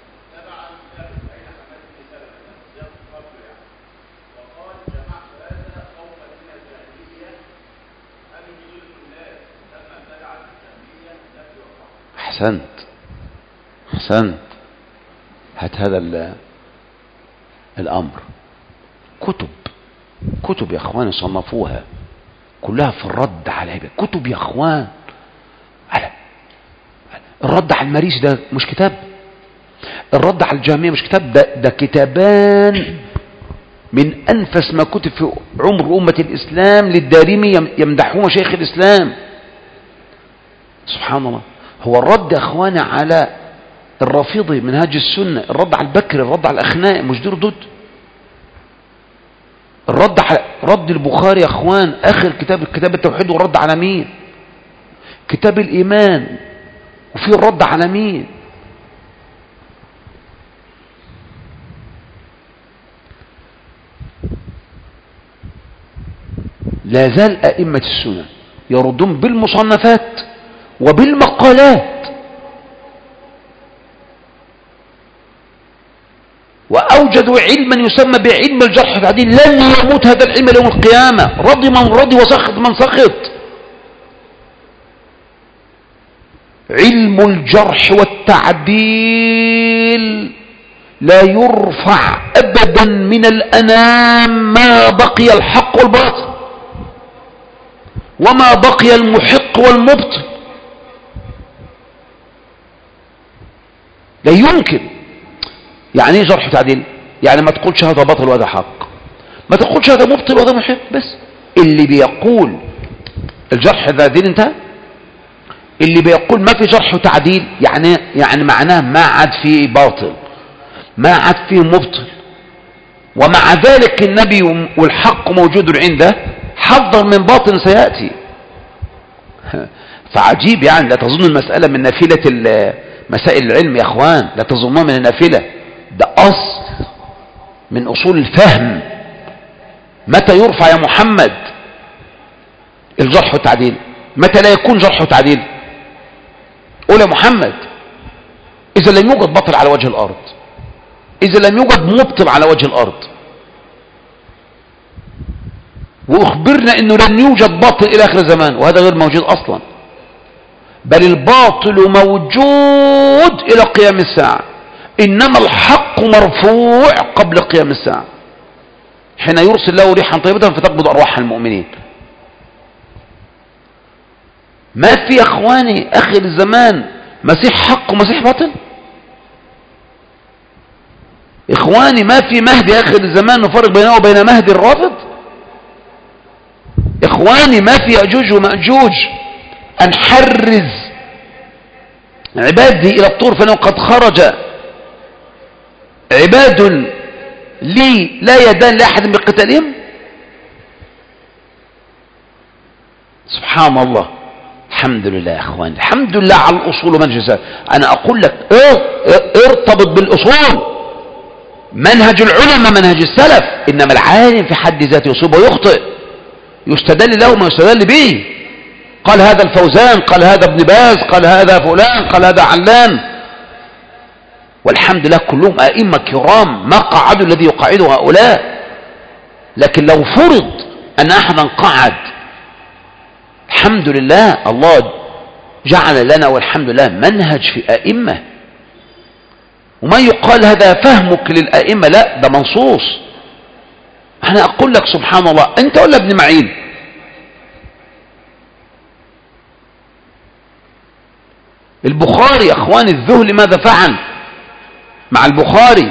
أحسنت أحسنت. هات هذا الأمر. كتب كتب يا أخوان صنفوها كلها في الرد على كتب يا أخوان. على الرد على المريسي ده مش كتاب، الرد على الجهمية مش كتاب، ده, ده كتابان من أنفس ما كتب في عمر أمة الإسلام للدارمي يمدحون شيخ الإسلام. سبحان الله. هو الرد يا أخواني على الرافضي منهاج السنة، الرد على البكر، الرد على الأخناء، مش دي ردود. الرد على رد البخاري يا أخوان آخر كتاب كتاب التوحيد، والرد على مين؟ كتاب الإيمان، وفي الرد على مين؟ لا زال أئمة السنة يردون بالمصنفات وبالمقالات، وأوجدوا علما يسمى بعلم الجرح والتعديل لن يموت هذا العلم يوم القيامة، رضي من رضي وسخط من سخط. علم الجرح والتعديل لا يرفع أبدا من الأنام ما بقي الحق والباطل، وما بقي المحق والمبطل. لا يمكن. يعني ايه جرح وتعديل؟ يعني ما تقولش هذا باطل وهذا حق، ما تقولش هذا مبطل وهذا محق، بس اللي بيقول الجرح والتعديل انتهى. اللي بيقول ما في جرح وتعديل يعني يعني معناه ما عاد فيه باطل، ما عاد فيه مبطل، ومع ذلك النبي والحق موجود عنده حذر من باطل سيأتي. فعجيب يعني. لا تظن المسألة من نافلة مسائل العلم يا اخوان، لا تظنوها من النافلة، ده أصل من أصول الفهم. متى يرفع يا محمد الجرح والتعديل؟ متى لا يكون جرح وتعديل؟ قول يا محمد. إذا لم يوجد باطل على وجه الأرض، إذا لم يوجد مبطل على وجه الأرض، وأخبرنا أنه لن يوجد باطل إلى آخر الزمان، وهذا غير موجود أصلا، بل الباطل موجود إلى قيام الساعة، إنما الحق مرفوع قبل قيام الساعة. حين يرسل له ريحا طيبة فتقبض أرواح المؤمنين. ما في يا أخواني آخر الزمان مسيح حق ومسيح باطل؟ إخواني ما في مهدي آخر الزمان نفرق بينه وبين مهدي الرافض؟ إخواني ما في يأجوج ومأجوج أنحرز عبادي إلى الطور فإنه قد خرج عباد لي لا يدان لأحد بقتالهم. سبحان الله. الحمد لله يا أخواني، الحمد لله على الأصول ومنهج. أنا أقول لك ارتبط بالأصول، منهج العلماء منهج السلف. إنما العالم في حد ذاته يصيب ويخطئ، يستدل له ما يستدل به. قال هذا الفوزان، قال هذا ابن باز، قال هذا فلان، قال هذا علان، والحمد لله كلهم أئمة كرام ما قعدوا الذي يقعد هؤلاء. لكن لو فرض أن أحدا قعد، الحمد لله الله جعل لنا والحمد لله منهج في أئمة، وما يقال هذا فهمك للأئمة، لا ده منصوص. أنا أقول لك سبحان الله، أنت ولا ابن معين؟ البخاري أخواني الذهلي ماذا فعل مع البخاري؟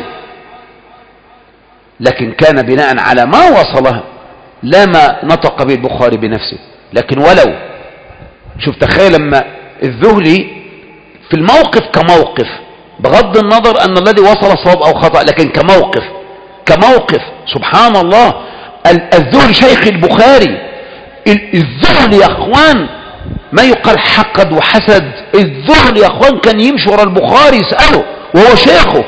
لكن كان بناء على ما وصله، لا ما نطق به البخاري بنفسه. لكن ولو شوف تخيل لما الذهلي في الموقف كموقف، بغض النظر أن الذي وصل صواب أو خطأ، لكن كموقف كموقف سبحان الله. الذهلي شيخ البخاري، الذهلي يا أخوان ما يقال حقد وحسد. الذهلي يا أخوان كان يمشي وراء البخاري يسأله وهو شيخه،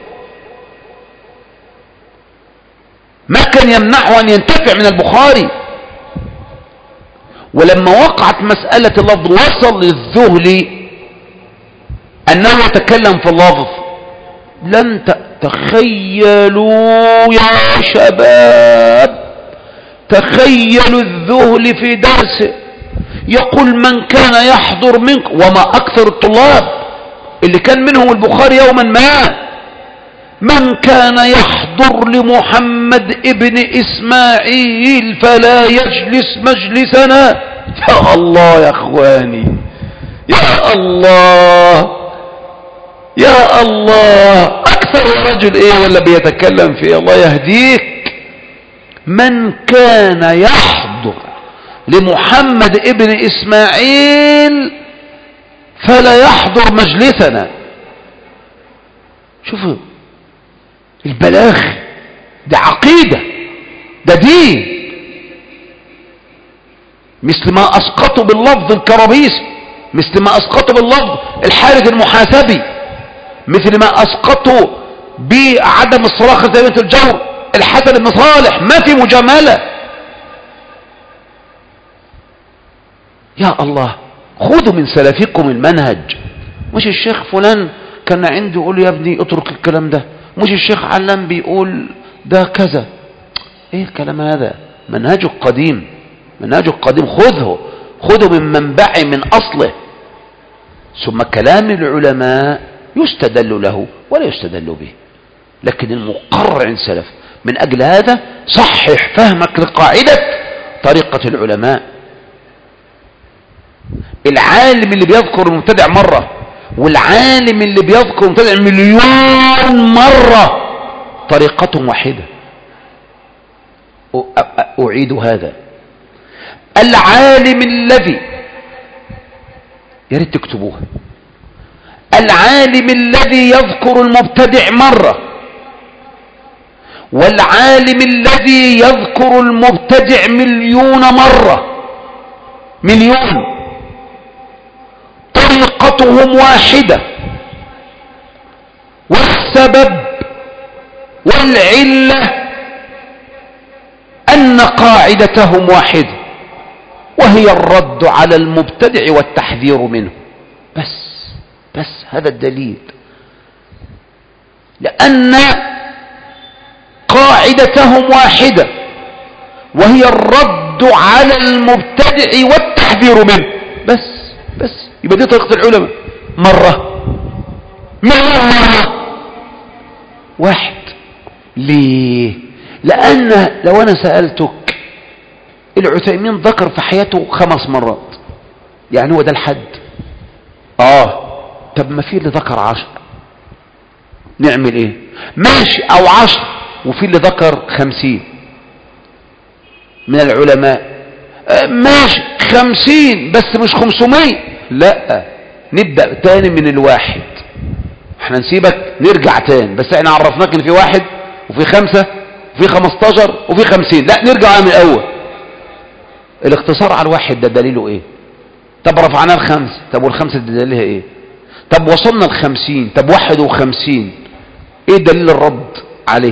ما كان يمنعه أن ينتفع من البخاري. ولما وقعت مسألة اللفظ وصل للذهلي أنه يتكلم في اللفظ. لن تخيلوا يا شباب، تخيلوا الذهلي في درسه يقول من كان يحضر منك، وما أكثر الطلاب اللي كان منهم البخاري يوما ما، من كان يحضر لمحمد ابن إسماعيل فلا يجلس مجلسنا. يا الله يا أخواني، يا الله يا الله، أكثر رجل إيه ولا بيتكلم في الله يهديك. من كان يحضر لمحمد ابن إسماعيل فلا يحضر مجلسنا. شوفوا البلاغ ده، عقيدة، ده دين. مثل ما أسقطوا باللفظ الكرابيسي، مثل ما أسقطوا باللفظ الحارث المحاسبي، مثل ما أسقطوا بعدم الصراخة زي بنت الجور الحسن بن صالح. ما في مجاملة. يا الله، خذوا من سلفكم المنهج. مش الشيخ فلان كان عنده يقول يا ابني اترك الكلام ده، مش الشيخ علام بيقول ده كذا. ايه الكلام هذا؟ منهجه قديم، منهجه قديم، خذه خذه من منبعه من أصله. ثم كلام العلماء يستدل له ولا يستدل به، لكن المقرر عند سلف. من أجل هذا صحح فهمك لقاعدة طريقة العلماء. العالم اللي بيذكر المبتدع مرة والعالم اللي بيذكر المبتدع مليون مرة طريقتهم واحدة. أعيد هذا، العالم الذي، يا ريت تكتبوها، العالم الذي يذكر المبتدع مرة والعالم الذي يذكر المبتدع مليون مرة، مليون، طريقتهم واحدة، والسبب والعلة أن قاعدتهم واحدة، وهي الرد على المبتدع والتحذير منه. بس بس هذا الدليل، لأن قاعدتهم واحدة وهي الرد على المبتدع والتحذير منه. بس بس يبقى دي طريقة العلماء. مرة مليون مرة واحد. ليه؟ لأن لو أنا سألتك العثيمين ذكر في حياته خمس مرات، يعني هو ده الحد؟ آه طب ما في اللي ذكر عشر، نعمل إيه؟ ماشي، أو عشر وفي اللي ذكر خمسين من العلماء، ماشي خمسين بس مش خمسمية، لا نبدأ تاني من الواحد. احنا نسيبك نرجع تاني، بس احنا عرفناك ان في واحد وفي خمسة وفي خمستاشر وفي خمسين، لا نرجع من الاول. الاقتصار على الواحد ده دليله ايه؟ طب رفعناه الخمسة، طب والخمسة ده دليلها ايه؟ طب وصلنا الخمسين، طب واحد وخمسين ايه دليل الرد عليه؟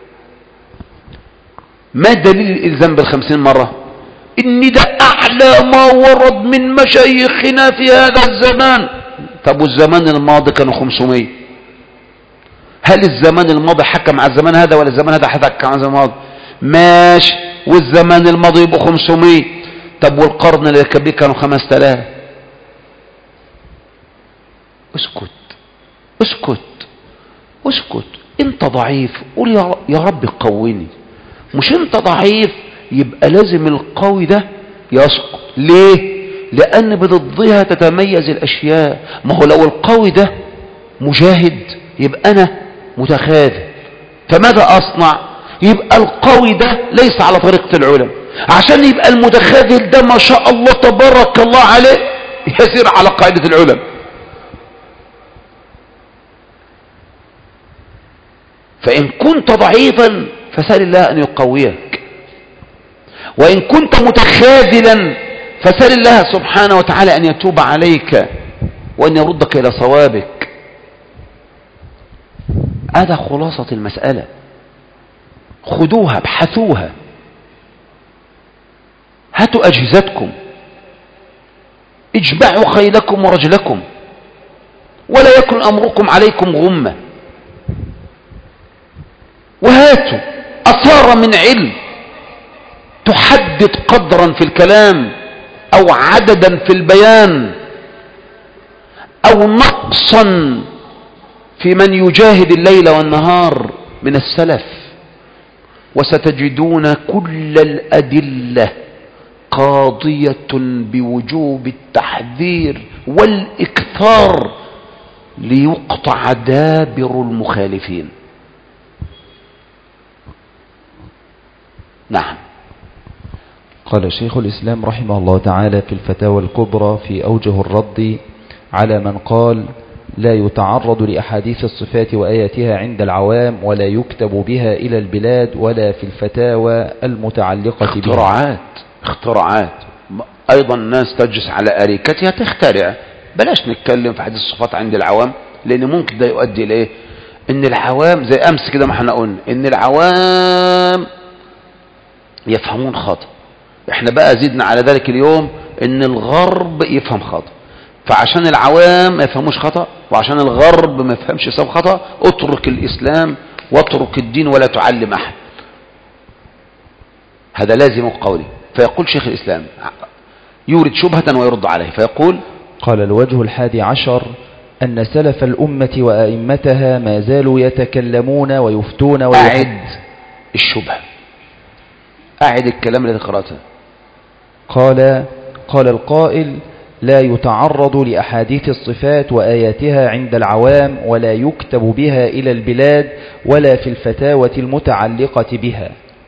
ما دليل الالزام بالخمسين مرة؟ ان ده اعلى ما ورد من مشايخنا في هذا الزمان. طب والزمان الماضي كانوا خمسمية، هل الزمان الماضي حكم على الزمان هذا ولا الزمان هذا حكم على الزمان الماضي؟ ماشي، والزمان الماضي يبقوا خمسمية، طب والقرن اللي كبير كانوا خمسة آلاف. اسكت اسكت اسكت، انت ضعيف قول يا رب قويني، مش انت ضعيف يبقى لازم القوي ده يسقط. ليه؟ لأن بضدها تتميز الأشياء. ما هو لو القوي ده مجاهد يبقى أنا متخاذل، فماذا أصنع؟ يبقى القوي ده ليس على طريقة العلم، عشان يبقى المتخاذل ده ما شاء الله تبارك الله عليه يسير على قاعدة العلم. فإن كنت ضعيفا فسأل الله أن يقويك، وإن كنت متخاذلا فسأل الله سبحانه وتعالى أن يتوب عليك وأن يردك إلى صوابك. هذا خلاصة المسألة، خذوها ابحثوها، هاتوا أجهزتكم، اجمعوا خيلكم ورجلكم، ولا يكن أمركم عليكم غمة، وهاتوا أثار من علم تحدد قدرا في الكلام أو عددا في البيان أو نقصا في من يجاهد الليل والنهار من السلف، وستجدون كل الأدلة قاضية بوجوب التحذير والإكثار ليقطع دابر المخالفين. نعم. قال شيخ الإسلام رحمه الله تعالى في الفتاوى الكبرى في أوجه الرد على من قال لا يتعرض لأحاديث الصفات وآياتها عند العوام ولا يكتب بها إلى البلاد ولا في الفتاوى المتعلقة بها. اختراعات اختراعات أيضا الناس تجلس على أريكتها تخترع. بلاش نتكلم في حديث الصفات عند العوام، لأن ممكن ده يؤدي إليه إن العوام زي أمس كده ما احنا قلنا إن العوام يفهمون خطأ. احنا بقى زدنا على ذلك اليوم ان الغرب يفهم خطأ، فعشان العوام ما يفهموش خطأ وعشان الغرب ما يفهمش يساوي خطأ اترك الإسلام واترك الدين ولا تعلم أحد. هذا لازم قولي. فيقول شيخ الإسلام يورد شبهة ويرد عليه فيقول قال الوجه الحادي عشر أن سلف الأمة وأئمتها ما زالوا يتكلمون ويفتون ويحد. أعد الشبهة، أعد الكلام الذي قرأته. قال قال القائل لا يتعرض لأحاديث الصفات وآياتها عند العوام ولا يكتب بها إلى البلاد ولا في الفتاوى المتعلقة بها.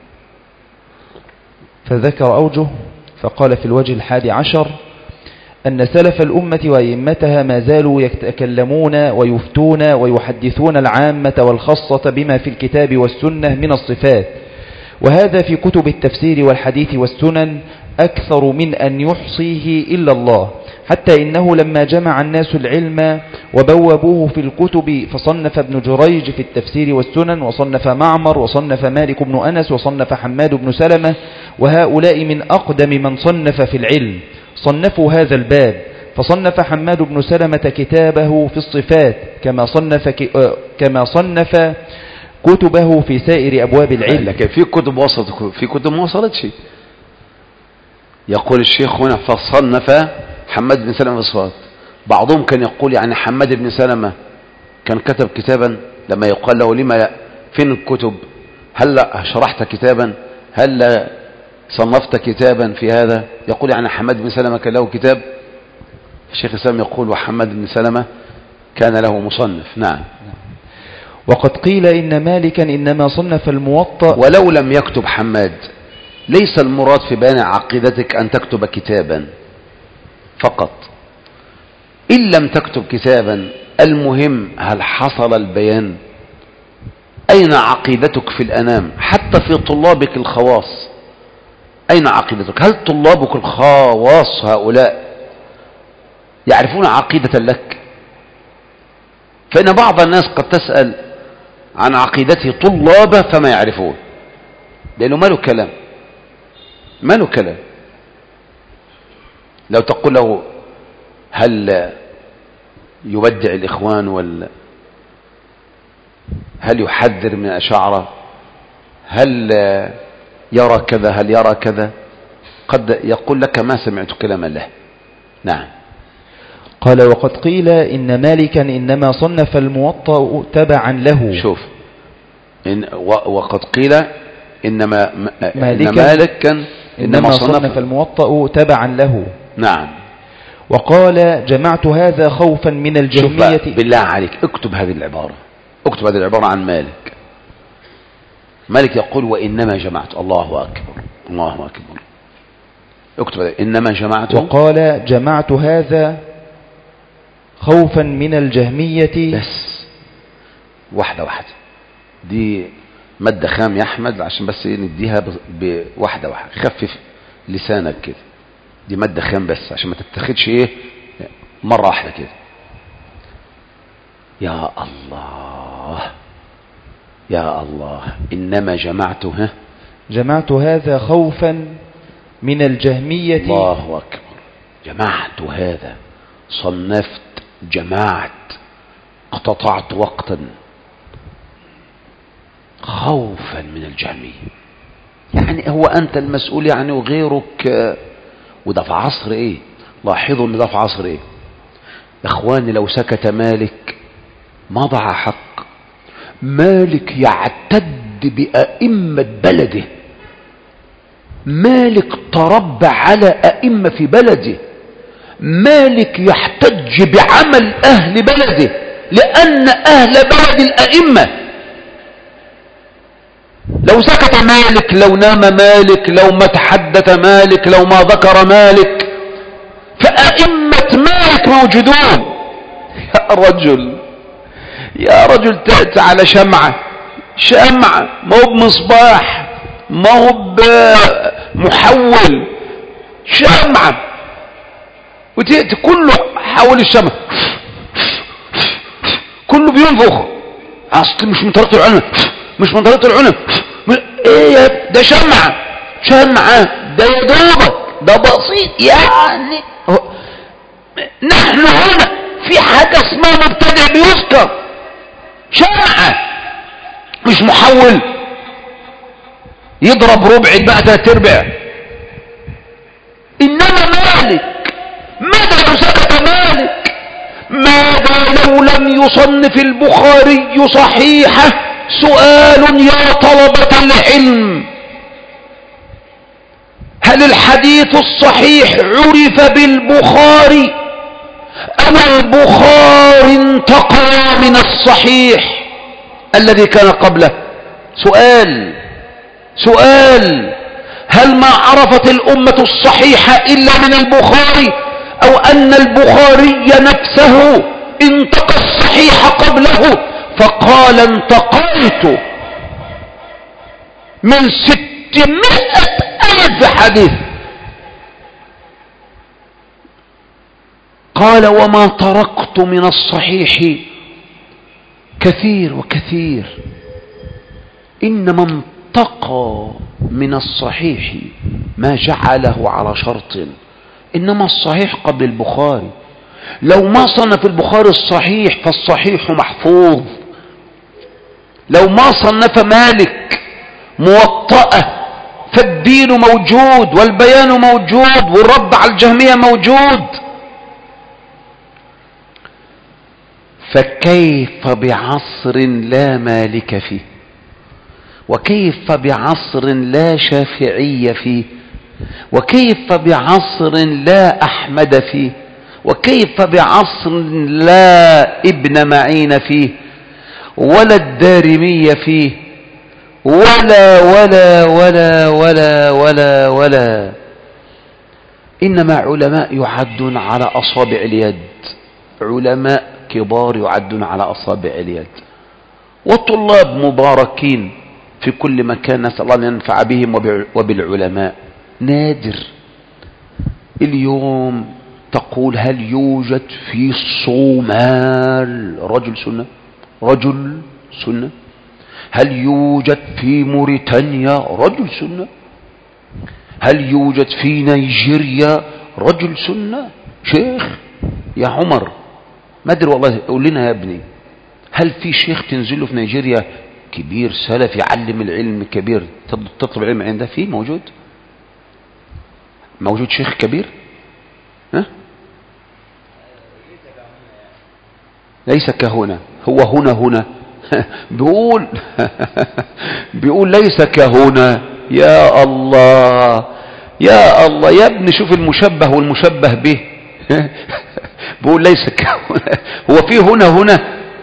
فذكر أوجه فقال في الوجه الحادي عشر أن سلف الأمة وأئمتها ما زالوا يتكلمون ويفتون ويحدثون العامة والخاصة بما في الكتاب والسنة من الصفات، وهذا في كتب التفسير والحديث والسنن أكثر من أن يحصيه إلا الله، حتى إنه لما جمع الناس العلم وبوبوه في الكتب فصنف ابن جريج في التفسير والسنن، وصنف معمر، وصنف مالك بن أنس، وصنف حماد بن سلمة، وهؤلاء من أقدم من صنف في العلم صنفوا هذا الباب. فصنف حماد بن سلمة كتابه في الصفات كما صنف كما صنف كتبه في سائر أبواب العلم. لكن في كتب وصلت في كتب ما وصلتش. يقول الشيخ هنا فصنف حماد بن سلمة في الصفات. بعضهم كان يقول يعني حماد بن سلمة كان كتب كتابا، لما يقال له لما فين الكتب هل شرحت كتابا؟ هل صنفت كتابا في هذا؟ يقول يعني حماد بن سلمة كان له كتاب. الشيخ الإسلام يقول وحماد بن سلمة كان له مصنف. نعم. وقد قيل إن مالكا إنما صنف الموطأ. ولو لم يكتب حماد، ليس المراد في بيان عقيدتك أن تكتب كتابا فقط. إن لم تكتب كتابا، المهم هل حصل البيان؟ أين عقيدتك في الأنام؟ حتى في طلابك الخواص أين عقيدتك؟ هل طلابك الخواص هؤلاء يعرفون عقيدة لك؟ فإن بعض الناس قد تسأل عن عقيدته طلابه فما يعرفون، لأنه ما له كلام، ما له كلام. لو تقول له هل يبدع الإخوان ولا هل يحذر من أشعره، هل يرى كذا، هل يرى كذا، قد يقول لك ما سمعت كلام الله. نعم. قال وقد قيل إن مالكا إنما صنف الموطأ تبعا له. شوف، إن وقد قيل إنما مالكا, إن مالكا إنما, إنما صنف الموطأ تبعا له. نعم. وقال جمعت هذا خوفا من الجهمية. بالله عليك اكتب هذه العبارة، اكتب هذه العبارة عن مالك. مالك يقول وإنما جمعت. الله أكبر، الله أكبر. اكتب هذا إنما جمعت. وقال جمعت هذا خوفا من الجهمية. بس واحدة واحدة، دي مادة خام يا أحمد عشان بس نديها بواحدة واحدة. خفف لسانك كده، دي مادة خام بس عشان ما تتخذش ايه مرة واحدة كده. يا الله يا الله. إنما جمعته جمعت هذا خوفا من الجهمية. الله أكبر. جمعت هذا، صنفت، جمعت، اقتطعت وقتا خوفا من الجهمية. يعني هو أنت المسؤول يعني وغيرك، وده في عصر ايه؟ لاحظوا ان ده في عصر ايه يا اخواني. لو سكت مالك ما ضاع حق. مالك يعتد بأئمة بلده، مالك تربى على أئمة في بلده، مالك يحتج بعمل أهل بلده لأن أهل بلد الأئمة. لو سكت مالك، لو نام مالك، لو ما تحدث مالك، لو ما ذكر مالك، فأئمة مالك موجودون. يا رجل يا رجل تأتي على شمعة، شمعة ما هو بمصباح، ما هو بمحول، شمعة، وتأتي كله حول الشمعة كله بينفخ. أصل مش من طريقة العلم، مش من طريقة العلم. ايه ده شمعة، شمعة ده يا دوبك، ده بسيط يعني. نحن هنا في حاجة اسمها مبتدع بيذكر، شمعة مش محول يضرب ربع بقى ثلاث ارباع. انما مالك ماذا لو سكت مالك؟ ماذا لو لم يصنف البخاري صحيحة؟ سؤال يا طلبة العلم، هل الحديث الصحيح عرف بالبخاري أم البخاري انتقى من الصحيح الذي كان قبله؟ سؤال سؤال هل ما عرفت الأمة الصحيح إلا من البخاري، أو أن البخاري نفسه انتقى الصحيح قبله فقال انتقلت من ستمائة ألف حديث؟ قال وما تركت من الصحيح كثير وكثير، إنما انتقى من الصحيح ما جعله على شرط، إنما الصحيح قبل البخاري. لو ما صنف البخاري الصحيح فالصحيح محفوظ، لو ما صنف مالك موطأة فالدين موجود والبيان موجود والرد على الجهمية موجود. فكيف بعصر لا مالك فيه؟ وكيف بعصر لا شافعي فيه، وكيف بعصر لا أحمد فيه، وكيف بعصر لا ابن معين فيه ولا الدارمي فيه ولا ولا ولا ولا ولا ولا إنما علماء يعدون على أصابع اليد، علماء كبار يعدون على أصابع اليد، وطلاب مباركين في كل مكان، نسأل الله أن ينفع بهم وبالعلماء. نادر اليوم تقول هل يوجد في الصومال رجل سنة، رجل سنة؟ هل يوجد في موريتانيا رجل سنة؟ هل يوجد في نيجيريا رجل سنة؟ شيخ يا عمر ما ادري والله، قول لنا يا ابني، هل في شيخ تنزله في نيجيريا كبير سلف يعلم العلم كبير تطلب العلم عنده؟ فيه موجود؟ موجود شيخ كبير؟ ها؟ ليس كهنا، هو هنا هنا بيقول بيقول ليس كهنا. يا الله يا الله يا ابني، شوف المشبه والمشبه به بيقول ليس كهنا، هو في هنا هنا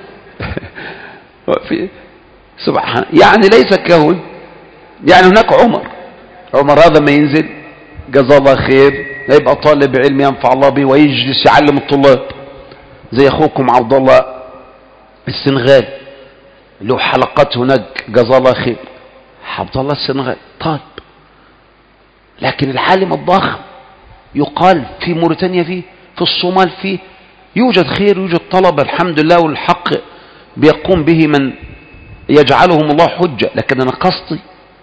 في سبحان، يعني ليس كهنا، يعني هناك عمر، عمر هذا ما ينزل جزاه الله خير يبقى طالب علم ينفع الله به ويجلس يعلم الطلاب، زي اخوكم عبد الله السنغال له حلقات هناك جزاه الله خير، عبد الله السنغال طالب، لكن العالم الضخم يقال في موريتانيا فيه، في الصومال فيه، يوجد خير، يوجد طلبة الحمد لله، والحق بيقوم به من يجعلهم الله حجة. لكن أنا قصدي،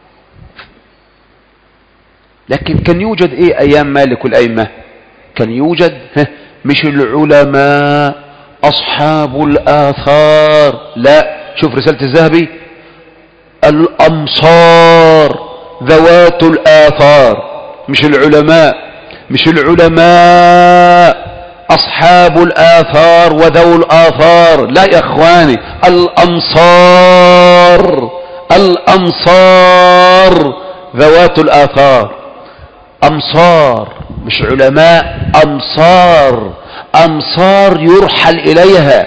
لكن كان يوجد إيه أيام مالك والأئمة؟ كان يوجد مش العلماء أصحاب الآثار، لا، شوف رسالة الذهبي، الأمصار ذوات الآثار، مش العلماء، مش العلماء أصحاب الآثار وذو الآثار، لا يا إخواني، الأمصار، الأمصار ذوات الآثار، أمصار مش علماء، أمصار، أمصار يرحل إليها.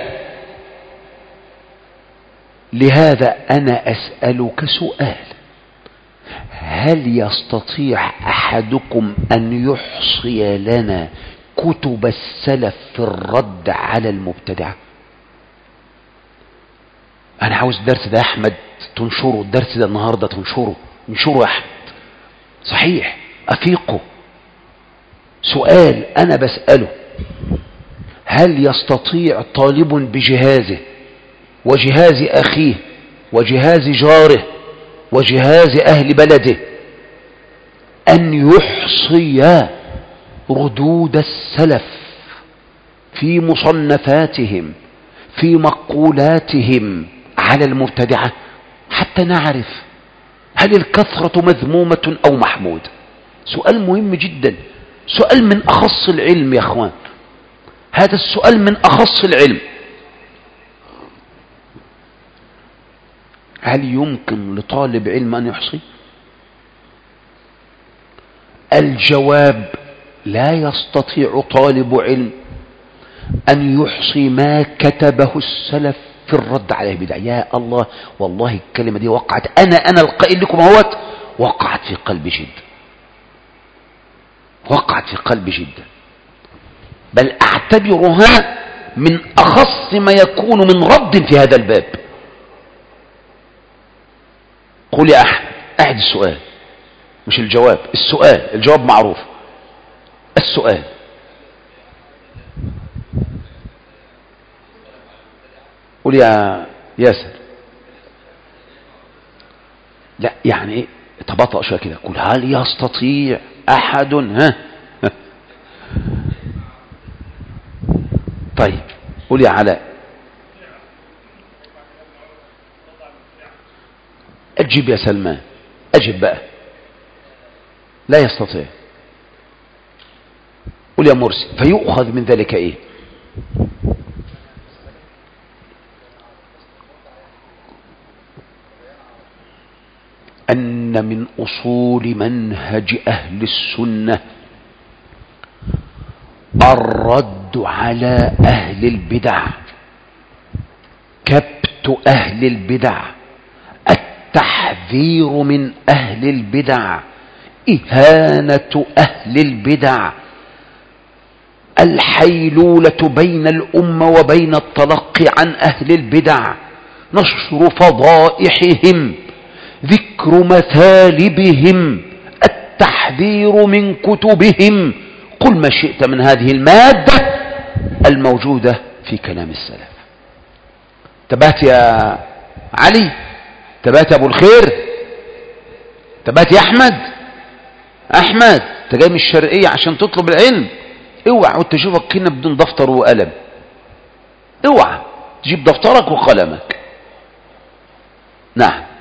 لهذا أنا أسألك سؤال، هل يستطيع أحدكم أن يحصي لنا كتب السلف في الرد على المبتدعة؟ أنا عاوز الدرس ده يا أحمد تنشره، الدرس ده النهاردة تنشره، انشره يا أحمد، صحيح أفيقه. سؤال أنا بسأله، هل يستطيع طالب بجهازه وجهاز أخيه وجهاز جاره وجهاز أهل بلده أن يحصي ردود السلف في مصنفاتهم في مقولاتهم على المبتدعة، حتى نعرف هل الكثرة مذمومة أو محمودة؟ سؤال مهم جدا، سؤال من أخص العلم يا أخوان، هذا السؤال من أخص العلم. هل يمكن لطالب علم أن يحصي؟ الجواب لا يستطيع طالب علم أن يحصي ما كتبه السلف في الرد على البدع. يا الله، والله الكلمة دي وقعت، أنا أنا القائل لكم اهوت، وقعت في قلبي جدا، وقعت في قلبي جدا، بل أعتبرها من أخص ما يكون من رد في هذا الباب. قل يا أحمد، أعد السؤال، مش الجواب، السؤال، الجواب معروف، السؤال. قل يا ياسر، لا يعني ايه، تبطأ شوية كده، قل هل يستطيع أحد؟ ها طيب قل يا علاء. أجب يا سلمان، أجب بقى. لا يستطيع. قل يا مرسي، فيؤخذ من ذلك ايه؟ إن من أصول منهج أهل السنة الرد على أهل البدع، كبت أهل البدع، التحذير من أهل البدع، إهانة أهل البدع، الحيلولة بين الأمة وبين التلقي عن أهل البدع، نشر فضائحهم، ذكر مثالبهم، التحذير من كتبهم، قل ما شئت من هذه المادة الموجودة في كلام السلف. تبات يا علي، تبات يا أبو الخير، تبات يا أحمد، أحمد تجاي من الشرقية عشان تطلب العلم، اوعى وانت تشوفك كنا بدون دفتر وقلم، اوعى تجيب دفترك وقلمك. نعم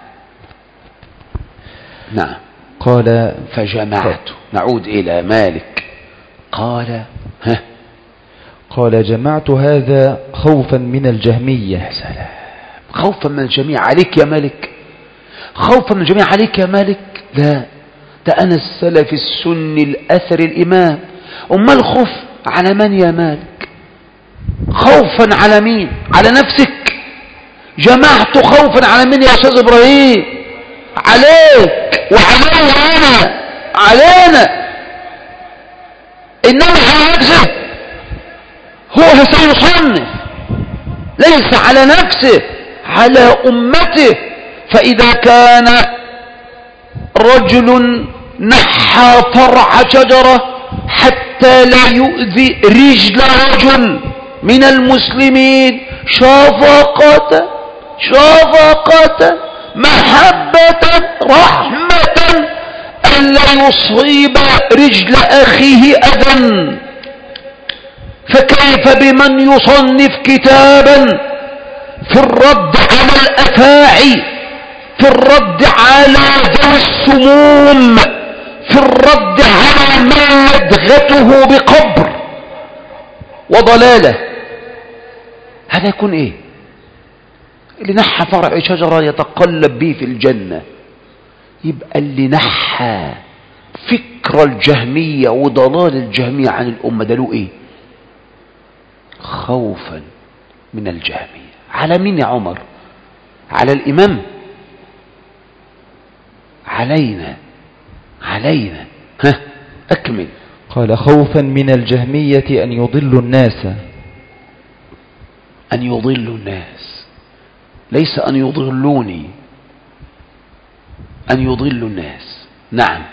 نعم. قال فجمعت، نعود إلى مالك، قال ها قال جمعت هذا خوفا من الجهمية. يا سلام، خوفا من الجميع عليك يا مالك، خوفا من الجميع عليك يا مالك. لا، ده أنا السلف السني الأثر الإمام. أما الخوف على من يا مالك؟ خوفا على مين؟ على نفسك. جمعت خوفا على من يا أستاذ إبراهيم؟ عليك وعلي أنا، علينا، إنما على نفسه هو سيصنف، ليس على نفسه، على أمته. فإذا كان رجل نحى فرع شجرة حتى لا يؤذي رجل رجل من المسلمين، شفقة شفقة محبة رحمة ألا يصيب رجل أخيه أذى، فكيف بمن يصنف كتابا في الرد على الأفاعي، في الرد على ذوي السموم، في الرد على من لدغته بقبر وضلاله؟ هذا يكون ايه؟ اللي نحى فرع شجرة يتقلب به في الجنة، يبقى اللي نحى فكر الجهمية وضلال الجهمية عن الأمة ده له ايه؟ خوفا من الجهمية. على مين يا عمر؟ على الإمام؟ علينا علينا. ها أكمل. قال خوفا من الجهمية أن يضلوا الناس. أن يضلوا الناس، ليس أن يضلوني، أن يضلوا الناس. نعم.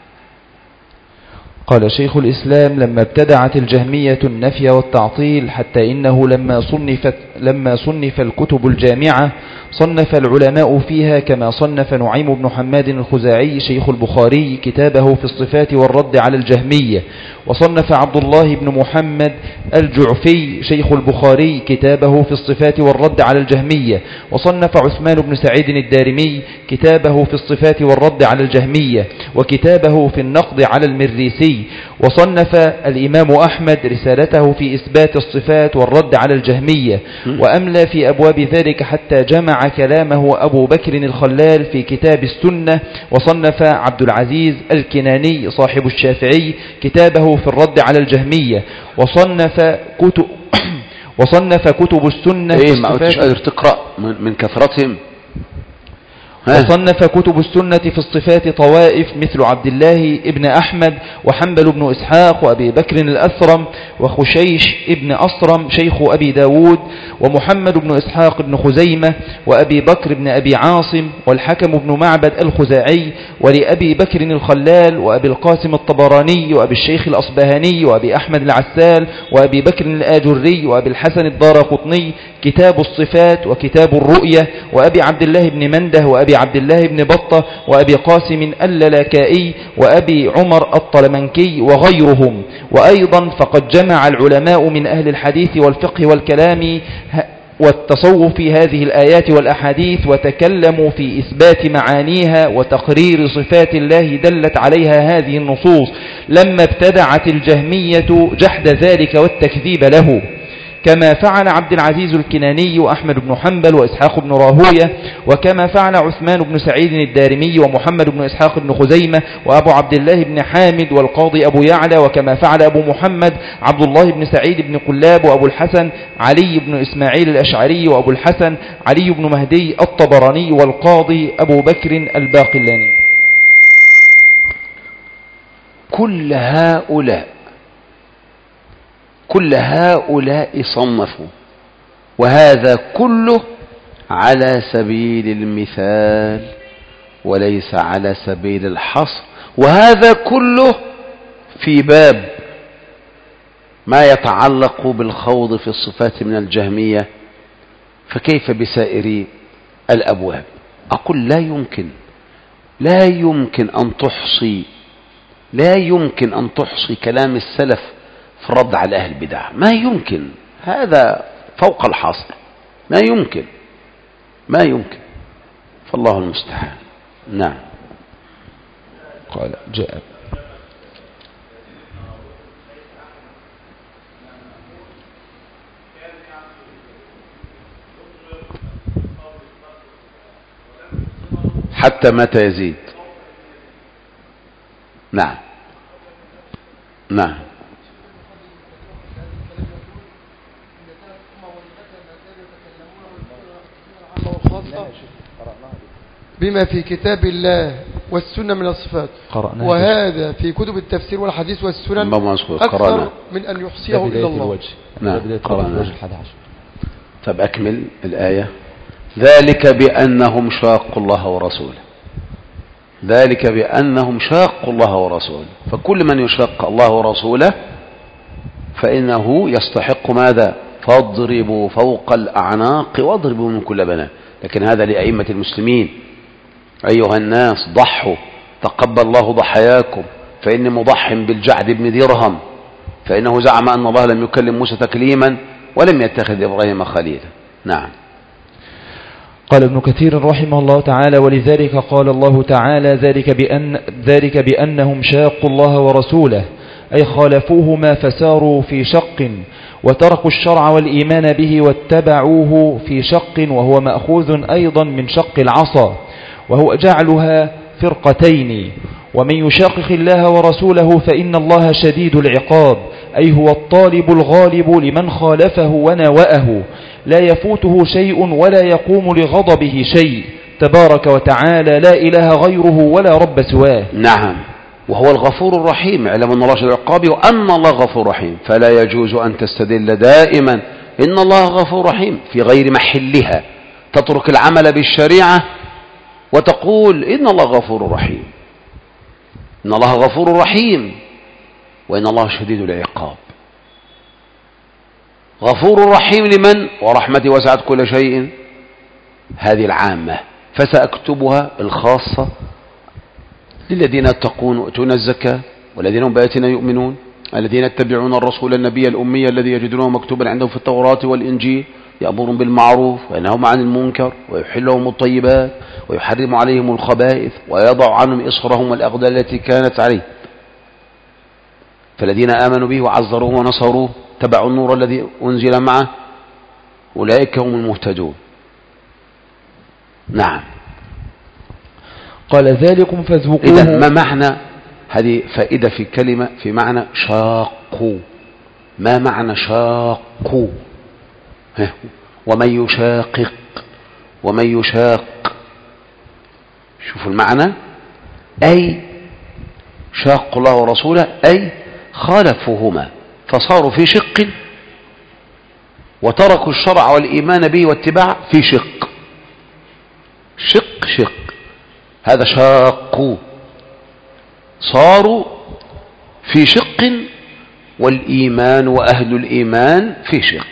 قال شيخ الإسلام لما ابتدعت الجهمية النفي والتعطيل حتى إنه لما صنفت لما صنف الكتب الجامعة صنف العلماء فيها كما صنف نعيم بن حماد الخزاعي شيخ البخاري كتابه في الصفات والرد على الجهمية، وصنف عبد الله بن محمد الجعفي شيخ البخاري كتابه في الصفات والرد على الجهمية، وصنف عثمان بن سعيد الدارمي كتابه في الصفات والرد على الجهمية، وكتابه في النقد على المريسي، وصنف الإمام أحمد رسالته في إثبات الصفات والرد على الجهمية، وأملى في أبواب ذلك حتى جمع كلامه أبو بكر الخلال في كتاب السنة، وصنف عبد العزيز الكناني صاحب الشافعي كتابه في الرد على الجهمية، وصنف كتب وصنف كتب السنة إيه ما كنتش قادر تقرأ من كثرتهم. وصنف كتب السنة في الصفات طوائف مثل عبد الله ابن أحمد وحنبل بن إسحاق وأبي بكر الأثرم وخشيش ابن أصرم شيخ أبي داود ومحمد بن إسحاق بن خزيمة وأبي بكر بن أبي عاصم والحكم بن معبد الخزاعي ولأبي بكر الخلال وأبي القاسم الطبراني وأبي الشيخ الأصبهاني وأبي أحمد العسال وأبي بكر الآجري وأبي الحسن الدارقطني كتاب الصفات وكتاب الرؤية وأبي عبد الله بن منده وأبي عبد الله بن بطة وأبي قاسم اللالكائي وأبي عمر الطلمنكي وغيرهم. وأيضا فقد جمع العلماء من أهل الحديث والفقه والكلام والتصوف في هذه الآيات والأحاديث وتكلموا في إثبات معانيها وتقرير صفات الله دلت عليها هذه النصوص لما ابتدعت الجهمية جحد ذلك والتكذيب له، كما فعل عبد العزيز الكناني وأحمد بن حنبل وإسحاق بن راهوية، وكما فعل عثمان بن سعيد الدارمي ومحمد بن إسحاق بن خزيمة وأبو عبد الله بن حامد والقاضي أبو يعلى، وكما فعل أبو محمد عبد الله بن سعيد بن قلاب وأبو الحسن علي بن إسماعيل الأشعري وأبو الحسن علي بن مهدي الطبراني والقاضي أبو بكر الباقلاني. كل هؤلاء كل هؤلاء صنفوا، وهذا كله على سبيل المثال وليس على سبيل الحصر، وهذا كله في باب ما يتعلق بالخوض في الصفات من الجهمية، فكيف بسائر الأبواب؟ أقول لا يمكن لا يمكن أن تحصي لا يمكن أن تحصي كلام السلف في الرد على أهل البدع، ما يمكن، هذا فوق الحصر، ما يمكن ما يمكن فالله المستعان. نعم. قال جاء حتى متى يزيد؟ نعم نعم. بما في كتاب الله والسنة من الصفات، وهذا في كتب التفسير والحديث والسنن أكثر من أن يحصيه إلا الله. نعم. قرأنا. طب أكمل الآية. ذلك بأنهم شاقوا الله ورسوله ذلك بأنهم شاقوا الله ورسوله فكل من يشاق الله ورسوله فإنه يستحق ماذا؟ فاضربوا فوق الأعناق واضربوا من كل بنان. لكن هذا لأئمة المسلمين: أيها الناس ضحوا، تقبل الله ضحاياكم، فإني مضح بالجعد بن درهم، فإنه زعم أن الله لم يكلم موسى تكليما ولم يتخذ إبراهيم خليلا. نعم. قال ابن كثير رحمه الله تعالى: ولذلك قال الله تعالى: ذلك بأن ذلك بأنهم شاقوا الله ورسوله، أي خالفوهما فساروا في شق، وتركوا الشرع والإيمان به واتبعوه في شق، وهو مأخوذ أيضا من شق العصا، وهو جعلها فرقتين. ومن يشاقق الله ورسوله فإن الله شديد العقاب، أي هو الطالب الغالب لمن خالفه ونوأه، لا يفوته شيء ولا يقوم لغضبه شيء، تبارك وتعالى لا إله غيره ولا رب سواه. نعم. وهو الغفور الرحيم. اعلم أن الله شديد العقاب وأن الله غفور رحيم، فلا يجوز أن تستدل دائما إن الله غفور رحيم في غير محلها، تترك العمل بالشريعة وتقول إن الله غفور رحيم. إن الله غفور رحيم وإن الله شديد العقاب. غفور رحيم لمن؟ ورحمتي وسعت كل شيء، هذه العامة، فسأكتبها الخاصة للذين يتقون ويؤتون الزكاة والذين هم بآياتنا يؤمنون، الذين يتبعون الرسول النبي الأمي الذي يجدونه مكتوبا عندهم في التوراة والإنجيل، يأمرون بالمعروف وينهون عن المنكر ويحل لهم الطيبات ويحرم عليهم الخبائث ويضع عنهم إصرهم والأغلال التي كانت عليه، فالذين آمنوا به وعزروه ونصروه تبعوا النور الذي أنزل معه أولئك هم المهتدون. نعم. قال: ذلكم فذوقوه. إذن ما معنى هذه؟ فائدة في كلمة في معنى شاقوا. ما معنى شاقوا؟ ومن يشاقق ومن يشاق، شوفوا المعنى، أي شاقوا الله ورسوله أي خالفوهما فصاروا في شق، وتركوا الشرع والإيمان به واتباع في شق. شق شق، هذا شاقوا، صاروا في شق، والإيمان وأهل الإيمان في شق،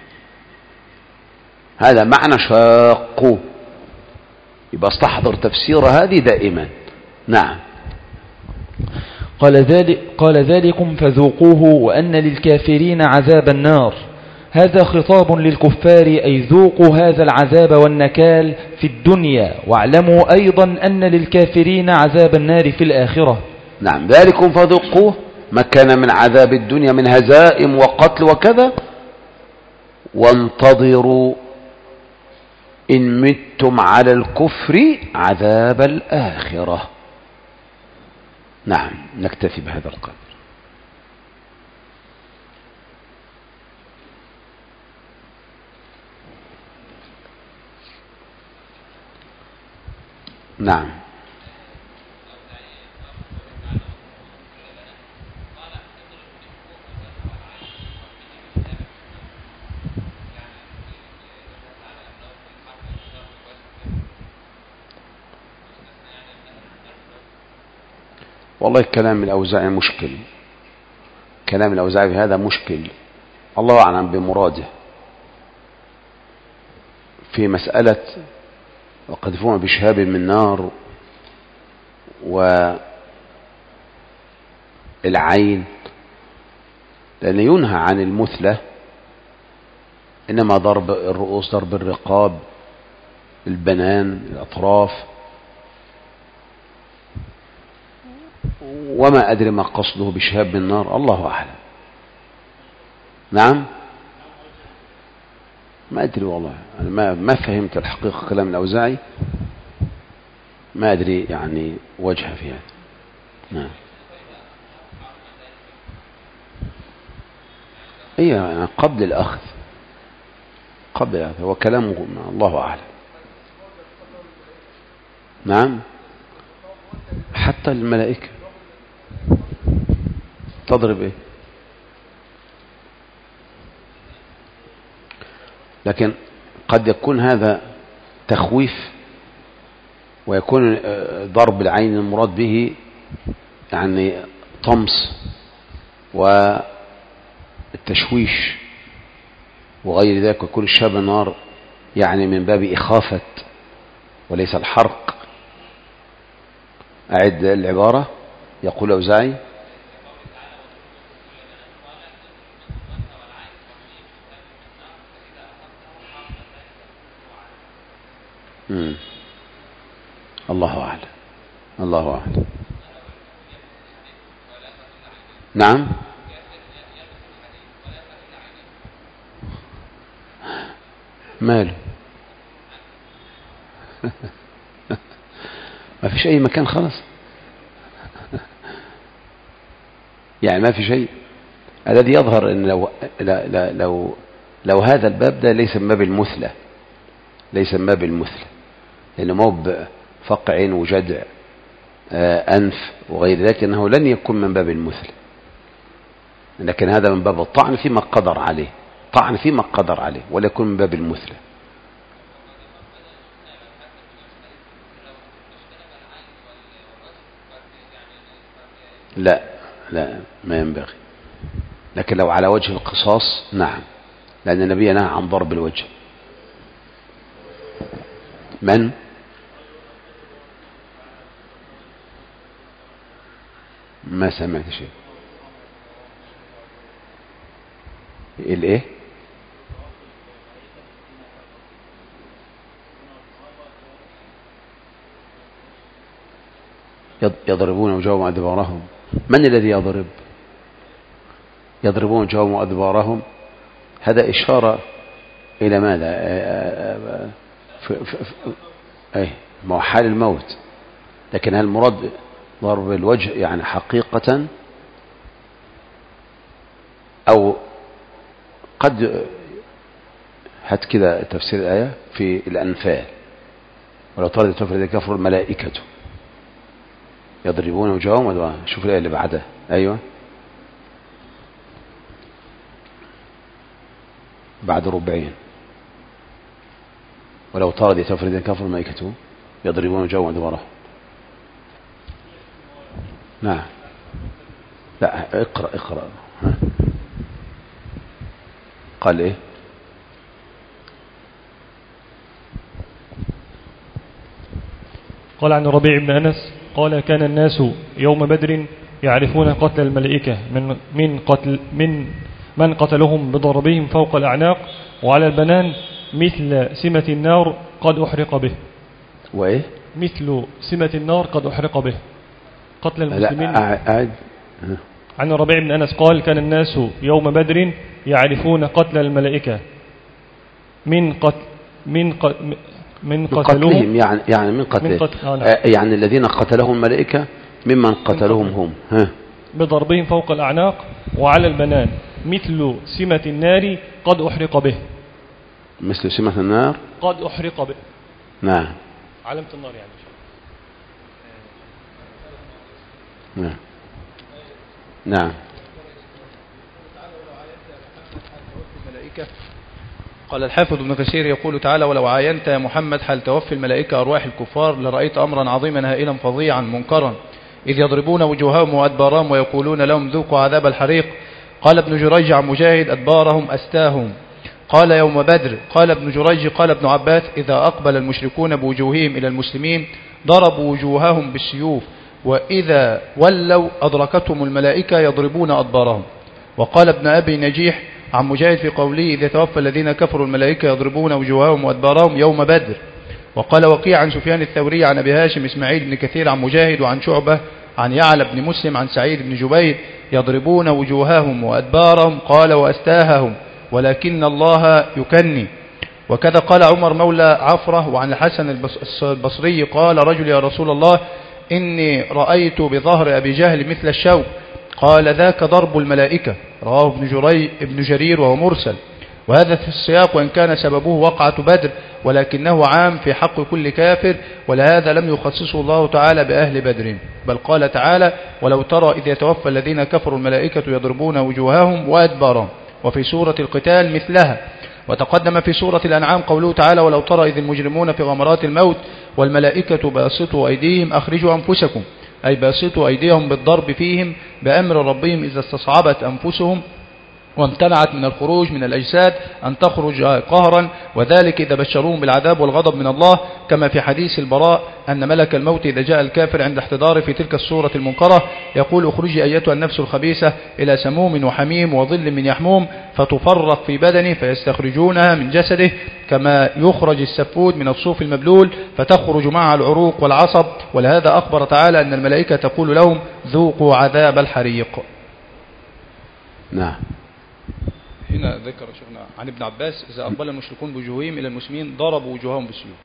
هذا معنى شاقوا. يبقى استحضر تفسير هذه دائما. نعم. قال ذلك قال ذلكم فذوقوه وأن للكافرين عذاب النار. هذا خطاب للكفار، أي ذوقوا هذا العذاب والنكال في الدنيا، واعلموا أيضا أن للكافرين عذاب النار في الآخرة. نعم. ذلكم فذوقوه ما كان من عذاب الدنيا من هزائم وقتل وكذا، وانتظروا إن متم على الكفر عذاب الآخرة. نعم، نكتفي بهذا القدر. نعم. والله كلام الأوزاعي مشكل، كلام الأوزاعي هذا مشكل، الله أعلم بمراده في مسألة وقذفونا بشهاب من نار والعين، لأن ينهى عن المثلة، إنما ضرب الرؤوس، ضرب الرقاب، البنان، الأطراف، وما أدري ما قصده بشهاب من نار، الله أعلم. نعم، ما أدري والله، أنا ما ما فهمت الحقيقة كلام الأوزاعي، ما أدري يعني وجهه في هذا. نعم. إيه يعني قبل الأخذ، قبل الأخذ هو كلامه الله أعلم. نعم، حتى الملائكة تضرب إيه، لكن قد يكون هذا تخويف، ويكون ضرب العين المراد به يعني طمس والتشويش وغير ذلك، ويكون الشاب النار يعني من باب إخافة وليس الحرق. أعد العبارة. يقول أوزاعي مم. الله أعلم، الله أعلم. نعم. ماله ما فيش أي مكان خلاص يعني ما في شيء. الذي يظهر أن لو, لو, لو هذا الباب ده ليس من باب المثلة، ليس من باب المثلة، لأنه مو بفقع عين وجدع أنف وغير ذلك، أنه لن يكون من باب المثلة، لكن هذا من باب الطعن فيما قدر عليه، طعن فيما قدر عليه، ولا يكون من باب المثلة. لا لا ما ينبغي، لكن لو على وجه القصاص نعم، لأن النبي نهى عن ضرب الوجه. من ما سمعت شيء. الايه؟ يضربون وجوههم وأدبارهم. من الذي يضرب؟ يضربون وجوههم وأدبارهم، هذا إشارة إلى ماذا؟ في في في أي ما هو حال الموت، لكن هل المراد ضرب الوجه يعني حقيقة، أو قد هات كذا تفسير الآية في الأنفال، ولو طرد تفر ذلك كفر الملائكة يضربون وجوههم وأدبارهم. شوف الآية اللي بعدها. أيوة بعد ربعين، ولو طرد يتفر ذلك كفر الملائكة يضربون وجوههم وأدبارهم. نعم. لا اقرأ اقرأ. ها. قال ايه؟ قال عن ربيع بن أنس قال كان الناس يوم بدر يعرفون قتل الملائكة من من قتل من من قتلهم بضربهم فوق الأعناق وعلى البنان مثل سمة النار قد أحرق به. وإيه؟ مثل سمة النار قد أحرق به قتل المسلمين. أعد. عن ربيع بن أنس قال كان الناس يوم بدر يعرفون قتل الملائكة من قتل من قتل من قتلهم يعني يعني من قتلهم قتل آه يعني الذين قتلهم الملائكة ممن قتلهم هم ها بضربهم فوق الأعناق وعلى البنان مثل سمة النار قد أحرق به. مثل سمة النار قد أحرق به. نعم علامة النار يعني. نعم نعم. قال الحافظ ابن كثير يقول تعالى: ولو عاينت يا محمد حال توفي الملائكة أرواح الكفار لرأيت أمرا عظيما هائلا فظيعا منكرا إذ يضربون وجوههم وأدبارهم ويقولون لهم ذوقوا عذاب الحريق. قال ابن جريج عن مجاهد: أدبارهم أستاهم. قال يوم بدر. قال ابن جريج قال ابن عباس: إذا أقبل المشركون بوجوههم إلى المسلمين ضربوا وجوههم بالسيوف، وإذا ولوا أدركتهم الملائكة يضربون أدبارهم. وقال ابن أبي نجيح عن مجاهد في قوله: إذا توفى الذين كفروا الملائكة يضربون وجوههم وأدبارهم يوم بدر. وقال وقيع عن سفيان الثوري عن أبي هاشم إسماعيل بن كثير عن مجاهد وعن شعبة عن يعلى بن مسلم عن سعيد بن جبير: يضربون وجوههم وأدبارهم. قال وأستاههم ولكن الله يكني. وكذا قال عمر مولى عفرة وعن الحسن البصري قال رجل: يا رسول الله إني رأيت بظهر أبي جهل مثل الشوك. قال ذاك ضرب الملائكة. رواه ابن, جري ابن جرير وهو مرسل. وهذا في السياق وإن كان سببه وقعة بدر ولكنه عام في حق كل كافر، ولهذا لم يخصصه الله تعالى بأهل بدر، بل قال تعالى: ولو ترى إذ يتوفى الذين كفروا الملائكة يضربون وجوههم وأدبارهم. وفي سورة القتال مثلها. وتقدم في سورة الأنعام قوله تعالى: ولو ترى إذ المجرمون في غمرات الموت والملائكة باسطوا أيديهم أخرجوا أنفسكم، أي باسطوا أيديهم بالضرب فيهم بأمر ربهم إذا استصعبت أنفسهم وامتنعت من الخروج من الأجساد أن تخرج قهرا، وذلك إذا بشروهم بالعذاب والغضب من الله، كما في حديث البراء أن ملك الموت إذا جاء الكافر عند احتضاره في تلك الصورة المنكرة يقول: اخرجي أيتها النفس الخبيثة إلى سموم وحميم وظل من يحموم، فتفرق في بدنه فيستخرجونها من جسده كما يخرج السفود من الصوف المبلول فتخرج معها العروق والعصب. ولهذا أخبر تعالى أن الملائكة تقول لهم: ذوقوا عذاب الحريق. نعم. هنا ذكر شيخنا عن ابن عباس: إذا أقبل المشركون بوجوههم إلى المسلمين ضربوا وجوههم بالسيوف.